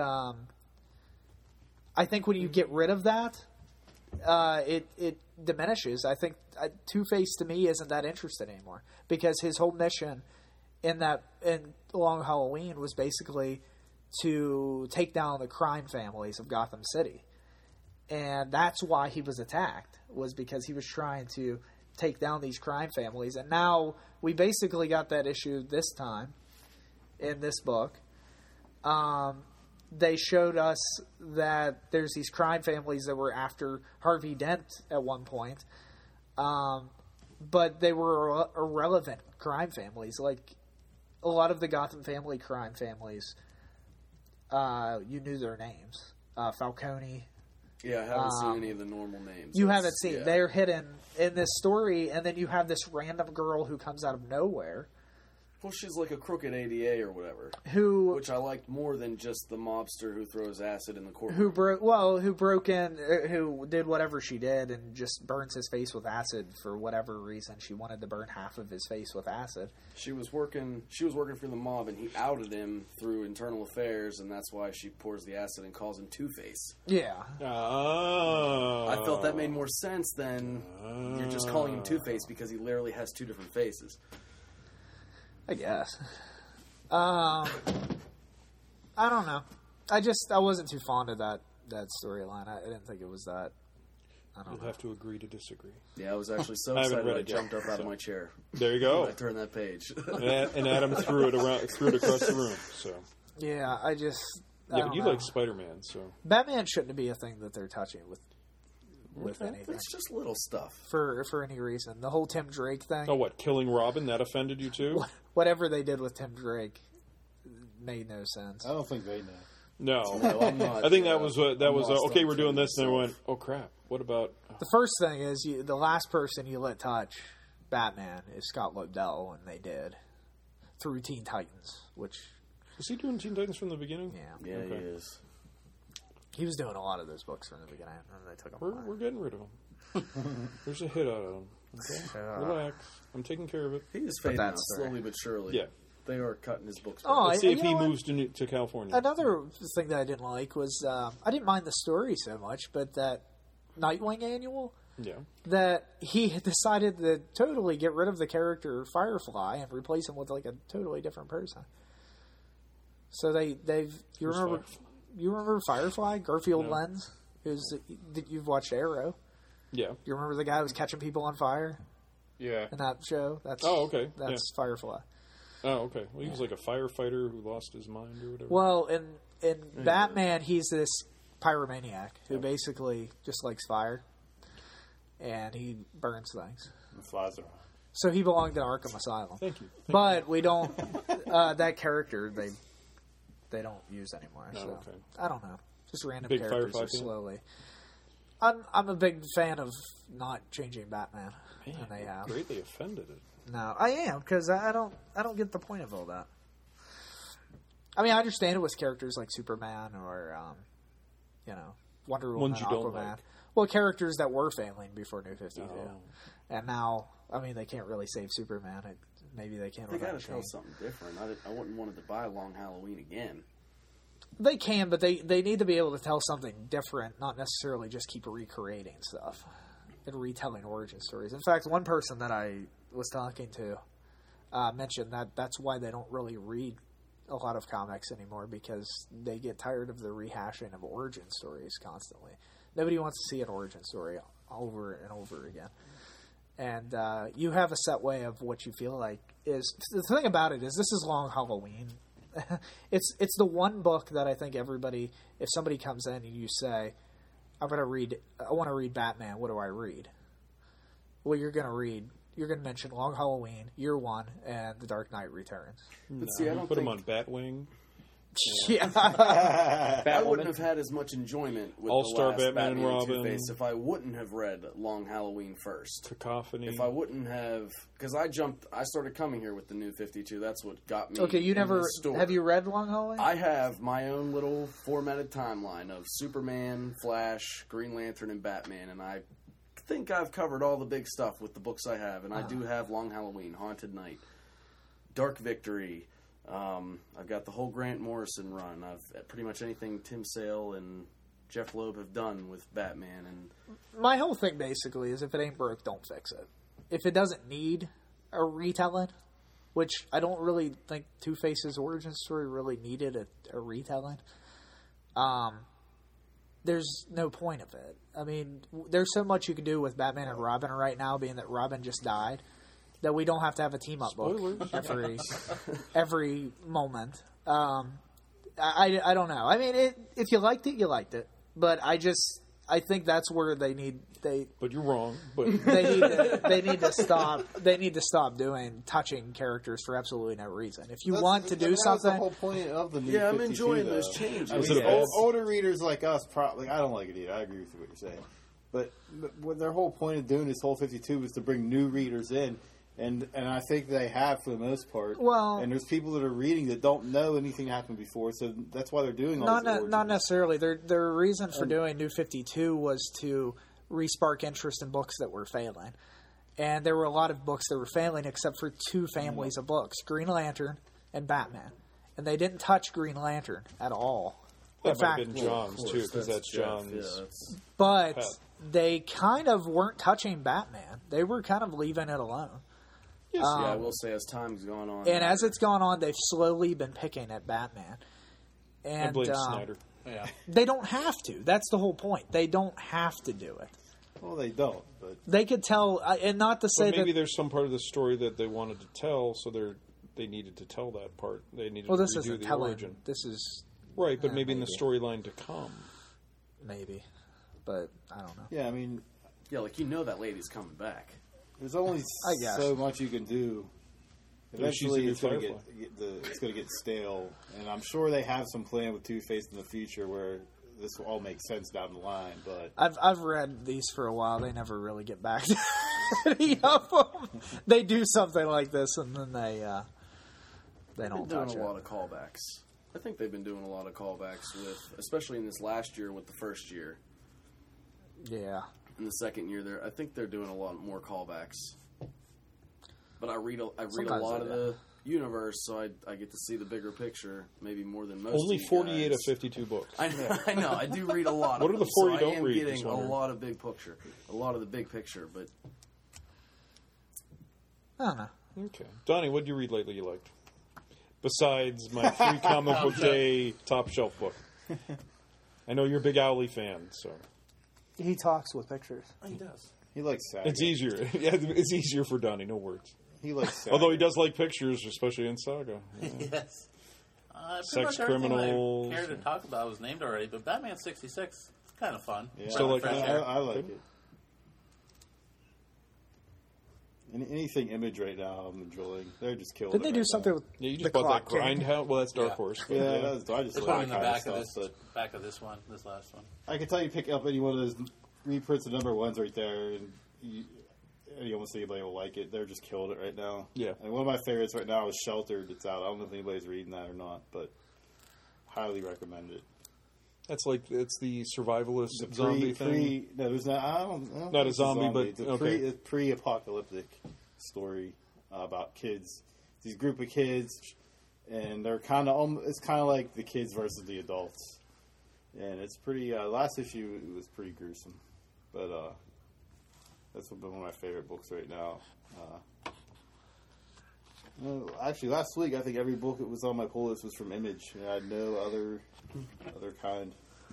S4: I think when you get rid of that, it diminishes. I think Two-Face to me isn't that interested anymore because his whole mission in Long Halloween was basically to take down the crime families of Gotham City. And that's why he was attacked, was because he was trying to take down these crime families. And now we basically got that issue this time in this book. They showed us that there's these crime families that were after Harvey Dent at one point, but they were irrelevant crime families. Like a lot of the Gotham family crime families, you knew their names. Falcone.
S7: Yeah, I haven't seen any of the normal names.
S4: You haven't seen. Yeah. They're hidden in this story, and then you have this random girl who comes out of nowhere.
S7: Well, she's like a crooked ADA or whatever. Which I liked more than just the mobster who throws acid in the courtroom.
S4: Who broke in, who did whatever she did and just burns his face with acid for whatever reason. She wanted to burn half of his face with acid.
S7: She was working for the mob, and he outed him through internal affairs, and that's why she pours the acid and calls him Two-Face.
S4: Yeah.
S1: Oh.
S7: I felt that made more sense than you're just calling him Two-Face because he literally has two different faces.
S4: I guess. I don't know. I wasn't too fond of that storyline. I didn't think it was that.
S1: You'll have to agree to disagree.
S7: Yeah, I was actually so excited I jumped up out of my chair.
S1: There you go.
S7: I turned that page.
S1: And Adam threw it across the room. So.
S4: Yeah, I
S1: but you like Spider-Man, so
S4: Batman shouldn't be a thing that they're touching with anything.
S7: It's just little stuff
S4: for any reason. The whole Tim Drake thing.
S1: Oh, what? Killing Robin? That offended you too?
S4: Whatever they did with Tim Drake made no sense.
S8: I don't think they know.
S1: No,
S7: I'm not,
S1: I think that was okay. We're doing this, and they went, "Oh crap! What about?"
S4: The first thing is the last person you let touch Batman is Scott Lobdell, and they did through Teen Titans, which
S1: is he doing Teen Titans from the beginning?
S7: Yeah, okay. He is.
S4: He was doing a lot of those books from the beginning, and they took them.
S1: We're getting rid of him. There's a hit out of him. Okay? Relax. I'm taking care of it.
S7: He is fading out slowly but surely.
S1: Yeah.
S7: They are cutting his books.
S1: Let's see if he moves to California.
S4: Another thing that I didn't like was I didn't mind the story so much, but that Nightwing annual.
S1: Yeah.
S4: That he had decided to totally get rid of the character Firefly and replace him with like a totally different person. So you remember Firefly? Garfield Lens? You've watched Arrow.
S1: Yeah.
S4: You remember the guy who was catching people on fire?
S1: Yeah.
S4: In that show?
S1: Okay.
S4: That's Firefly.
S1: Oh, okay. Well, he was like a firefighter who lost his mind or whatever.
S4: Well, in Batman, he's this pyromaniac who basically just likes fire. And he burns things.
S8: And flies around.
S4: So he belonged in Arkham Asylum.
S1: Thank you.
S4: But we don't... that character, they don't use anymore.
S1: Oh,
S4: so
S1: okay.
S4: I don't know. Just random
S1: big
S4: characters are slowly... I'm a big fan of not changing Batman.
S1: Man,
S4: and they have
S1: greatly offended it.
S4: No, I am because I don't get the point of all that. I mean, I understand it with characters like Superman or Wonder Woman,
S1: ones you
S4: Aquaman.
S1: don't like.
S4: Well, characters that were failing before New 52, and now I mean they can't really save Superman. Maybe they can't.
S7: They got to tell something different. I wouldn't want to buy Long Halloween again.
S4: They can, but they need to be able to tell something different, not necessarily just keep recreating stuff and retelling origin stories. In fact, one person that I was talking to mentioned that's why they don't really read a lot of comics anymore, because they get tired of the rehashing of origin stories constantly. Nobody wants to see an origin story over and over again. And you have a set way of what you feel like is... The thing about it is this is Long Halloween. It's the one book that I think everybody, if somebody comes in and you say, I want to read Batman, what do I read? Well, you're going to mention Long Halloween, Year One, and The Dark Knight Returns.
S7: But see, I don't
S1: put him on Batwing.
S4: Yeah.
S7: I wouldn't have had as much enjoyment with
S1: All-Star
S7: the last
S1: Batman and Robin.
S7: Two-Face if I wouldn't have read Long Halloween first.
S1: Cacophony.
S7: If I wouldn't have... Because I started coming here with the New 52. That's what got me
S4: Okay,
S7: in the store.
S4: Have you read Long Halloween?
S7: I have my own little formatted timeline of Superman, Flash, Green Lantern, and Batman, and I think I've covered all the big stuff with the books I have, and I do have Long Halloween, Haunted Night, Dark Victory... I've got the whole Grant Morrison run. I've pretty much anything Tim Sale and Jeff Loeb have done with Batman. And
S4: my whole thing basically is if it ain't broke, don't fix it. If it doesn't need a retelling, which I don't really think Two-Face's origin story really needed a retelling, there's no point of it. I mean, there's so much you can do with Batman and Robin right now, being that Robin just died, that we don't have to have a team-up book every moment. I don't know. I mean, if you liked it, you liked it. But I think that's where they need.
S1: But you're wrong. But
S4: they need to stop. They need to stop touching characters for absolutely no reason. If you want to do something,
S8: that's the whole point of the new.
S7: Yeah, I'm
S8: 52,
S7: enjoying
S8: though.
S7: those changes.
S8: I mean, older readers like us, probably. I don't like it either. I agree with what you're saying. But what their whole point of doing this whole 52 was to bring new readers in. And I think they have for the most part.
S4: Well,
S8: and there's people that are reading that don't know anything happened before, so that's why they're doing all this.
S4: Not necessarily. Their reason for doing New 52 was to re-spark interest in books that were failing. And there were a lot of books that were failing except for two families of books, Green Lantern and Batman. And they didn't touch Green Lantern at all.
S1: That might have been John's, too, because that's John's.
S4: But they kind of weren't touching Batman. They were kind of leaving it alone.
S7: Yes, yeah, I will say as time's gone on.
S4: And as it's gone on, they've slowly been picking at Batman. And
S1: blame Snyder.
S10: Yeah.
S4: They don't have to. That's the whole point. They don't have to do it.
S8: Well, they don't. But
S4: they could tell, and not to say
S1: maybe there's some part of the story that they wanted to tell, so they needed to tell that part. They needed to
S4: this
S1: redo
S4: isn't
S1: the
S4: telling.
S1: origin.
S4: This is
S1: right, but maybe in the storyline to come.
S4: Maybe, but I don't know.
S8: Yeah, I mean,
S7: like that lady's coming back.
S8: There's only so much you can do. Eventually, it's going to get stale, and I'm sure they have some plan with Two-Face in the future where this will all make sense down the line. But
S4: I've read these for a while. They never really get back to any of them. They do something like this, and then they don't touch it.
S7: Doing a lot of callbacks. I think they've been doing a lot of callbacks especially in this last year with the first year.
S4: Yeah.
S7: In the second year, I think they're doing a lot more callbacks. But I read a lot of the universe, so I get to see the bigger picture, maybe more than most.
S1: Only 48 of 52 books.
S7: I know. I do read a lot.
S1: What
S7: of
S1: are the 4 you don't read?
S7: I am getting a lot of the big picture, but
S4: I don't know.
S1: Okay, Donnie, what did you read lately you liked? Besides my free comic book day top shelf book. I know you're a big Owly fan, so.
S4: He talks with pictures.
S10: Oh, he does.
S8: He likes Saga.
S1: It's easier. Yeah, it's easier for Donnie, no words.
S8: He likes Saga.
S1: Although he does like pictures, especially in Saga. Yeah.
S10: Yes.
S1: Sex criminals.
S10: I care to talk about was named already, but Batman 66 is kind of fun.
S8: Yeah.
S1: Still like that?
S8: I like it. Anything Image right now, I'm enjoying. They're just killing.
S4: Didn't they do something with
S1: you just bought that Grindhouse? Well, that's Dark Horse.
S8: Yeah, I just
S10: it's
S8: like
S10: in the back of this one, this last one.
S8: I can tell you pick up any one of those reprints of number ones right there, and you almost anybody will like it. They're just killing it right now.
S1: Yeah.
S8: And one of my favorites right now is Sheltered. It's out. I don't know if anybody's reading that or not, but highly recommend it.
S1: That's it's the survivalist zombie thing.
S8: No, there's not. I don't
S1: not a zombie, but
S8: it's a pre-apocalyptic story about kids. These group of kids, and they're kind of. It's kind of like the kids versus the adults, and it's pretty. Last issue it was pretty gruesome, but that's one of my favorite books right now. Actually, last week I think every book that was on my pull list was from Image, and I had no other kind.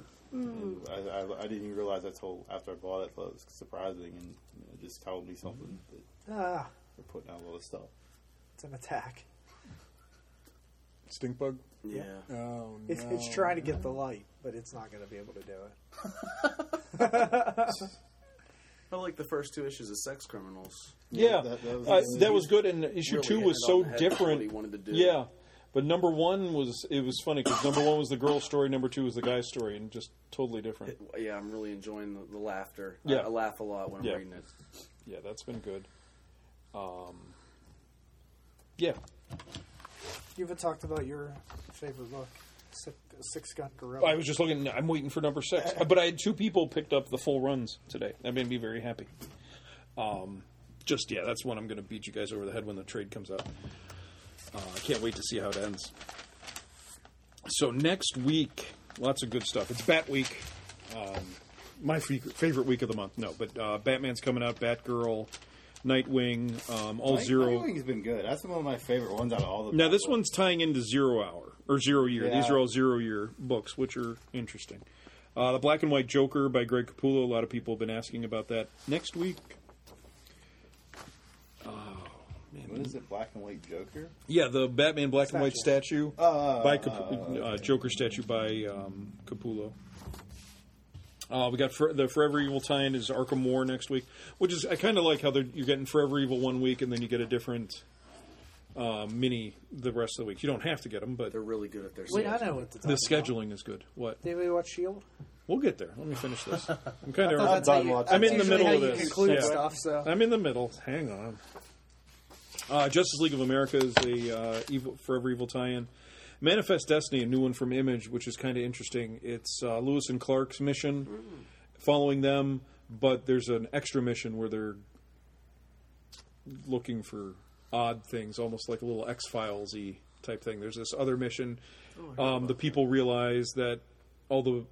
S8: I didn't even realize that till after I bought it. But it was surprising, and it just told me something that they're putting out a lot of stuff.
S4: It's an attack.
S1: Stink bug?
S7: Yeah.
S1: Oh, no.
S4: It's trying to get the light, but it's not going to be able to do it.
S7: I like the first 2 issues of Sex Criminals.
S1: Yeah, that was good, and issue
S7: really
S1: 2 was so different.
S7: What he wanted to do.
S1: Yeah, but number 1 was funny because number 1 was the girl story, number 2 was the guy story, and just totally different.
S7: Yeah, I'm really enjoying the laughter.
S1: Yeah.
S7: I laugh a lot when I'm reading it.
S1: Yeah, that's been good. Yeah.
S4: You haven't talked about your favorite book, Six Gun Gorilla.
S1: I was just looking. I'm waiting for number 6, but I had 2 people picked up the full runs today. That made me very happy. That's one I'm going to beat you guys over the head when the trade comes out. I can't wait to see how it ends. So next week, lots of good stuff. It's Bat Week. My favorite week of the month. No, but Batman's coming out. Batgirl, Nightwing, all Zero.
S8: Nightwing's been good. That's one of my favorite ones out of all the.
S1: Now this one's tying into 0 Hour or 0 Year.
S8: Yeah.
S1: These are all 0 Year books, which are interesting. The Black and White Joker by Greg Capullo. A lot of people have been asking about that. Next week. Oh man,
S8: What is it, Black and White Joker?
S1: Yeah, the Batman Black and White statue by Joker statue by Capullo. We got the Forever Evil tie-in is Arkham War next week, which is I kind of like how you're getting Forever Evil one week and then you get a different mini the rest of the week. You don't have to get them, but
S7: they're really good at their.
S4: Wait, I know what
S1: the scheduling is good. What?
S4: Did we watch Shield?
S1: We'll get there. Let me finish this. I'm kind of.
S4: I'm
S1: in the middle of this.
S4: Conclude stuff, so.
S1: I'm in the middle. Hang on. Justice League of America is a Forever Evil tie-in. Manifest Destiny, a new one from Image, which is kind of interesting. It's Lewis and Clark's mission, following them, but there's an extra mission where they're looking for odd things, almost like a little X-Files-y type thing. There's this other mission. The people realize that all the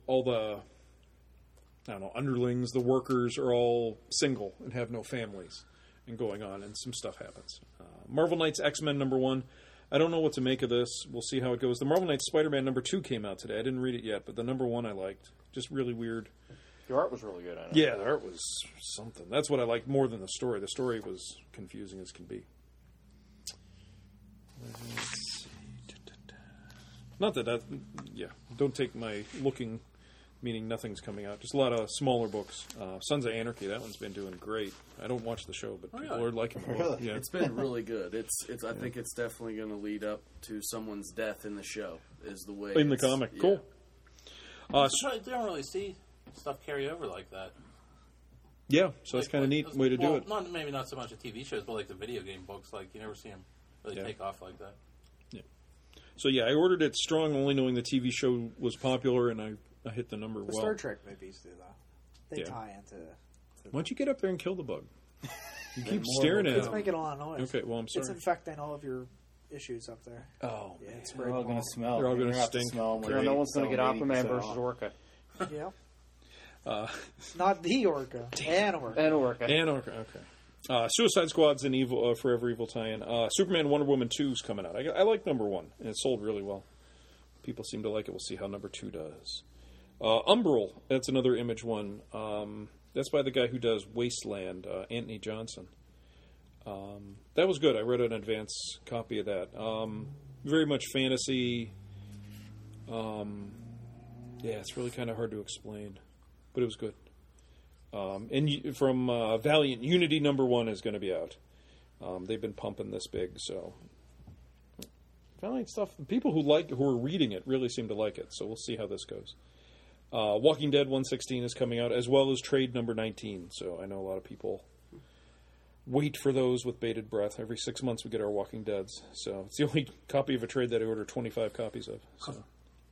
S1: I don't know, underlings, the workers are all single and have no families and going on, and some stuff happens. Marvel Knights X-Men #1. I don't know what to make of this. We'll see how it goes. The Marvel Knights Spider-Man #2 came out today. I didn't read it yet, but the #1 I liked. Just really weird.
S6: The art was really good on it.
S1: Yeah, the art was something. That's what I liked more than the story. The story was confusing as can be. Let's see. Not that yeah. Don't take my looking, meaning nothing's coming out. Just a lot of smaller books. Sons of Anarchy, that one's been doing great. I don't watch the show, but people are liking it. Yeah.
S7: It's been really good. I think it's definitely going to lead up to someone's death in the show. Is the way
S1: in the comic.
S7: Yeah.
S1: Cool.
S10: You don't really see stuff carry over like that.
S1: Yeah, so that's kind of neat way to do it.
S10: Maybe not so much the TV shows, but like the video game books. Like you never see them really take off like that.
S1: Yeah. So yeah, I ordered it strong, only knowing the TV show was popular, and I hit the number
S4: the
S1: well.
S4: Star Trek movies do that. They tie into.
S1: Why don't you get up there and kill the bug? You keep staring at it.
S4: It's making a lot of noise.
S1: Okay, well I'm sorry.
S4: It's infecting all of your issues up there.
S1: Oh,
S4: yeah, it's
S8: they're all going to smell.
S1: They're all going to stink.
S6: No one's going to get Aquaman versus Orca.
S4: Yeah. Not the Orca. An Orca.
S1: Okay. Suicide Squad's an evil, Forever Evil tie-in. Superman Wonder Woman 2's coming out. I like #1, and it sold really well. People seem to like it. We'll see how #2 does. Umbral, that's another Image one. That's by the guy who does Wasteland, Anthony Johnson. That was good. I read an advance copy of that. Very much fantasy. Yeah, it's really kind of hard to explain, but it was good. And from Valiant, Unity #1 is going to be out. They've been pumping this big, so Valiant stuff. The people who are reading it really seem to like it. So we'll see how this goes. Walking Dead 116 is coming out, as well as Trade #19. So I know a lot of people wait for those with bated breath. Every 6 months we get our Walking Deads. So it's the only copy of a trade that I order 25 copies of. So.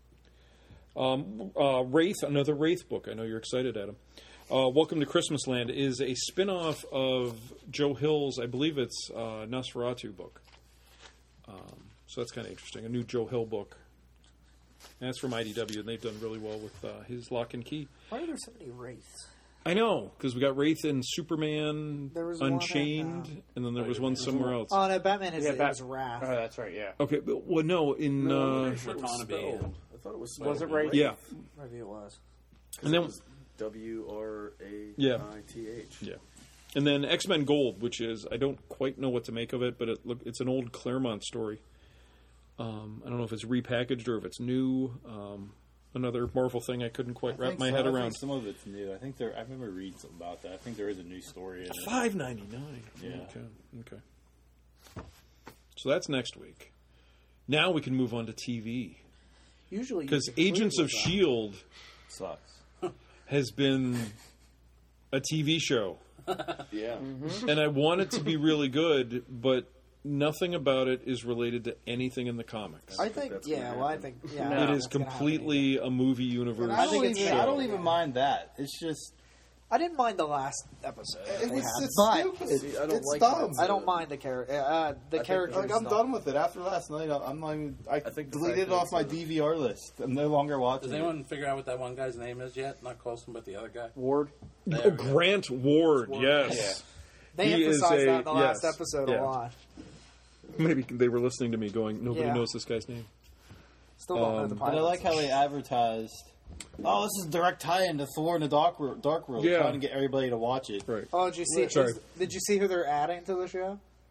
S1: Wraith, another Wraith book. I know you're excited, Adam. Welcome to Christmas Land is a spin-off of Joe Hill's, I believe it's Nosferatu book. So that's kind of interesting. A new Joe Hill book. And that's from IDW, and they've done really well with his Lock and Key.
S4: Why are there so many Wraiths?
S1: I know, because we got Wraith in Superman Unchained, and then there was one somewhere else.
S4: Oh, no, Batman has Wrath.
S6: Oh, that's right, yeah.
S1: Okay, but no, in...
S7: I thought it was spelled.
S6: Was it Wraith?
S1: Yeah.
S4: Maybe it was.
S1: And then
S7: WRAITH.
S1: Yeah. And then X-Men Gold, which is, I don't quite know what to make of it, but it's an old Claremont story. I don't know if it's repackaged or if it's new. Another Marvel thing I couldn't quite wrap my head around.
S8: I think some of it's new. I remember reading something about that. I think there is a new story in it.
S1: $5.99.
S8: Yeah.
S1: Okay. So that's next week. Now we can move on to TV.
S4: Usually,
S1: because Agents of S.H.I.E.L.D.
S8: sucks.
S1: Has been a TV show.
S7: Yeah.
S1: Mm-hmm. And I want it to be really good, but nothing about it is related to anything in the comics.
S4: I think
S1: it is completely a movie universe.
S8: I don't even mind that. It's just
S4: I didn't mind the last episode.
S8: It's stupid.
S4: I don't like dumb. I don't mind the character. The character.
S8: I'm done with it. After last night, I'm not even. I deleted it off my DVR list. I'm no longer watching.
S10: Does anyone figure out what that one guy's name is yet? Not Coulson, but the other guy.
S6: Ward.
S1: Grant Ward. Yes.
S4: Yeah. They emphasized that in the last episode a lot.
S1: Maybe they were listening to me going, nobody knows this guy's name.
S4: Still don't know the pilot.
S8: But I like how they advertised, oh, this is a direct tie-in to Thor in the Dark World, trying to get everybody to watch it.
S1: Right.
S4: Oh, did you see? Did you see who they're adding to the show?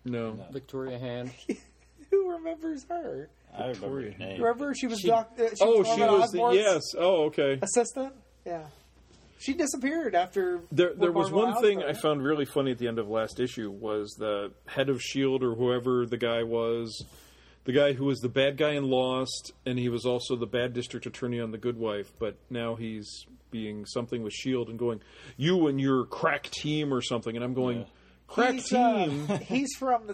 S1: No.
S6: Victoria Hand.
S4: Who remembers her?
S8: I remember her name.
S4: Remember she was
S1: She
S4: Norman
S1: was the,
S4: Osborn's
S1: yes. Oh, okay.
S4: assistant. Yeah, she disappeared after.
S1: There was
S4: Marvel
S1: one thing
S4: House,
S1: I found really funny at the end of last issue was the head of S.H.I.E.L.D. or whoever the guy was, the guy who was the bad guy in Lost, and he was also the bad district attorney on The Good Wife, but now he's being something with S.H.I.E.L.D. and going, you and your crack team or something, and I'm going, crack team?
S4: He's from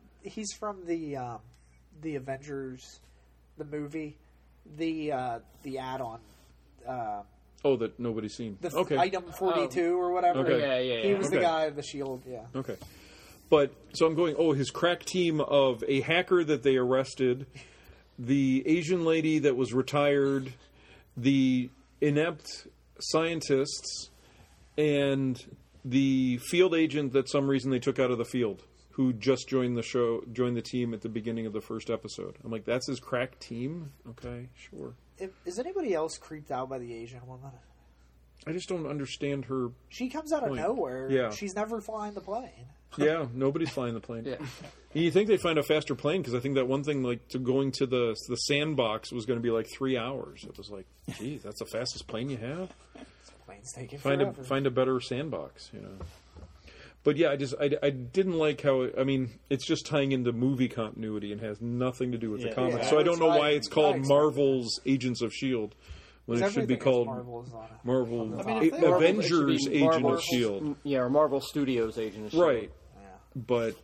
S4: the Avengers, the movie, the add-on.
S1: That nobody's seen.
S4: The item 42 or whatever.
S1: Okay.
S6: Yeah.
S4: He was the
S1: Okay.
S4: guy of the S.H.I.E.L.D., yeah.
S1: Okay. But, so I'm going, his crack team of a hacker that they arrested, the Asian lady that was retired, the inept scientists, and the field agent that some reason they took out of the field, who just joined the team at the beginning of the first episode. I'm like, that's his crack team? Okay, sure.
S4: Is anybody else creeped out by the Asian woman?
S1: I just don't understand her.
S4: She comes out of nowhere.
S1: Yeah.
S4: She's never flying the plane.
S1: Yeah, nobody's flying the plane.
S6: Yeah.
S1: You think they'd find a faster plane, because I think that one thing, like, to going to the sandbox was going to be like 3 hours. It was like, gee, that's the fastest plane you have?
S4: Plane's taking
S1: Find a better sandbox, But yeah, I didn't like how it's just tying into movie continuity and has nothing to do with the comics.
S4: Yeah.
S1: So I don't know why it's called
S4: Right.
S1: Marvel's Agents of S.H.I.E.L.D. when it should be called Marvel Avengers Agent of S.H.I.E.L.D.
S6: Yeah, or Marvel Studios Agent of S.H.I.E.L.D.
S1: Right. But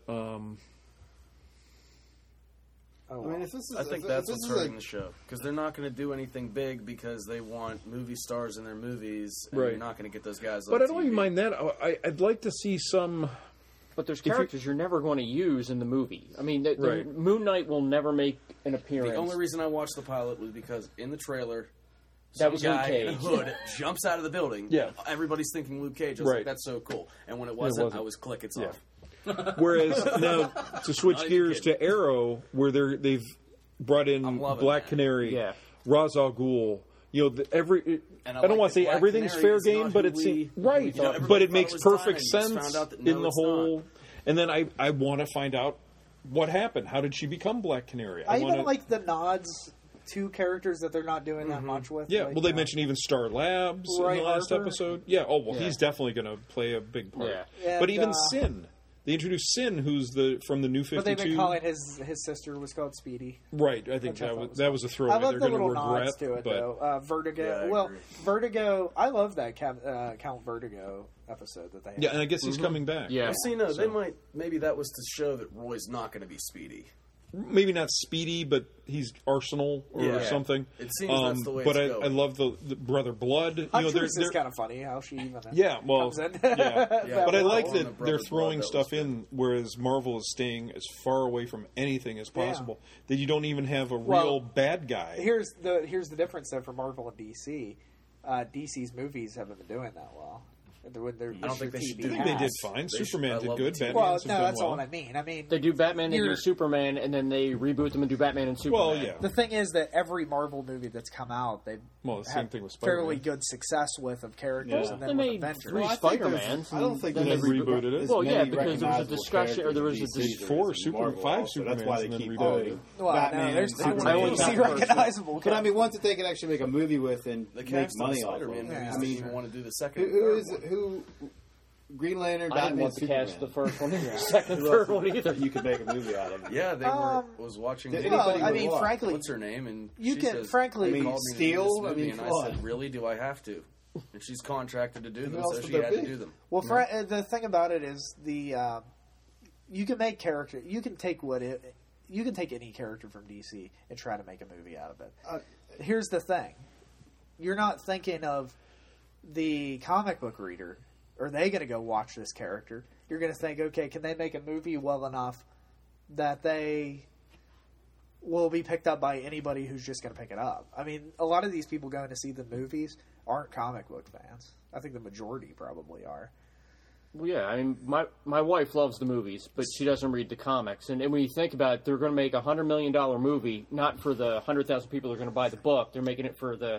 S7: I think that's what's hurting the show, because they're not going to do anything big because they want movie stars in their movies, and
S1: Right.
S7: you're not going to get those guys.
S1: But
S7: on
S1: I don't
S7: TV.
S1: even mind that. I'd like to see some.
S6: But there's characters you're never going to use in the movie. I mean,
S1: Right.
S6: Moon Knight will never make an appearance.
S7: The only reason I watched the pilot was because in the trailer,
S6: That
S7: some
S6: was Luke
S7: guy in a
S6: Cage.
S7: hood jumps out of the building.
S1: Yeah.
S7: Everybody's thinking Luke Cage. I was
S1: Right.
S7: like, that's so cool. And when it wasn't,
S1: wasn't.
S7: I was click, it's
S1: Yeah.
S7: off.
S1: Whereas now to switch
S7: Not even
S1: gears
S7: kidding.
S1: to Arrow, where they've brought in
S7: I'm loving
S1: Black
S7: that.
S1: Canary,
S6: Yeah.
S1: Ra's al Ghul.
S7: And
S1: I don't want to say
S7: Black
S1: everything's
S7: Canary
S1: fair
S7: is
S1: game,
S7: not
S1: but
S7: who
S1: it's
S7: we
S1: right.
S7: thought. Everybody
S1: But it
S7: thought
S1: makes
S7: was
S1: perfect
S7: dying, and just
S1: sense
S7: found out that
S1: in
S7: no,
S1: the
S7: it's
S1: whole.
S7: not.
S1: And then I want to find out what happened. How did she become Black Canary?
S4: I
S1: wanna,
S4: even like the nods to characters that they're not doing that much with.
S1: Yeah,
S4: like,
S1: well, they mentioned even Star Labs in
S4: Roy
S1: the last
S4: Harper.
S1: episode. Yeah,
S6: Yeah.
S1: he's definitely going to play a big part.
S6: Yeah.
S1: But
S4: And,
S1: even Sin. They introduced Sin, who's from the New 52.
S4: But they've been calling his sister was called Speedy.
S1: Right, I think
S4: Which I thought
S1: that was a
S4: I
S1: throwaway.
S4: love
S1: They're
S4: the
S1: going to
S4: little
S1: regret,
S4: nods to it,
S1: but
S4: though. Vertigo.
S7: Yeah, I
S4: well,
S7: agree.
S4: Vertigo. I love that Count Vertigo episode that they had.
S1: yeah, and I guess he's coming back.
S6: Yeah.
S7: Well, see, no, they might. Maybe that was to show that Roy's not going to be Speedy.
S1: Maybe not Speedy, but he's Arsenal or
S7: Yeah.
S1: something.
S7: It seems that's the way
S1: but
S7: it's
S1: I
S7: going.
S1: love the Brother Blood.
S4: Huntress is kind of funny how she even
S1: Yeah, well,
S4: comes in.
S1: yeah. But I like
S7: on
S1: that
S7: the Brother
S1: they're throwing
S7: Blood, that
S1: stuff
S7: was
S1: in, whereas Marvel is staying as far away from anything as
S4: Yeah.
S1: possible. That you don't even have a
S4: Well,
S1: real bad guy.
S4: Here's the difference though for Marvel and DC. DC's movies haven't been doing that well. I
S7: don't think they should do
S1: I think they did fine. Superman did good. Batman
S4: Well,
S1: has
S4: no,
S1: done
S4: that's
S1: well.
S4: all I mean. I mean,
S6: They do Batman, they do
S4: You're-
S6: Superman, and then they reboot them and do Batman and Superman.
S1: Well, yeah.
S4: the thing is that every Marvel movie that's come out, they've
S1: Well, the
S4: had
S1: same thing with Spider-Man.
S4: fairly good success with of characters,
S1: Yeah.
S4: and
S6: They
S4: then with
S6: made
S4: Avengers.
S6: three
S8: Well, I think
S6: Spider-Mans.
S8: I don't think
S6: and
S1: they
S8: there's
S1: rebooted it.
S8: as
S6: Well, yeah,
S8: many
S6: because there was a
S8: recognizable
S6: discussion, or there was a
S8: characters in
S6: dis-
S8: DC
S1: Four
S8: as in
S1: Super-
S8: Marvel,
S1: five
S8: so that's why they
S1: Supermans and
S8: keep
S1: then
S8: doing
S1: rebooted.
S4: Well,
S8: Batman.
S4: no, there's
S8: and
S4: too
S8: Superman.
S6: I
S4: many
S6: only
S4: DC
S6: got
S4: recognizable.
S8: But I mean, ones that they can actually make a movie with and
S7: The
S8: make
S7: cast
S8: money
S7: of
S8: off of.
S7: Spider-Man
S4: Yeah,
S7: movies
S4: I mean,
S7: didn't even want to do the second.
S8: Who? Green Lantern,
S6: I didn't
S8: Batman,
S6: want to
S8: Superman.
S6: cast the first one, the second, third one either.
S8: You could make a movie out of.
S7: Yeah, they was watching.
S8: Did
S4: Well,
S8: anybody
S4: I
S8: would
S4: mean,
S8: watch?
S4: frankly,
S7: What's her name? And
S4: you
S7: she
S4: can-
S7: says,
S4: frankly-
S7: they
S4: I mean,
S7: called me to do
S8: Steel?
S7: this
S8: I
S7: movie,
S8: mean,
S7: and
S8: come
S7: I said,
S8: on.
S7: really? Do I have to? And she's contracted to do them,
S8: else
S7: so
S8: would
S7: she
S8: there
S7: had to
S8: be?
S7: do them.
S4: Well, the thing about it is you can make character. You can take you can take any character from DC and try to make a movie out of it. Here's the thing: you're not thinking of the comic book reader. Are they going to go watch this character? You're going to think, okay, can they make a movie well enough that they will be picked up by anybody who's just going to pick it up? I mean, a lot of these people going to see the movies aren't comic book fans. I think the majority probably are.
S6: Well, yeah, I mean, my wife loves the movies, but she doesn't read the comics. And when you think about it, they're going to make $100 million movie, not for the 100,000 people who are going to buy the book. They're making it for the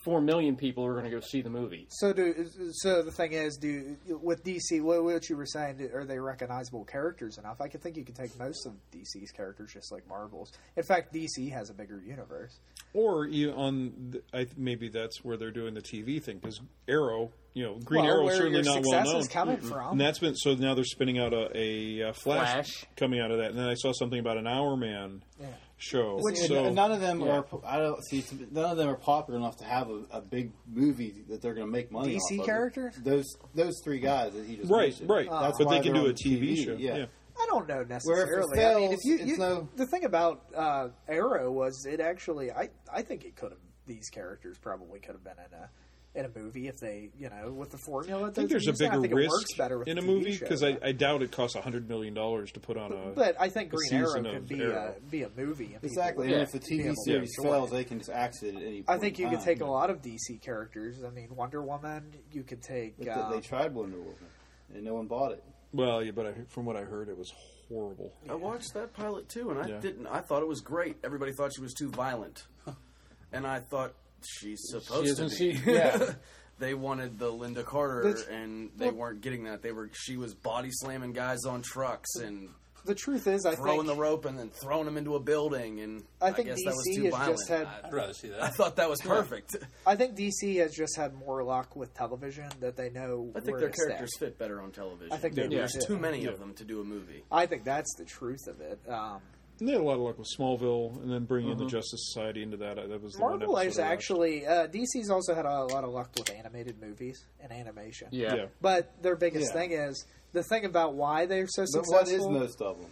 S6: 4 million people are going to go see the movie.
S4: So the thing is, with DC, what you were saying, are they recognizable characters enough? I think you can take most of DC's characters just like Marvel's. In fact, DC has a bigger universe.
S1: Or maybe that's where they're doing the TV thing, because Arrow, Green Arrow is certainly not well known.
S4: Is coming from.
S1: And that's been so now they're spinning out a Flash coming out of that, and then I saw something about an Hour Man show.
S8: None of them are. None of them are popular enough to have a big movie that they're going to make money off of.
S4: DC characters?
S8: Those 3 guys that he just mentioned.
S1: Right. That's but they can do a TV show.
S8: Yeah.
S4: I don't know necessarily.
S8: Fails,
S4: the thing about Arrow was it actually. I think it could have. These characters probably could have been in a movie if they, with the formula.
S1: I think there's a bigger risk in a movie
S4: because
S1: I doubt it costs $100 million to put on a.
S4: But I think Green Arrow could be a movie.
S8: Exactly, and if the TV series fails, they can just axe it at any point.
S4: I think you could take a lot of DC characters. I mean, Wonder Woman. You could take.
S8: They tried Wonder Woman, and no one bought it.
S1: Well, yeah, but from what I heard, it was horrible.
S7: I watched that pilot too, and I thought it was great. Everybody thought she was too violent, and I thought she's supposed to be. They wanted the Linda Carter, and they weren't getting that. She was body slamming guys on trucks and.
S4: The truth is, I think
S7: throwing the rope and then throwing them into a building, and I guess
S4: DC
S7: that was too violent.
S10: I'd rather see that.
S7: I thought that was perfect.
S4: I think DC has just had more luck with television that they know.
S7: I think their characters fit better on television.
S4: I think
S7: there's too many of them to do a movie.
S4: I think that's the truth of it.
S1: They had a lot of luck with Smallville, and then bringing in the Justice Society into that. That was the
S4: Marvel is actually DC's also had a lot of luck with animated movies and animation.
S1: Yeah.
S4: But their biggest thing is the thing about why they're so successful.
S8: What is most of them?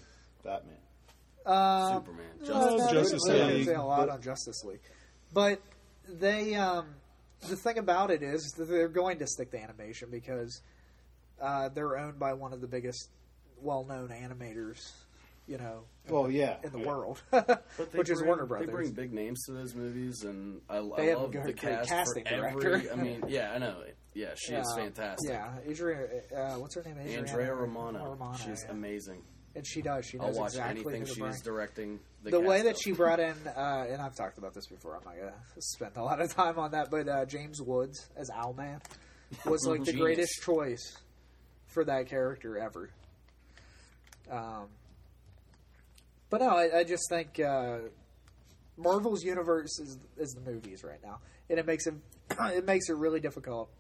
S8: Batman,
S7: Superman,
S1: Justice League.
S4: They say a lot on Justice League, but they the thing about it is that they're going to stick to animation because they're owned by one of the biggest, well-known animators. In the world, which is Warner Brothers.
S7: They bring big names to those movies, and I love the
S4: casting
S7: director. I mean, I know. Yeah, she is fantastic.
S4: Yeah, what's her name?
S7: Andrea Romano. She's amazing.
S4: And she does. She knows
S7: I'll watch
S4: exactly
S7: anything she's directing.
S4: The way that she brought in, and I've talked about this before. I'm not going to spend a lot of time on that, but James Woods as Owlman was like the greatest choice for that character ever. But no, I just think Marvel's universe is the movies right now, and it makes it really difficult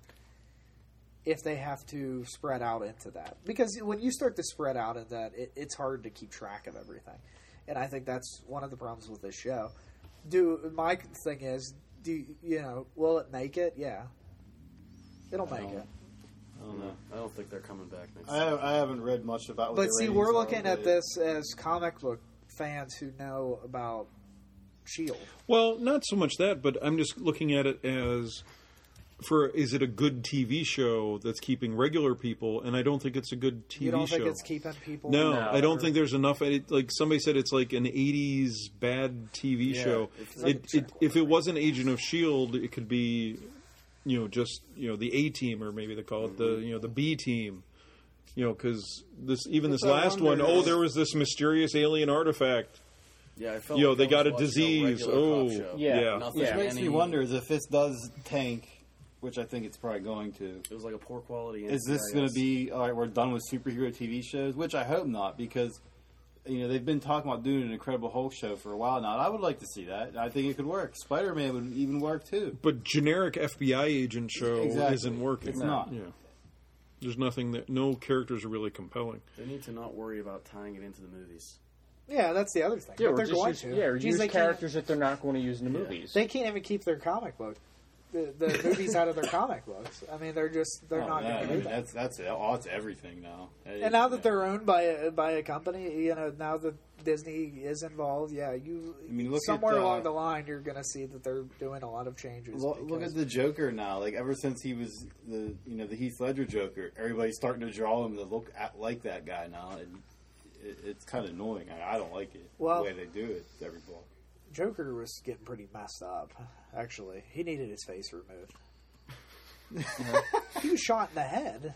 S4: if they have to spread out into that. Because when you start to spread out into that, it's hard to keep track of everything, and I think that's one of the problems with this show. My thing is, will it make it? Yeah, it'll make it.
S7: I don't know. I don't think they're coming back next
S8: year. I haven't read much about what
S4: But see, we're looking at this as comic book fans who know about S.H.I.E.L.D.
S1: Well, not so much that, but I'm just looking at it as is it a good TV show that's keeping regular people? And I don't think it's a good TV show.
S4: You don't think it's keeping people?
S1: No, I don't think there's enough. Like somebody said, it's like an '80s bad TV show. If it wasn't Agent of S.H.I.E.L.D., it could be, just the A team, or maybe they call it the B team. Because this last one, there was this mysterious alien artifact.
S7: Yeah, I felt
S1: they got a disease.
S8: Which makes me wonder is if this does tank, which I think it's probably going to.
S7: It was like a poor quality.
S8: Is this going to be all right? We're done with superhero TV shows, which I hope not, because they've been talking about doing an Incredible Hulk show for a while now. And I would like to see that. I think it could work. Spider-Man would even work too.
S1: But generic FBI agent show isn't working.
S8: It's not.
S1: Yeah. There's nothing no characters are really compelling.
S7: They need to not worry about tying it into the movies.
S4: Yeah, that's the other thing.
S6: Yeah,
S4: but they're going to.
S6: Yeah, or use characters that they're not going to use in the movies.
S4: They can't even keep their comic book. The movies out of their comic books. I mean, they're not going to do that.
S8: That's everything now.
S4: And now that they're owned by a company, now that Disney is involved, somewhere along the line, you're going to see that they're doing a lot of changes.
S8: Look at the Joker now. Like ever since he was the Heath Ledger Joker, everybody's starting to draw him to look like that guy now, and it's kind of annoying. I don't like it the way they do it. Every book.
S4: Joker was getting pretty messed up. Actually, he needed his face removed. He was shot in the head,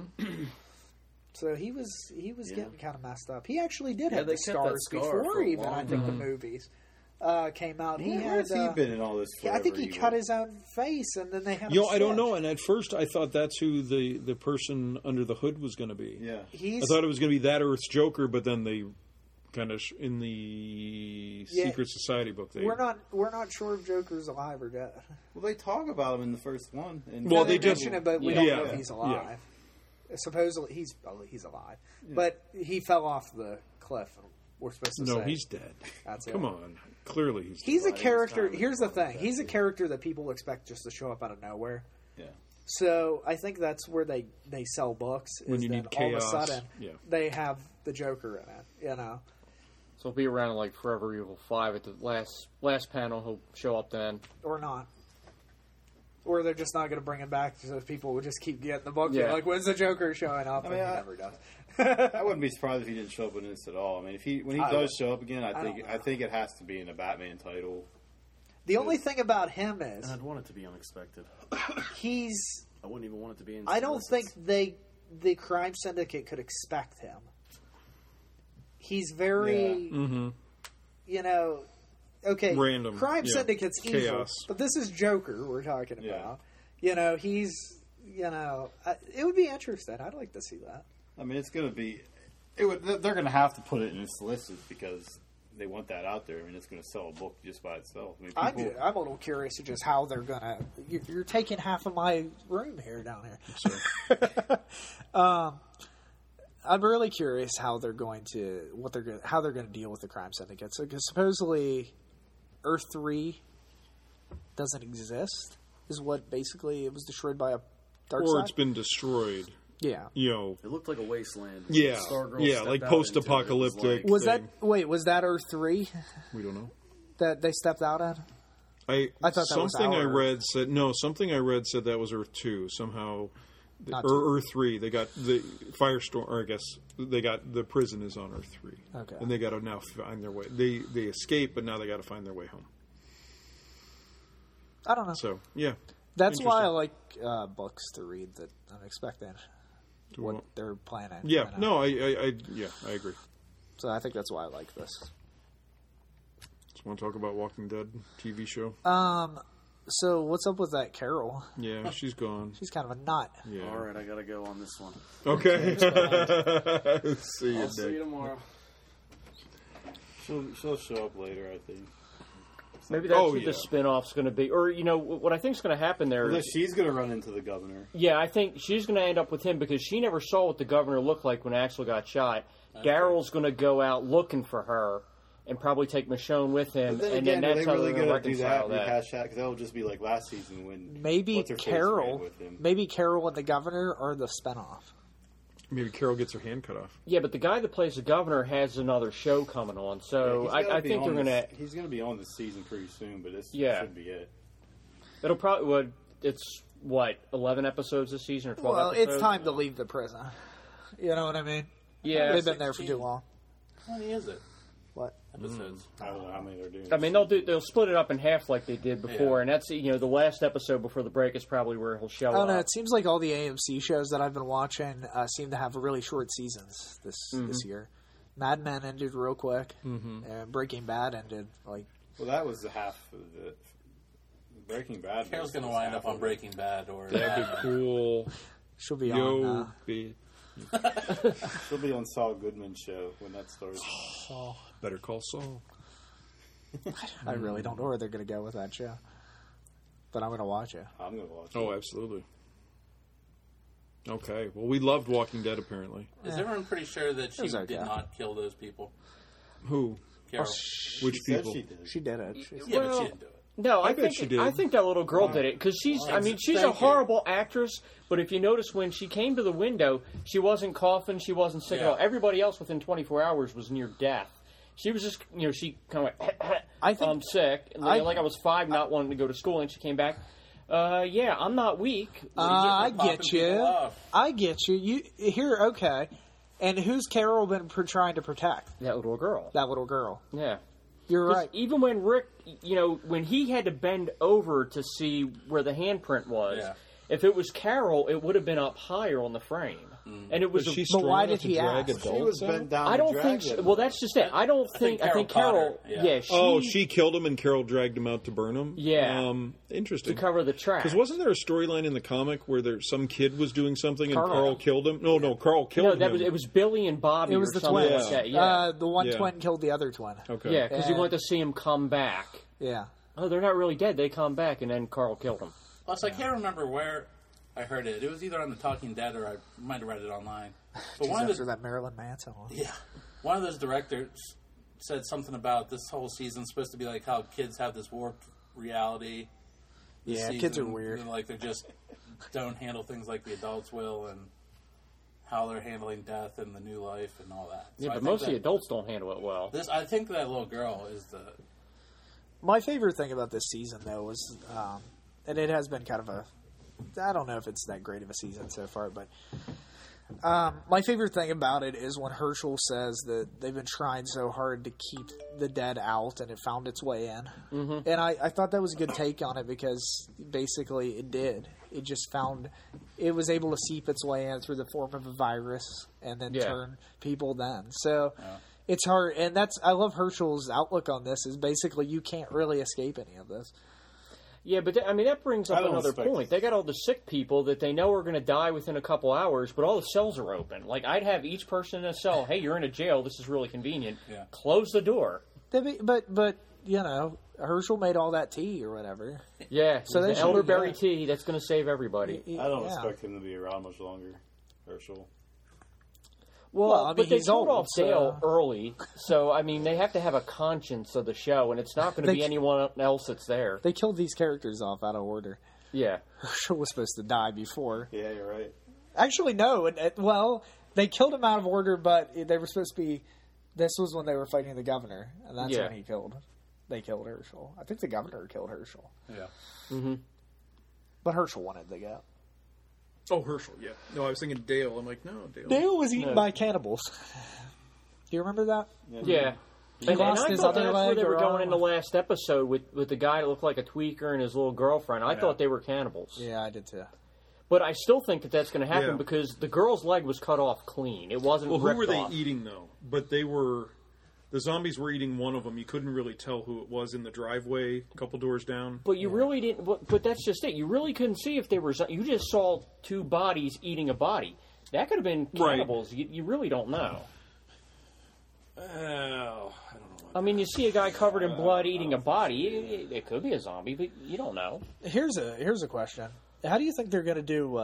S4: so he was getting kind of messed up. He actually did have the scars before even I think the movies. came out.
S8: Where's he been in all this?
S4: I think he cut his own face, and then they had.
S1: I don't know. And at first, I thought that's who the person under the hood was going to be.
S8: Yeah,
S1: I thought it was going to be that Earth's Joker, but then they kind of in the Secret Society book.
S4: We're not sure if Joker's alive or dead.
S8: Well, they talk about him in the first one. And
S1: well,
S4: they mention it, but we don't know if he's alive.
S1: Yeah.
S4: Supposedly, he's alive, but he fell off the cliff. We're supposed to say.
S1: No, he's dead. Come on. Clearly,
S4: he's a character. Here's the thing. He's a character that people expect just to show up out of nowhere.
S8: Yeah.
S4: So I think that's where they sell books.
S1: When you need chaos.
S4: All of a sudden, they have the Joker in it. You know.
S6: So he'll be around like Forever Evil 5 at the last panel. He'll show up then.
S4: Or not. Or they're just not going to bring him back so people will just keep getting the book. Yeah. Like, when's the Joker showing up?
S8: I mean,
S4: and he never does.
S8: I wouldn't be surprised if he didn't show up in this at all. I mean, when he does show up again, I think it has to be in a Batman title.
S4: The only thing about him is...
S7: And I'd want it to be unexpected.
S4: I
S7: wouldn't even want it to be in...
S4: I don't think the Crime Syndicate could expect him. He's very... You know... Okay,
S1: random.
S4: Crime Syndicate's evil,
S1: chaos.
S4: But this is Joker we're talking about. You know, he's... You know... it would be interesting. I'd like to see that.
S8: I mean, it's going to be... they're going to have to put it in solicits because they want that out there. I mean, it's going to sell a book just by itself. I mean,
S4: I'm a little curious to just how they're going to... You're taking half of my room here down here. I'm really curious how they're going to... how they're going to deal with the Crime Syndicate. So, because supposedly Earth 3 doesn't exist, is what basically it was destroyed by a dark side.
S1: Or it's been destroyed.
S4: Yeah.
S1: You know.
S7: It looked like a wasteland.
S1: Yeah. Like post-apocalyptic.
S4: Was that Earth 3?
S1: We don't know.
S4: That they stepped out at?
S1: I thought that was
S4: something
S1: I read said that was Earth 2 somehow. Or Earth 3. They got the Firestorm, or I guess they got the prison is on Earth 3.
S4: Okay.
S1: And they got to now find their way. They escape, but now they got to find their way home.
S4: I don't know.
S1: So, yeah.
S4: That's why I like books to read that I'm expecting what they're planning.
S1: Yeah, no, I agree.
S4: So I think that's why I like this.
S1: Just want to talk about Walking Dead TV show?
S4: So what's up with that Carol?
S1: Yeah, she's gone.
S4: She's kind of a nut.
S1: Yeah.
S7: All right, I got to go on this one.
S1: Okay.
S7: See you tomorrow.
S8: She'll show up later, I think.
S6: Maybe that's what the spinoff's going to be. Or, you know, what I think is going to happen there...
S8: Well, she's going to run into the governor.
S6: Yeah, I think she's going to end up with him because she never saw what the governor looked like when Axel got shot. Okay. Daryl's going to go out looking for her and probably take Michonne with him.
S8: Then again, that's how they're going to reconcile that. Rehash that because that'll just be like last season when...
S4: Maybe Carol and the governor are the spinoff.
S1: Maybe Carol gets her hand cut off.
S6: Yeah, but the guy that plays the governor has another show coming on, so I think they're going to...
S8: He's going to be on this season pretty soon, but this should be it.
S6: It'll probably... It's, 11 episodes this season or 12 episodes?
S4: Well, it's time to leave the prison. You know what I mean?
S6: Yeah.
S4: They've been there for too long.
S10: How many is it?
S4: What?
S10: Episodes?
S8: I don't know how many they're doing.
S6: I mean, they'll split it up in half like they did before, and that's, the last episode before the break is probably where he'll show up.
S4: I don't know. It seems like all the AMC shows that I've been watching seem to have really short seasons this year. Mad Men ended real quick, and Breaking Bad ended like...
S8: Well, that was the half of the... Breaking Bad.
S10: Carol's going to wind up on Breaking Bad, or...
S1: That'd be cool.
S4: She'll be on...
S8: She'll be on Saul Goodman's show when that starts.
S1: Better Call Saul.
S4: I really don't know where they're going to go with that show. But I'm going to watch it.
S8: I'm going to watch it.
S1: Oh, absolutely. Okay. Well, we loved Walking Dead, apparently.
S10: Is everyone pretty sure that she did not kill those people?
S1: Who?
S10: Carol.
S1: Which people?
S4: She did it.
S10: But she didn't do it.
S6: No, I
S1: bet she did.
S6: I think that little girl did it because she's a horrible actress. But if you notice, when she came to the window, she wasn't coughing, she wasn't sick at all. Everybody else within 24 hours was near death. She was just, she kind of went, I'm sick. Like I was 5, not wanting to go to school, and she came back. Yeah, I'm not weak.
S4: I get you. I get you. Okay. And who's Carol been trying to protect?
S6: That little girl.
S4: Yeah. You're right.
S6: Even when Rick, when he had to bend over to see where the handprint was, If it was Carol, it would have been up higher on the frame. And it was.
S1: But
S4: why did he ask?
S8: She was bent down.
S6: I don't think. Well, that's just it. I think Carol.
S1: She killed him, and Carol dragged him out to burn him.
S6: Yeah.
S1: Interesting.
S6: To cover the tracks.
S1: Because wasn't there a storyline in the comic where some kid was doing something and Carl killed him? No, Carl killed him.
S6: It was Billy and Bobby.
S4: It was the
S6: twins.
S4: twins.
S6: Like that.
S4: The one twin killed the other twin.
S1: Okay.
S6: Yeah, because he wanted to see him come back.
S4: Yeah.
S6: Oh, they're not really dead. They come back, and then Carl killed him.
S10: Plus, I can't remember where I heard it. It was either on The Talking Dead or I might have read it online. But
S4: after that Marilyn Manson one.
S10: Yeah. One of those directors said something about this whole season's supposed to be like how kids have this warped reality.
S4: Yeah, kids are weird.
S10: And, like, they just don't handle things like the adults will, and how they're handling death and the new life and all that.
S6: Yeah, but most of the adults don't handle it well.
S10: I think that little girl is the...
S4: My favorite thing about this season, though, was... and it has been kind of a... I don't know if it's that great of a season so far, but... my favorite thing about it is when Herschel says that they've been trying so hard to keep the dead out and it found its way in. Mm-hmm. And I thought that was a good take on it because basically it did. It just found... It was able to seep its way in through the form of a virus and then turn people then. So it's hard. And I love Herschel's outlook on this is basically you can't really escape any of this.
S6: Yeah, but that brings up another point. They got all the sick people that they know are going to die within a couple hours, but all the cells are open. Like, I'd have each person in a cell, hey, you're in a jail, this is really convenient. Yeah. Close the door.
S4: But Herschel made all that tea or whatever.
S6: Yeah, so the elderberry tea, that's going to save everybody.
S8: I don't expect him to be around much longer, Herschel.
S6: Well, but they killed off Dale early, so, they have to have a conscience of the show, and it's not going to be anyone else that's there.
S4: They killed these characters off out of order.
S6: Yeah.
S4: Herschel was supposed to die before.
S8: Yeah, you're right.
S4: Actually, no. They killed him out of order, but they were supposed to be... This was when they were fighting the governor, and that's when they killed Herschel. I think the governor killed Herschel.
S10: Yeah.
S6: Mm-hmm.
S4: But Herschel wanted to go.
S1: Oh, Herschel, yeah. No, I was thinking Dale. I'm like, no, Dale.
S4: Dale was eaten by cannibals. Do you remember that?
S6: Yeah.
S4: He lost his other leg.
S6: That's where they were going in the last episode with the guy that looked like a tweaker and his little girlfriend. I thought they were cannibals.
S4: Yeah, I did too.
S6: But I still think that's going to happen because the girl's leg was cut off clean. It wasn't ripped off.
S1: Well, who were they eating, though? But they were... The zombies were eating one of them. You couldn't really tell who it was in the driveway, a couple doors down.
S6: But you really didn't... But that's just it. You really couldn't see if they were... You just saw two bodies eating a body. That could have been cannibals. Right. You really don't know.
S1: I don't know.
S6: You see a guy covered in blood eating a body. It could be a zombie, but you don't know.
S4: Here's a question. How do you think they're going to do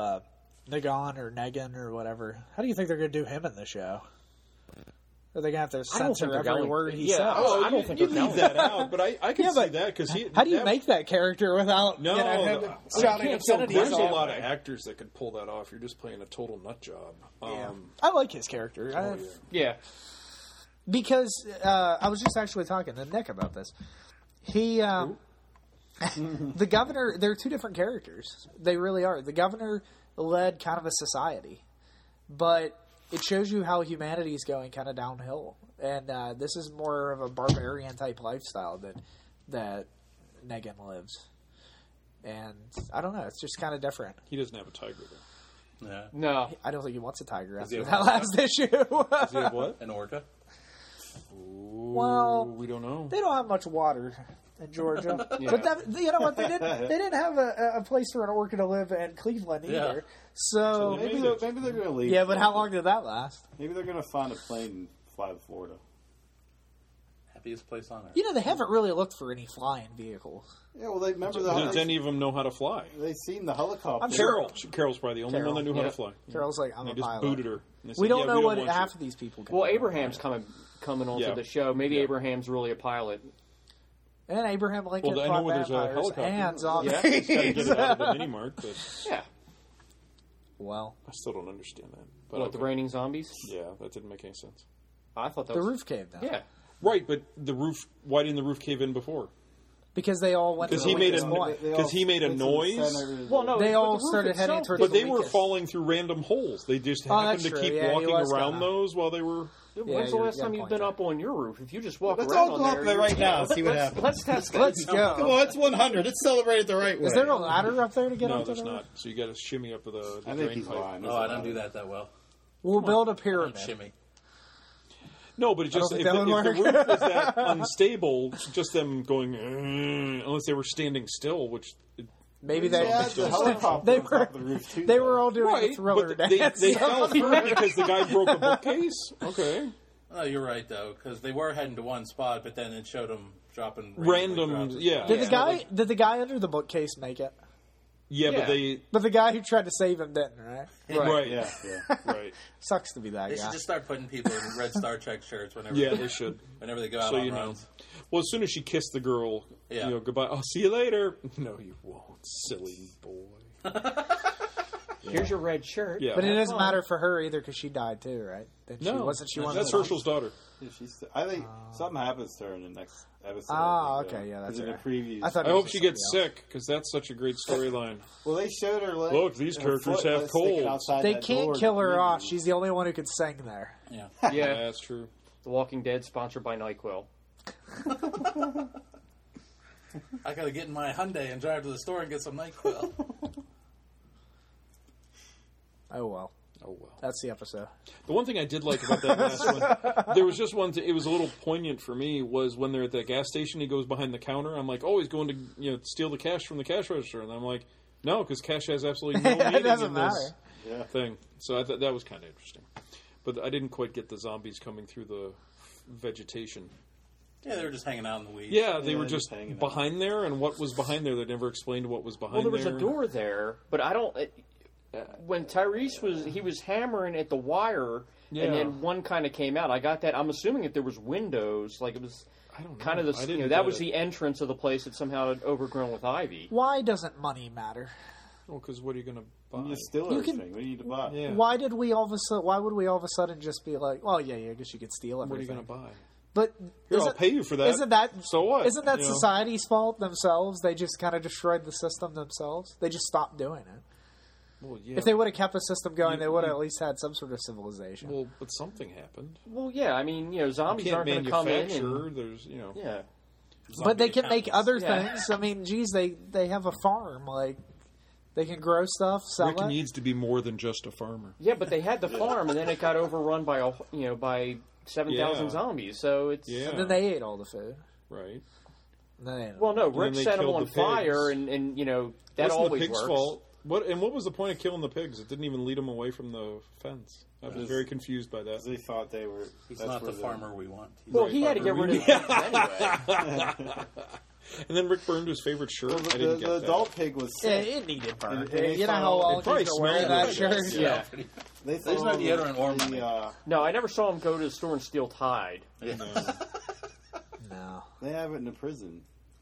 S4: Negan or whatever? How do you think they're going to do him in the show? Are they going to have to censor every word he says?
S6: I don't think
S1: you leave that out, but I can see that because
S4: how do you make that character without him shouting obscenities?
S1: There's a lot of actors that could pull that off. You're just playing a total nut job.
S4: I like his character. Because I was just actually talking to Nick about this. He, the governor. They're two different characters. They really are. The governor led kind of a society, but it shows you how humanity is going kind of downhill. And this is more of a barbarian type lifestyle that Negan lives. And I don't know, it's just kind of different.
S1: He doesn't have a tiger, though.
S10: Yeah.
S6: No.
S4: I don't think he wants a tiger after that last issue.
S1: Does he have what?
S10: An orca?
S4: Well,
S1: we don't know.
S4: They don't have much water in Georgia. But you know what? They didn't have a place for an orca to live in Cleveland either. So
S8: maybe they're going to leave.
S4: Yeah, but how long did that last?
S8: Maybe they're going to find a plane and fly to Florida.
S10: Happiest place on earth.
S4: They haven't really looked for any flying vehicles.
S8: Yeah, well, they remember
S1: Does any of them know how to fly?
S8: They seen the helicopter.
S4: I'm sure.
S1: Carol's probably the only one that knew how to fly.
S4: Carol's like, I'm a pilot.
S1: They just booted her.
S4: We don't know what half of these people can do.
S6: Abraham's coming onto the show. Maybe Abraham's really a pilot.
S4: And Abraham Lincoln
S1: I know where there's a helicopter.
S4: And zombies.
S1: Yeah, he's got to get it out of the mini-mart. But
S4: well,
S1: I still don't understand that.
S6: But the raining zombies?
S1: Yeah, that didn't make any sense.
S6: I thought that
S4: the roof caved down.
S6: Yeah.
S1: Right, but the roof... Why didn't the roof cave in before?
S4: Because they all went.
S1: Because he made a noise.
S4: Well, no, they all started heading towards.
S1: But they were falling through random holes. They just happened to keep walking around those while they were.
S6: When's the last time you've been up on your roof? If you just walk
S8: Let's
S6: around
S8: all go
S6: on
S8: up there right now and see what happens.
S6: Let's test it.
S4: Let's go.
S8: Come on, it's 100. Let's celebrate it the right way.
S4: Is there a ladder up there to get
S1: No,
S4: up to
S1: there's
S4: the roof?
S1: not. So you got to shimmy up with the
S8: I think
S1: drain
S8: he's
S1: pipe.
S8: lying.
S10: Oh, I don't do that well.
S4: We'll build a
S10: I don't
S4: pyramid.
S10: shimmy.
S1: No, but it just
S4: I
S1: if
S4: don't
S1: the
S4: think that would
S1: roof is that unstable, just them going unless they were standing still, which
S4: Maybe they
S8: Yeah, the helicopter
S4: they
S8: on
S4: were
S8: top of the roof, too,
S4: they
S8: though.
S4: were all doing
S1: right,
S4: a thriller
S1: but
S4: dance.
S1: they fell through because the guy broke a bookcase. Okay,
S10: Oh, you're right though, because they were heading to one spot, but then it showed them dropping
S1: Random,
S10: drops.
S1: yeah.
S4: Did the guy under the bookcase make it?
S1: yeah,
S6: Yeah.
S1: but they
S4: But the guy who tried to save him didn't, right?
S1: right,
S8: Yeah.
S1: right,
S4: Sucks to be that
S10: They
S4: guy.
S10: should just start putting people in red Star Trek shirts whenever
S1: yeah, they should.
S10: whenever they go out
S1: So
S10: on
S1: you know.
S10: runs.
S1: Well, as soon as she kissed the girl,
S10: Yeah.
S1: you know, goodbye. I'll see you later. No, you won't, silly boy.
S6: Here's your red shirt.
S1: Yeah,
S4: But it doesn't matter for her either because she died too, right? Didn't she?
S1: no,
S4: Wasn't she one
S1: that's
S4: of the
S1: Herschel's daughter.
S8: Yeah, I think something happens to her in the next episode.
S4: Ah,
S8: I think,
S4: okay, yeah, that's
S8: 'cause in
S4: right.
S8: the previews.
S4: I thought
S1: I
S4: it
S1: hope
S4: was
S1: she
S4: somebody
S1: gets
S4: else.
S1: sick because that's such a great storyline.
S8: Well, they showed her. Like,
S1: Look, these
S8: her
S1: characters
S8: foot,
S1: have
S8: like, sticking
S1: colds.
S8: outside
S4: They
S8: that
S4: can't
S8: door
S4: kill
S8: in the
S4: her off.
S8: previews.
S4: She's the only one who could sing there.
S10: Yeah.
S1: Yeah, that's true.
S6: The Walking Dead, sponsored by NyQuil.
S10: I gotta get in my Hyundai and drive to the store and get some NyQuil.
S4: Oh well,
S1: Oh well.
S4: that's the episode.
S1: The one thing I did like about that last one, there was just one. It was a little poignant for me. Was when they're at that gas station, he goes behind the counter. I'm like, oh, he's going to steal the cash from the cash register, and I'm like, no, because cash has absolutely no meaning
S4: It doesn't
S1: in
S4: matter.
S1: this thing. So I thought that was kind of interesting, but I didn't quite get the zombies coming through the vegetation.
S10: Yeah, they were just hanging out in the weeds.
S1: Yeah, they were
S8: just
S1: just
S8: hanging out.
S1: behind there, and what was behind there? They never explained what was behind
S6: Well, there was
S1: there.
S6: a door there, but I don't. When Tyrese was hammering at the wire,
S1: Yeah.
S6: and then one kind of came out. I got that. I'm assuming that there was windows, like it was
S1: I don't
S6: kind
S1: know.
S6: of
S1: I
S6: the
S1: didn't
S6: that
S1: get
S6: was
S1: it.
S6: the entrance of the place that somehow had overgrown with ivy.
S4: Why doesn't money matter?
S1: Well, because what are you going to buy?
S8: You steal
S4: You
S8: everything.
S4: can-
S8: What do you need to buy?
S1: Yeah.
S4: Why would we all of a sudden just be like, well, yeah, I guess you could steal
S1: What are you
S4: everything.
S1: going to buy?
S4: But
S1: Here, I'll
S4: isn't-
S1: pay you for that.
S4: Isn't that
S1: So what?
S4: Isn't that
S1: You know?
S4: society's fault themselves? They just kind of destroyed the system themselves. They just stopped doing it.
S1: Well, yeah.
S4: If they would have kept the system going,
S1: You-
S4: they would have
S1: you-
S4: at least had some sort of civilization.
S1: Well, but something happened.
S6: Well, yeah, I mean,
S1: You
S6: zombies
S1: can't
S6: aren't going to come in.
S1: manufacture.
S6: And,
S1: There's,
S6: yeah,
S4: But they can make other
S6: Yeah.
S4: things. I mean, geez, they have a farm. Like they can grow stuff, sell
S1: Rick
S4: it.
S1: needs to be more than just a farmer.
S6: yeah, but they had the farm, and then it got overrun by by 7,000
S1: Yeah.
S6: zombies. So it's
S1: Yeah.
S4: And then they ate all the food.
S1: Right.
S4: And then they ate it.
S6: well, no,
S1: then
S6: Rick
S1: they
S6: set them
S1: killed
S6: on
S1: the pigs.
S6: fire, and that
S1: Wasn't
S6: always
S1: the pigs'
S6: works.
S1: fault. What was the point of killing the pigs? It didn't even lead them away from the fence. I was very confused by that.
S8: They thought they were.
S10: He's
S8: that's
S10: not
S8: where
S10: the
S8: they-
S10: farmer we want. He's
S6: Well,
S10: the
S6: he had to get
S10: farmer
S6: rid
S10: we
S6: of the pigs anyway.
S1: And then Rick burned his favorite shirt.
S8: Well,
S1: I
S8: the,
S1: didn't
S8: the
S1: get that.
S8: adult pig was
S4: yeah,
S8: sick.
S4: it needed burn.
S8: And they
S4: You know how
S8: found-
S4: long
S1: it probably
S4: he's been wearing
S1: smelled
S4: that
S1: good.
S4: shirt?
S6: Yeah.
S8: They
S10: There's no deodorant or money.
S6: No, I never saw him go to the store and steal Tide.
S4: No.
S8: They have it in the prison.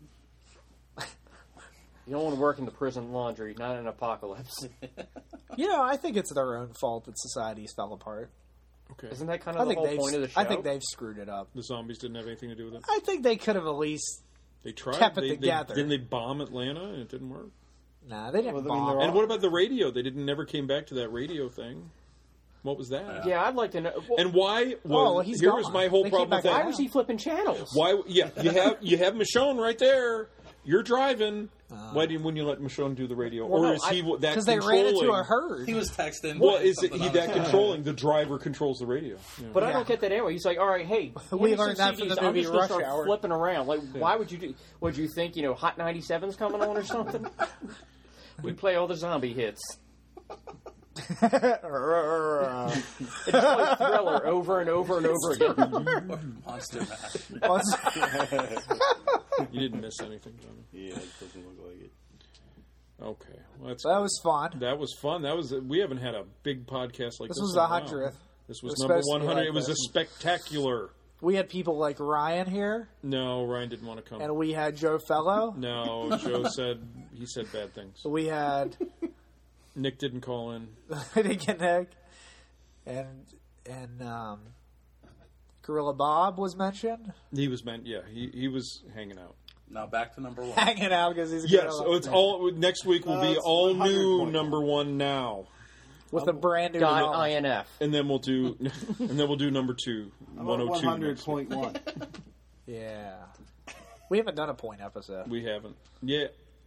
S6: You don't want to work in the prison laundry, not in an apocalypse.
S4: You know, I think it's their own fault that societies fell apart.
S1: Okay.
S6: Isn't that kind
S4: I
S6: of the
S4: think
S6: whole
S4: they've.
S6: point of the show?
S4: I think they've screwed it up.
S1: The zombies didn't have anything to do with it.
S4: I think they could have at least.
S1: They tried.
S4: Kept it
S1: They-
S4: together.
S1: Didn't they bomb Atlanta and it didn't work?
S4: Nah, they didn't
S8: Well, I mean,
S4: bomb.
S8: they're
S1: And what about the radio? They never came back to that radio thing. What was that?
S6: Yeah, I'd like to know. Well,
S1: And why?
S4: well, he's
S1: here
S4: gone.
S1: was my whole
S4: They
S1: problem
S4: came
S1: with
S4: back
S1: that.
S6: why was he flipping channels?
S1: Why? Yeah, you have Michonne right there. You're driving. Why wouldn't you let Michonne do the radio?
S6: Well,
S1: or
S6: no,
S1: is he that
S4: Because they
S1: controlling?
S4: ran into a herd.
S10: He was texting.
S1: Well, is it
S10: something
S1: he
S10: on
S1: that
S10: his phone.
S1: controlling? The driver controls the radio. Yeah.
S6: But I
S4: Yeah.
S6: don't get that anyway. He's like, all right, hey,
S4: We
S6: hand me
S4: learned
S6: some
S4: that from
S6: CDs.
S4: the
S6: I'm
S4: movie
S6: just gonna
S4: Rush
S6: start
S4: Hour.
S6: flipping around. Like, why would you do? Would you think Hot 97's coming on or something? We play all the zombie hits. It's like Thriller over and over and over again.
S10: Monster Mash.
S1: You didn't miss anything, Johnny.
S8: Yeah, it doesn't look like it.
S1: Okay, well, that's
S4: That was fun.
S1: that was fun. That was we haven't had a big podcast like this.
S4: This was
S1: in
S4: the
S1: a while.
S4: 100th.
S1: This
S4: It
S1: was
S4: was
S1: number
S4: supposed to be
S1: 100.
S4: like
S1: It was a
S4: this.
S1: spectacular.
S4: We had people like Ryan here,
S1: No, Ryan didn't want to come.
S4: and we had Joe Fellow.
S1: No, Joe said he said bad things.
S4: We had
S1: Nick didn't call in.
S4: Nick, and Gorilla Bob was mentioned.
S1: He was meant. Yeah, he was hanging out.
S10: Now back to number one.
S4: Hanging out because he's a
S1: Yes,
S4: gorilla.
S1: so it's all next week will be
S8: it's
S1: all
S8: 100
S1: new
S8: point.
S1: number one now.
S4: with a brand new column.
S6: .inf.
S1: And then we'll do number 2,
S8: I'm at
S1: 102.
S8: 100.1.
S4: Yeah. We haven't done a point episode.
S1: We haven't. Yeah.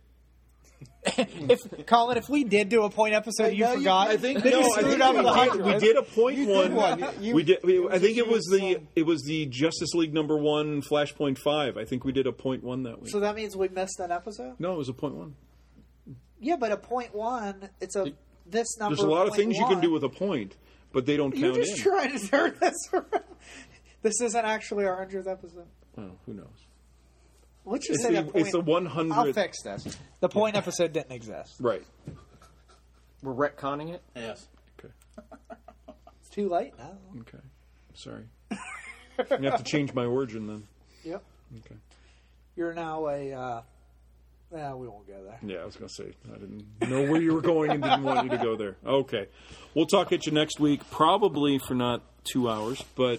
S4: If we did do a point episode, you forgot.
S1: I think
S4: Then you screwed up the 100.
S1: we did a point
S8: You
S1: one.
S8: did one.
S1: I think it was the Justice League number 1 Flashpoint 5. I think we did a point 1 that week.
S4: So that means we missed an episode?
S1: No, it was a point 1.
S4: Yeah, but a point 1, it's this number.
S1: There's a lot of things you can
S4: 0.1.
S1: do with a point, but they don't count
S4: You're just
S1: in.
S4: trying to turn this around. This isn't actually our 100th episode.
S1: Oh, who knows?
S4: Let's just
S1: It's
S4: say
S1: the,
S4: that point.
S1: it's the 100th.
S4: I'll fix this. The point episode didn't exist.
S1: Right.
S6: We're retconning it?
S10: Yes.
S1: Okay.
S4: It's too late now.
S1: Okay. Sorry. I'm going to have to change my origin then.
S4: Yep.
S1: Okay.
S4: You're now a. We won't go there.
S1: Yeah, I was going to say, I didn't know where you were going and didn't want you to go there. Okay. We'll talk at you next week, probably for not 2 hours, but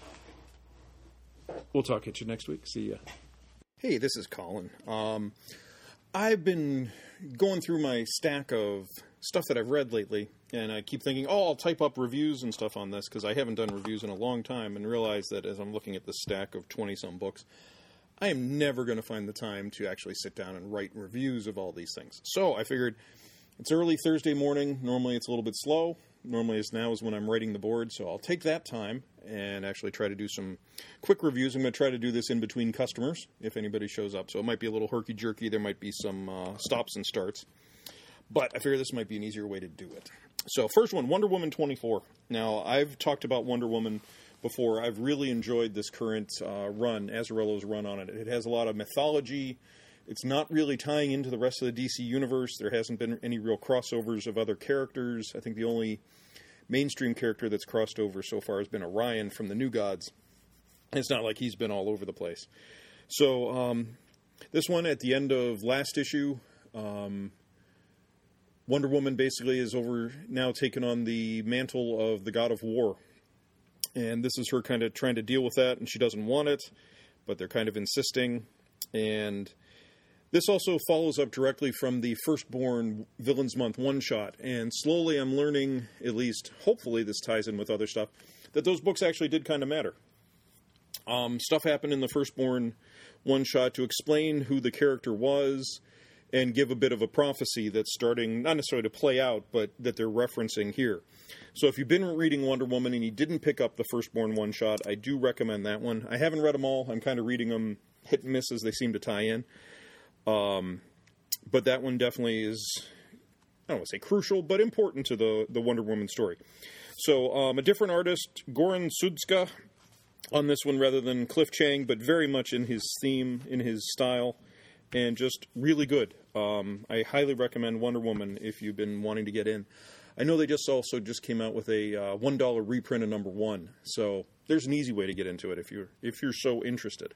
S1: we'll talk at you next week. See ya. Hey, this is Colin. I've been going through my stack of stuff that I've read lately, and I keep thinking, I'll type up reviews and stuff on this, because I haven't done reviews in a long time, and realize that as I'm looking at this stack of 20-some books, I am never going to find the time to actually sit down and write reviews of all these things. So I figured it's early Thursday morning. Normally it's a little bit slow. Normally it's now is when I'm writing the board. So I'll take that time and actually try to do some quick reviews. I'm going to try to do this in between customers if anybody shows up. So it might be a little herky-jerky. There might be some stops and starts. But I figure this might be an easier way to do it. So first one, Wonder Woman 24. Now, I've talked about Wonder Woman before. I've really enjoyed this current run, Azzarello's run on it. It has a lot of mythology. It's not really tying into the rest of the DC universe. There hasn't been any real crossovers of other characters. I think the only mainstream character that's crossed over so far has been Orion from the New Gods. It's not like he's been all over the place. So this one, at the end of last issue, Wonder Woman basically is now taken on the mantle of the God of War. And this is her kind of trying to deal with that, and she doesn't want it, but they're kind of insisting. And this also follows up directly from the Firstborn Villains Month one-shot. And slowly I'm learning, at least hopefully this ties in with other stuff, that those books actually did kind of matter. Stuff happened in the Firstborn one-shot to explain who the character was and give a bit of a prophecy that's starting, not necessarily to play out, but that they're referencing here. So if you've been reading Wonder Woman and you didn't pick up the Firstborn one-shot, I do recommend that one. I haven't read them all. I'm kind of reading them hit and miss as they seem to tie in. But that one definitely is, I don't want to say crucial, but important to the Wonder Woman story. So a different artist, Goran Sudska, on this one rather than Cliff Chang, but very much in his theme, in his style, and just really good. I highly recommend Wonder Woman if you've been wanting to get in. I know they just came out with a $1 reprint of number 1, so there's an easy way to get into it if you're so interested.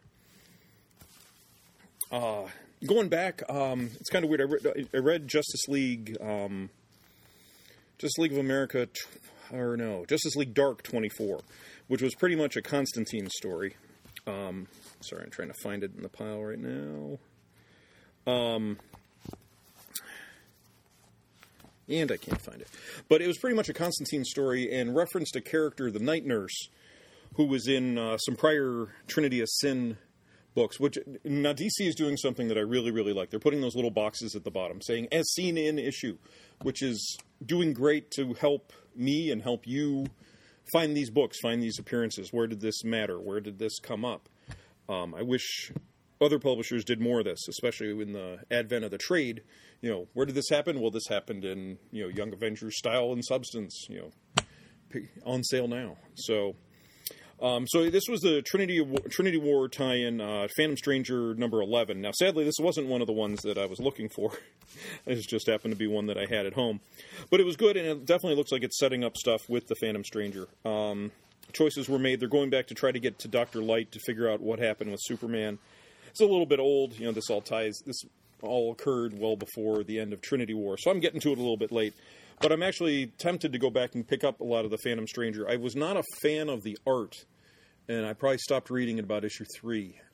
S1: Going back, it's kind of weird. I read Justice League of America, Justice League Dark 24, which was pretty much a Constantine story. Sorry, I'm trying to find it in the pile right now. And I can't find it. But it was pretty much a Constantine story and referenced a character, the Night Nurse, who was in some prior Trinity of Sin books, which now DC is doing something that I really, really like. They're putting those little boxes at the bottom saying, as seen in issue, which is doing great to help me and help you find these books, find these appearances. Where did this matter? Where did this come up? I wish other publishers did more of this, especially in the advent of the trade. Where did this happen? Well, this happened in, Young Avengers Style and Substance, on sale now. So this was the Trinity War tie-in, Phantom Stranger number 11. Now, sadly, this wasn't one of the ones that I was looking for. It just happened to be one that I had at home. But it was good, and it definitely looks like it's setting up stuff with the Phantom Stranger. Choices were made. They're going back to try to get to Dr. Light to figure out what happened with Superman. It's a little bit old. This all occurred well before the end of Trinity War, so I'm getting to it a little bit late. But I'm actually tempted to go back and pick up a lot of the Phantom Stranger. I was not a fan of the art, and I probably stopped reading at about issue 3.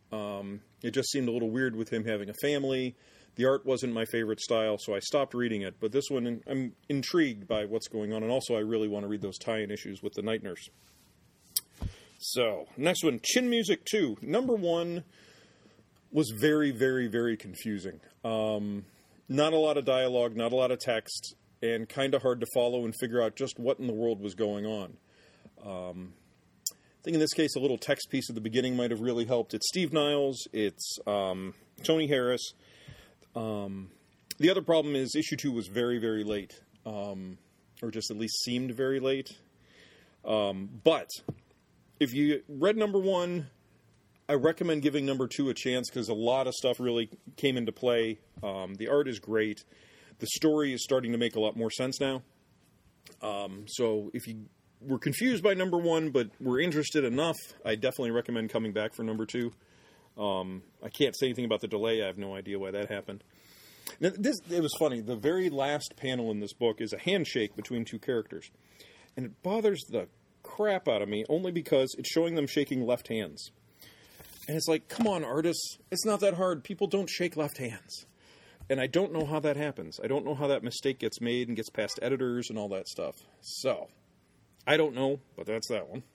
S1: It just seemed a little weird with him having a family. The art wasn't my favorite style, so I stopped reading it. But this one, I'm intrigued by what's going on, and also I really want to read those tie-in issues with the Night Nurse. So, next one, Chin Music 2. Number 1 was very, very, very confusing. Not a lot of dialogue, not a lot of text, and kind of hard to follow and figure out just what in the world was going on. I think in this case, a little text piece at the beginning might have really helped. It's Steve Niles, it's Tony Harris. The other problem is issue 2 was very, very late, or just at least seemed very late. But if you read number 1, I recommend giving number 2 a chance because a lot of stuff really came into play. The art is great. The story is starting to make a lot more sense now. So if you were confused by number 1 but were interested enough, I definitely recommend coming back for number 2. I can't say anything about the delay. I have no idea why that happened. Now, it was funny. The very last panel in this book is a handshake between 2 characters. And it bothers the crap out of me only because it's showing them shaking left hands. And it's like, come on, artists. It's not that hard. People don't shake left hands. And I don't know how that happens. I don't know how that mistake gets made and gets past editors and all that stuff. So, I don't know, but that's that one.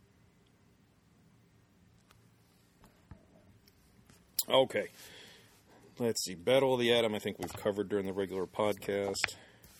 S1: Okay. Let's see. Battle of the Atom, I think we've covered during the regular podcast.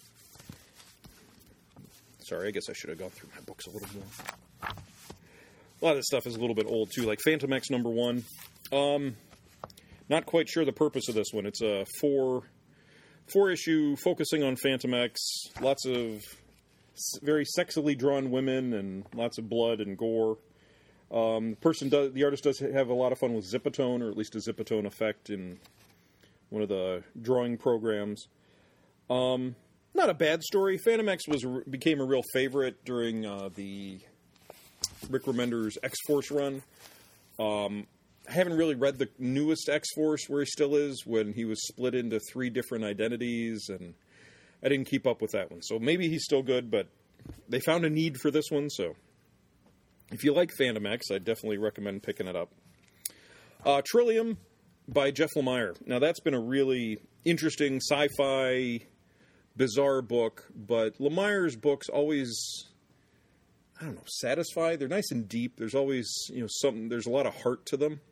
S1: Sorry, I guess I should have gone through my books a little more. A lot of this stuff is a little bit old, too, like Phantom X number 1. Not quite sure the purpose of this one. It's a four-issue focusing on Phantom X. Lots of very sexily drawn women and lots of blood and gore. The artist does have a lot of fun with Zipatone, or at least a Zipatone effect in one of the drawing programs. Not a bad story. Phantom X became a real favorite during the Rick Remender's X-Force run. I haven't really read the newest X-Force where he still is, when he was split into 3 different identities, and I didn't keep up with that one. So maybe he's still good, but they found a need for this one, so if you like Phantom X, I definitely recommend picking it up. Trillium by Jeff Lemire. Now, that's been a really interesting sci-fi, bizarre book, but Lemire's books always, I don't know, satisfy. They're nice and deep. There's always, there's a lot of heart to them.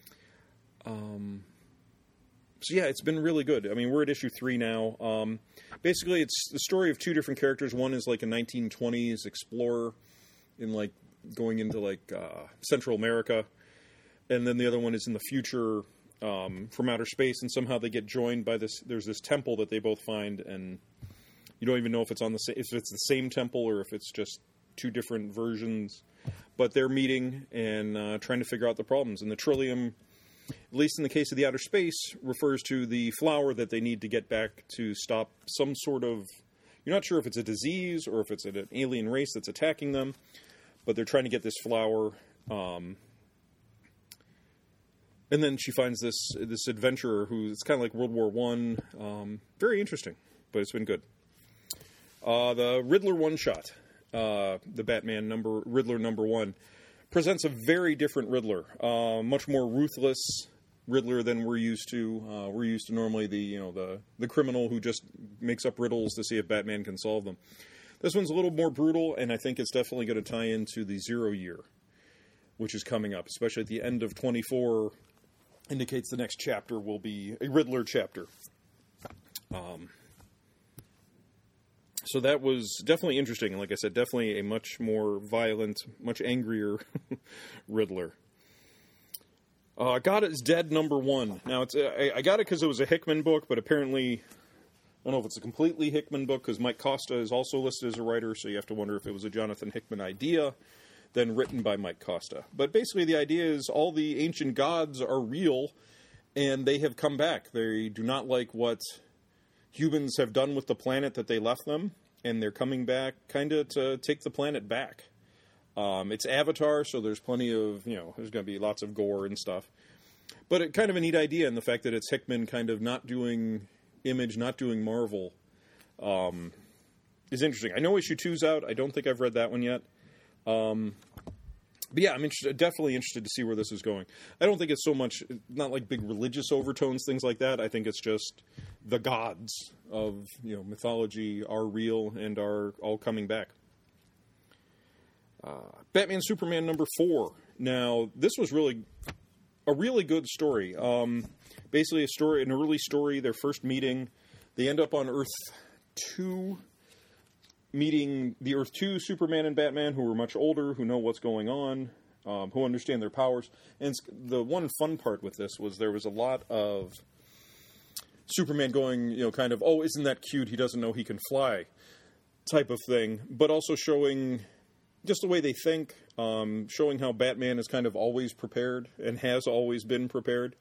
S1: So yeah, it's been really good. I mean, we're at issue 3 now. Basically, it's the story of 2 different characters. One is like a 1920s explorer in like going into like Central America, and then the other one is in the future from outer space, and somehow they get joined by this. There's this temple that they both find, and you don't even know if it's if it's the same temple or if it's just 2 different versions. But they're meeting and trying to figure out the problems. And the Trillium, at least in the case of the outer space, refers to the flower that they need to get back to stop some sort of... You're not sure if it's a disease or if it's an alien race that's attacking them, but they're trying to get this flower. And then she finds this adventurer who's kind of like World War I. Very interesting, but it's been good. The Riddler one-shot, the Batman Riddler number 1, presents a very different Riddler, much more ruthless Riddler than we're used to. We're used to normally the criminal who just makes up riddles to see if Batman can solve them. This one's a little more brutal, and I think it's definitely going to tie into the 0 year, which is coming up, especially at the end of 24. Indicates the next chapter will be a Riddler chapter. So that was definitely interesting. Like I said, definitely a much more violent, much angrier Riddler. God Is Dead number 1. Now, I got it because it was a Hickman book, but apparently, I don't know if it's a completely Hickman book, because Mike Costa is also listed as a writer, so you have to wonder if it was a Jonathan Hickman idea, then written by Mike Costa. But basically, the idea is all the ancient gods are real, and they have come back. They do not like what humans have done with the planet that they left them, and they're coming back kind of to take the planet back. It's Avatar, so there's plenty of, there's going to be lots of gore and stuff. But it kind of a neat idea in the fact that it's Hickman kind of not doing Image, not doing Marvel, is interesting. I know issue 2's out. I don't think I've read that one yet. But yeah, I'm definitely interested to see where this is going. I don't think it's so much, not like big religious overtones, things like that. I think it's just the gods of mythology are real and are all coming back. Batman Superman number 4. Now, this was really a really good story. Basically, an early story, their first meeting. They end up on Earth 2, meeting the Earth 2 Superman and Batman, who are much older, who know what's going on, who understand their powers. And the one fun part with this was there was a lot of Superman going, kind of, oh, isn't that cute? He doesn't know he can fly type of thing. But also showing just the way they think, showing how Batman is kind of always prepared and has always been prepared.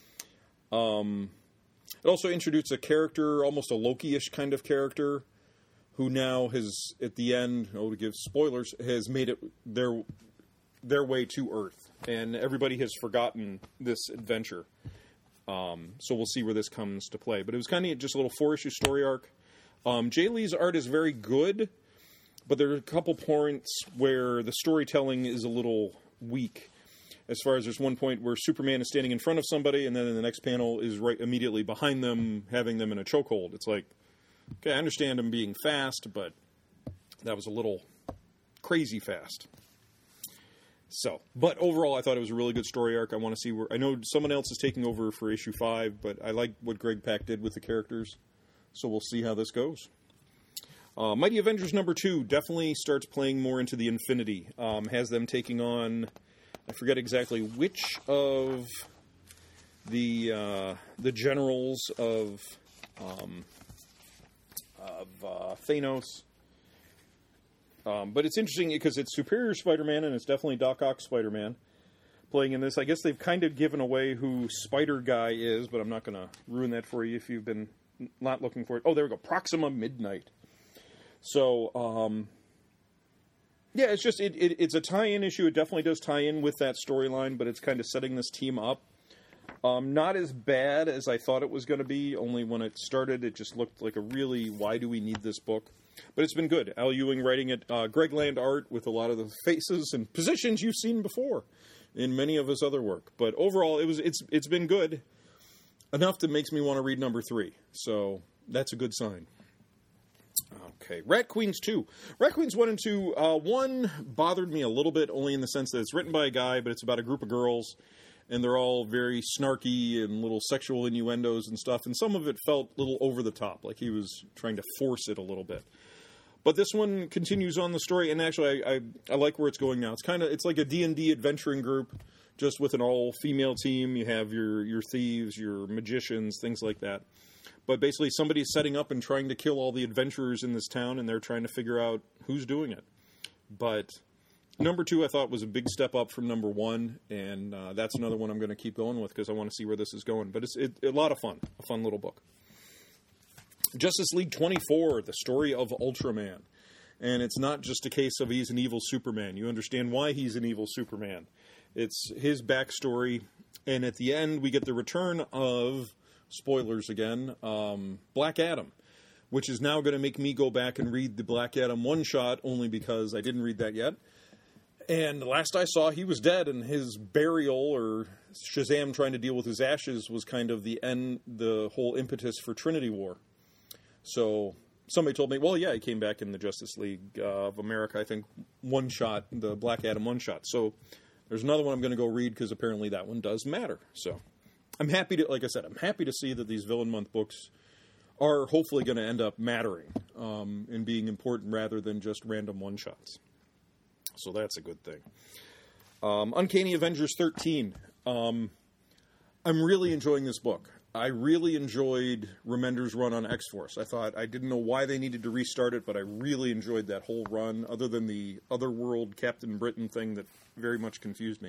S1: It also introduced a character, almost a Loki-ish kind of character, who now has, at the end, to give spoilers, has made it their way to Earth. And everybody has forgotten this adventure. So we'll see where this comes to play. But it was kind of just a little 4-issue story arc. Jay Lee's art is very good, but there are a couple points where the storytelling is a little weak. As far as there's one point where Superman is standing in front of somebody, and then in the next panel is right immediately behind them, having them in a chokehold. It's like, okay, I understand him being fast, but that was a little crazy fast. So, but overall, I thought it was a really good story arc. I want to see where... I know someone else is taking over for issue 5, but I like what Greg Pak did with the characters, so we'll see how this goes. Mighty Avengers number 2 definitely starts playing more into the Infinity. Has them taking on... I forget exactly which of the generals of Thanos. But it's interesting because it's Superior Spider-Man and it's definitely Doc Ock Spider-Man playing in this. I guess they've kind of given away who Spider Guy is, but I'm not going to ruin that for you if you've been not looking for it. Oh, there we go. Proxima Midnight. So, yeah, it's just it's a tie-in issue. It definitely does tie in with that storyline, but it's kind of setting this team up. Not as bad as I thought it was going to be. Only when it started, it just looked like a really, why do we need this book? But it's been good. Al Ewing writing it. Greg Land art with a lot of the faces and positions you've seen before in many of his other work. But overall, it's been good enough that makes me want to read number 3. So that's a good sign. Okay, Rat Queens 2. Rat Queens 1 and 2, 1 bothered me a little bit, only in the sense that it's written by a guy, but it's about a group of girls, and they're all very snarky and little sexual innuendos and stuff, and some of it felt a little over the top, like he was trying to force it a little bit. But this one continues on the story, and actually I like where it's going now. It's like a D&D adventuring group, just with an all-female team. You have your thieves, your magicians, things like that. But basically, somebody's setting up and trying to kill all the adventurers in this town, and they're trying to figure out who's doing it. But number 2, I thought, was a big step up from number 1, and that's another one I'm going to keep going with because I want to see where this is going. But it's a lot of fun, a fun little book. Justice League 24, the story of Ultraman. And it's not just a case of he's an evil Superman. You understand why he's an evil Superman. It's his backstory, and at the end, we get the return of... spoilers again, Black Adam, which is now going to make me go back and read the Black Adam one-shot, only because I didn't read that yet. And the last I saw, he was dead, and his burial, or Shazam trying to deal with his ashes, was kind of the whole impetus for Trinity War. So somebody told me, well, yeah, he came back in the Justice League of America, I think, one-shot, the Black Adam one-shot. So there's another one I'm going to go read, because apparently that one does matter, so... I'm happy to see that these Villain Month books are hopefully going to end up mattering and being important rather than just random one-shots. So that's a good thing. Uncanny Avengers 13. I'm really enjoying this book. I really enjoyed Remender's run on X-Force. I didn't know why they needed to restart it, but I really enjoyed that whole run, other than the Otherworld Captain Britain thing that very much confused me.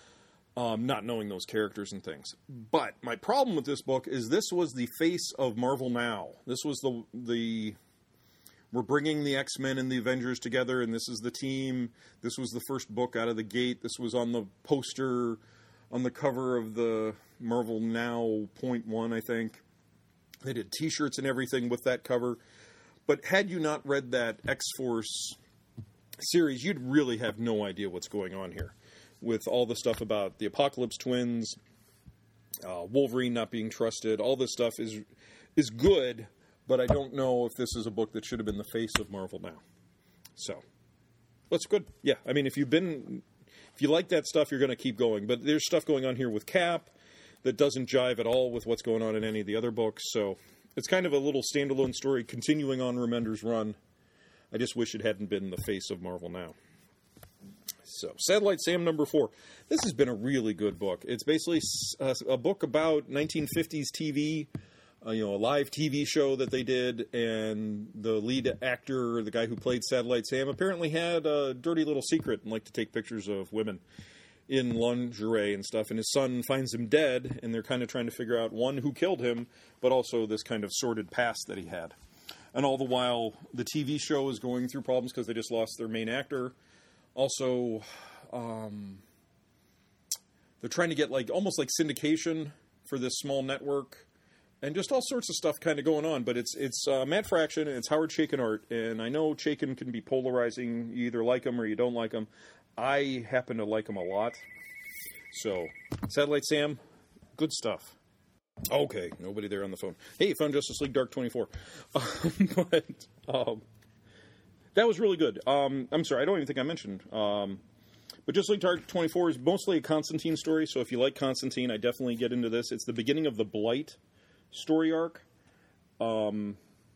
S1: Not knowing those characters and things. But my problem with this book is this was the face of Marvel Now. This was the we're bringing the X-Men and the Avengers together, and this is the team. This was the first book out of the gate. This was on the poster, on the cover of the Marvel Now .1, I think. They did T-shirts and everything with that cover. But had you not read that X-Force series, you'd really have no idea what's going on here. with all the stuff about the Apocalypse Twins, Wolverine not being trusted. All this stuff is good, but I don't know if this is a book that should have been the face of Marvel now. So, that's good. Yeah, I mean, if you like that stuff, you're going to keep going. But there's stuff going on here with Cap that doesn't jive at all with what's going on in any of the other books. So, it's kind of a little standalone story continuing on Remender's run. I just wish it hadn't been the face of Marvel now. So, Satellite Sam number 4. This has been a really good book. It's basically a book about 1950s TV, a live TV show that they did, and the lead actor, the guy who played Satellite Sam, apparently had a dirty little secret and liked to take pictures of women in lingerie and stuff, and his son finds him dead, and they're kind of trying to figure out, one, who killed him, but also this kind of sordid past that he had. And all the while, the TV show is going through problems because they just lost their main actor. Also, they're trying to get almost like syndication for this small network, and just all sorts of stuff kind of going on. But it's Matt Fraction, and it's Howard Chaykin art, and I know Chaykin can be polarizing. You either like him or you don't like him. I happen to like him a lot. So, Satellite Sam, good stuff. Okay, nobody there on the phone. Hey, found Justice League Dark 24. That was really good. I'm sorry, I don't even think I mentioned. But Justice League Dark 24 is mostly a Constantine story, so if you like Constantine, I definitely get into this. It's the beginning of the Blight story arc. And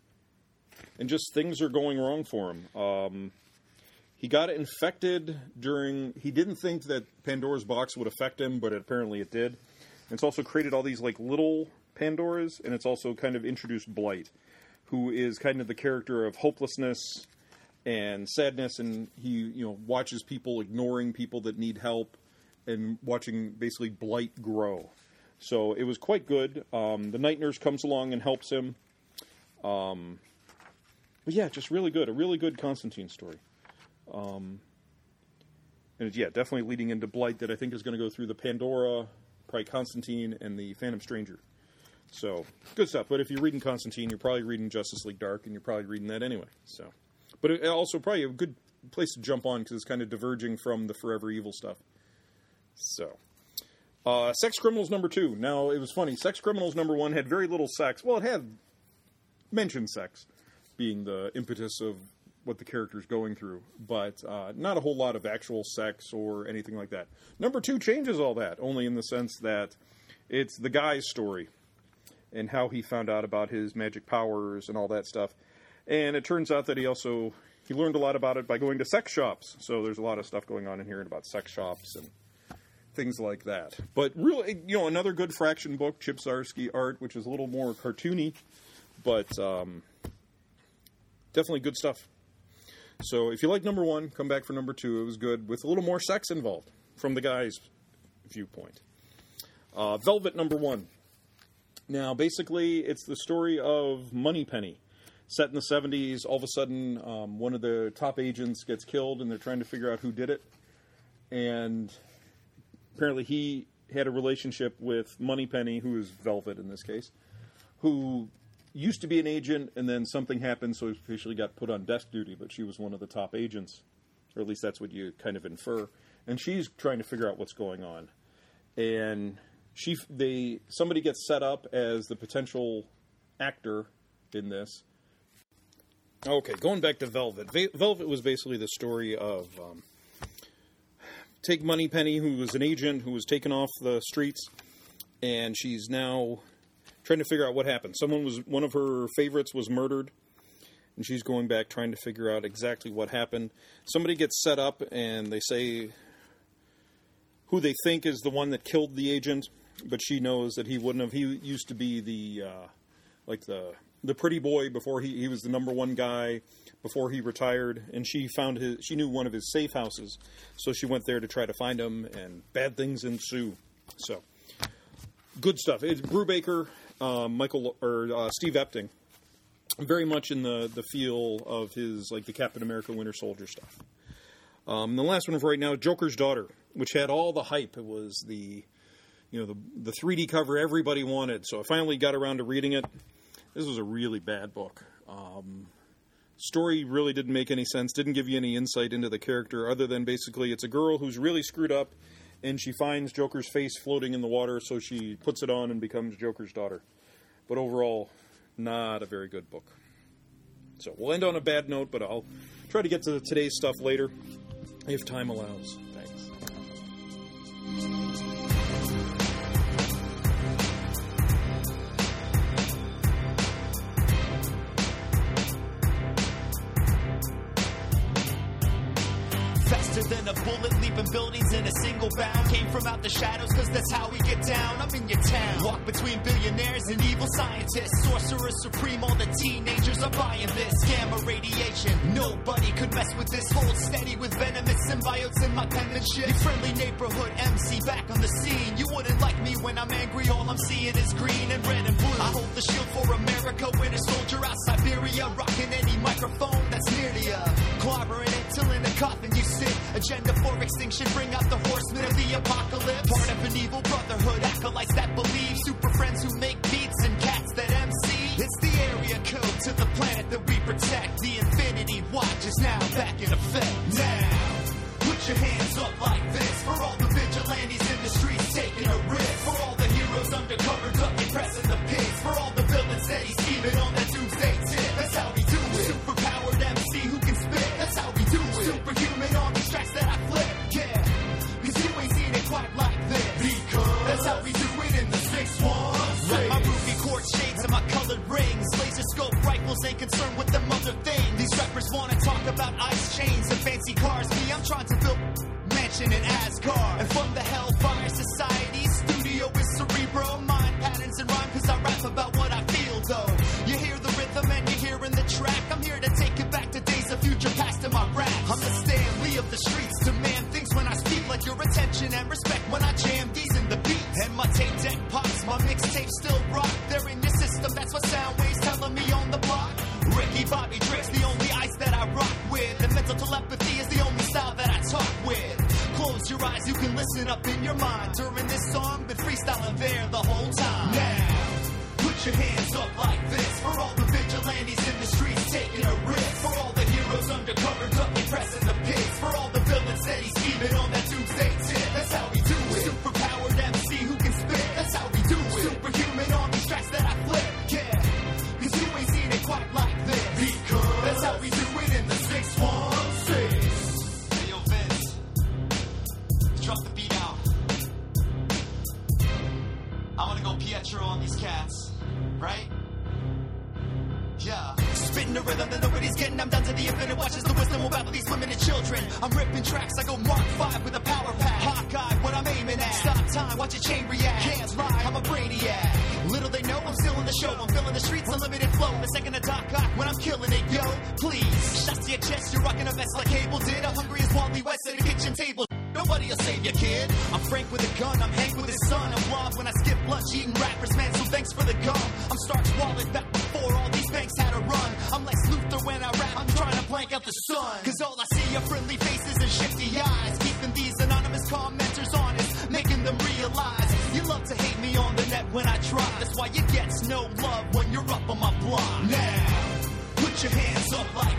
S1: just things are going wrong for him. He got infected he didn't think that Pandora's box would affect him, but apparently it did. It's also created all these little Pandoras, and it's also kind of introduced Blight, who is kind of the character of hopelessness and sadness, and he watches people ignoring people that need help, and watching basically Blight grow. So it was quite good. The Night Nurse comes along and helps him. But yeah, just really good. A really good Constantine story. And definitely leading into Blight that I think is going to go through the Pandora, probably Constantine, and the Phantom Stranger. So, good stuff. But if you're reading Constantine, you're probably reading Justice League Dark, and you're probably reading that anyway. So, but it also probably a good place to jump on because it's kind of diverging from the Forever Evil stuff. So, Sex Criminals number 2. Now, it was funny. Sex Criminals number 1 had very little sex. Well, it had mentioned sex being the impetus of what the character's going through, but not a whole lot of actual sex or anything like that. Number 2 changes all that, only in the sense that it's the guy's story and how he found out about his magic powers and all that stuff. And it turns out that he learned a lot about it by going to sex shops. So there's a lot of stuff going on in here about sex shops and things like that. But really, another good Fraction book, Chip Zdarsky art, which is a little more cartoony, but definitely good stuff. So if you like number 1, come back for number 2. It was good, with a little more sex involved from the guy's viewpoint. Velvet number 1. Now, basically, it's the story of Moneypenny. Set in the 70s, all of a sudden, one of the top agents gets killed, and they're trying to figure out who did it. And apparently he had a relationship with Moneypenny, who is Velvet in this case, who used to be an agent, and then something happened, so he officially got put on desk duty, but she was one of the top agents, or at least that's what you kind of infer. And she's trying to figure out what's going on. And somebody gets set up as the potential actor in this. Okay, going back to Velvet. Velvet was basically the story of take Moneypenny, who was an agent who was taken off the streets, and she's now trying to figure out what happened. One of her favorites was murdered, and she's going back trying to figure out exactly what happened. Somebody gets set up, and they say who they think is the one that killed the agent, but she knows that he wouldn't have. He used to be the pretty boy before he was the number one guy before he retired, and she knew one of his safe houses, so she went there to try to find him, and bad things ensue. So, good stuff. It's Brubaker, Steve Epting, very much in the feel of his the Captain America Winter Soldier stuff. The last one of right now, Joker's Daughter, which had all the hype. It was the 3D cover everybody wanted. So I finally got around to reading it. This was a really bad book. Story really didn't make any sense, didn't give you any insight into the character other than basically it's a girl who's really screwed up and she finds Joker's face floating in the water, so she puts it on and becomes Joker's daughter. But overall, not a very good book. So we'll end on a bad note, but I'll try to get to today's stuff later if time allows. Thanks.
S2: Faster than a bullet, leaping buildings in a single bound. Came from out the shadows, cause that's how we get down. I'm in your town. Walk between billionaires and evil scientists. Sorcerer supreme, all the teenagers are buying this. Gamma radiation, nobody could mess with this. Hold steady with venomous symbiotes in my penmanship. Your friendly neighborhood MC back on the scene. You wouldn't like me when I'm angry, all I'm seeing is green and red and blue. I hold the shield for America, winter soldier out Siberia. Rocking any microphone that's near to ya. Clobbering it till in a coffin you sit. Agenda for extinction, bring out the horsemen of the apocalypse. Part of an evil brotherhood, acolytes that believe. Super friends who make beats and cats that MC. It's the area code to the planet that we protect. The Infinity Watch is now back in effect. Now, put your hands up like this. For all the vigilantes in the streets taking a risk. For all the heroes undercover ducking, pressing the pits. For all the villains that he's scheming on that doomsday tip. That's how we do it. Superpowered MC who can spit. That's how we do it. Superhuman on these tracks that I flip. Yeah, cause you ain't seen it quite like this. Because that's how we do it in the 616. My ruby quartz shades and my colored rings. Laser scope rifles ain't concerned with them other things. These rappers wanna talk about ice chains and fancy cars. Me, I'm trying to build mansion in Asgard. And from the Hellfire Society, studio is Cerebro. Mind patterns and rhyme cause I rap about what I feel though. You hear the rhythm and you're hearing the track. I'm here to take it back to days of future past in my rap. I'm the Stan Lee of the streets. Demand things when I speak, like your attention and respect when I jam these in the beat. And my tape deck pops, my mixtape still rock. They're in your system, that's what Soundwave's telling me on the block. Ricky Bobby Drake's the only ice that I rock with. And mental telepathy is the only style that I talk with. Close your eyes, you can listen up in your mind. During this song, been freestyling there the whole time. Now, put your hands up like this. For all the vigilantes in the streets taking a risk. For all the heroes undercover ducking, pressing the pits. For all the villains that he's scheming on that doomsday tip. That's how we do it. Superpowered MC who can spit. That's how we do it. Superhuman on these tracks that I flip. Yeah, cause you ain't seen it quite like this. Because that's how we do it in the 616. Hey yo Vince, drop the beat out. I'm gonna go Pietro on these cats, right? Yeah. Spitting the rhythm that nobody's getting. I'm done to the infinite. Watches the wisdom will babble these women and children. I'm ripping tracks. I go Mark 5 with a power pack. Hawkeye, what I'm aiming at. Stop time, watch a chain react. Can't lie, I'm a brainiac. Little they know, I'm still in the show. I'm filling the streets, unlimited flow. The second of Doc Ock when I'm killing it, yo. Please, shots to your chest. You're rocking a vest like Cable did. I'm hungry as Wally West at the kitchen table. Nobody will save you, kid. I'm Frank with a gun. I'm Hank with his son. I'm Blob when I skip lunch, eating rappers, man. So thanks for the gum. I'm Starch Wallet back before all these banks had a run. I'm Lex Luthor when I rap. I'm trying to blank out the sun. Cause all I see are friendly faces and shifty eyes. Keeping these anonymous commenters honest, making them realize you love to hate me on the net when I try. That's why you get no love when you're up on my block. Now, put your hands up like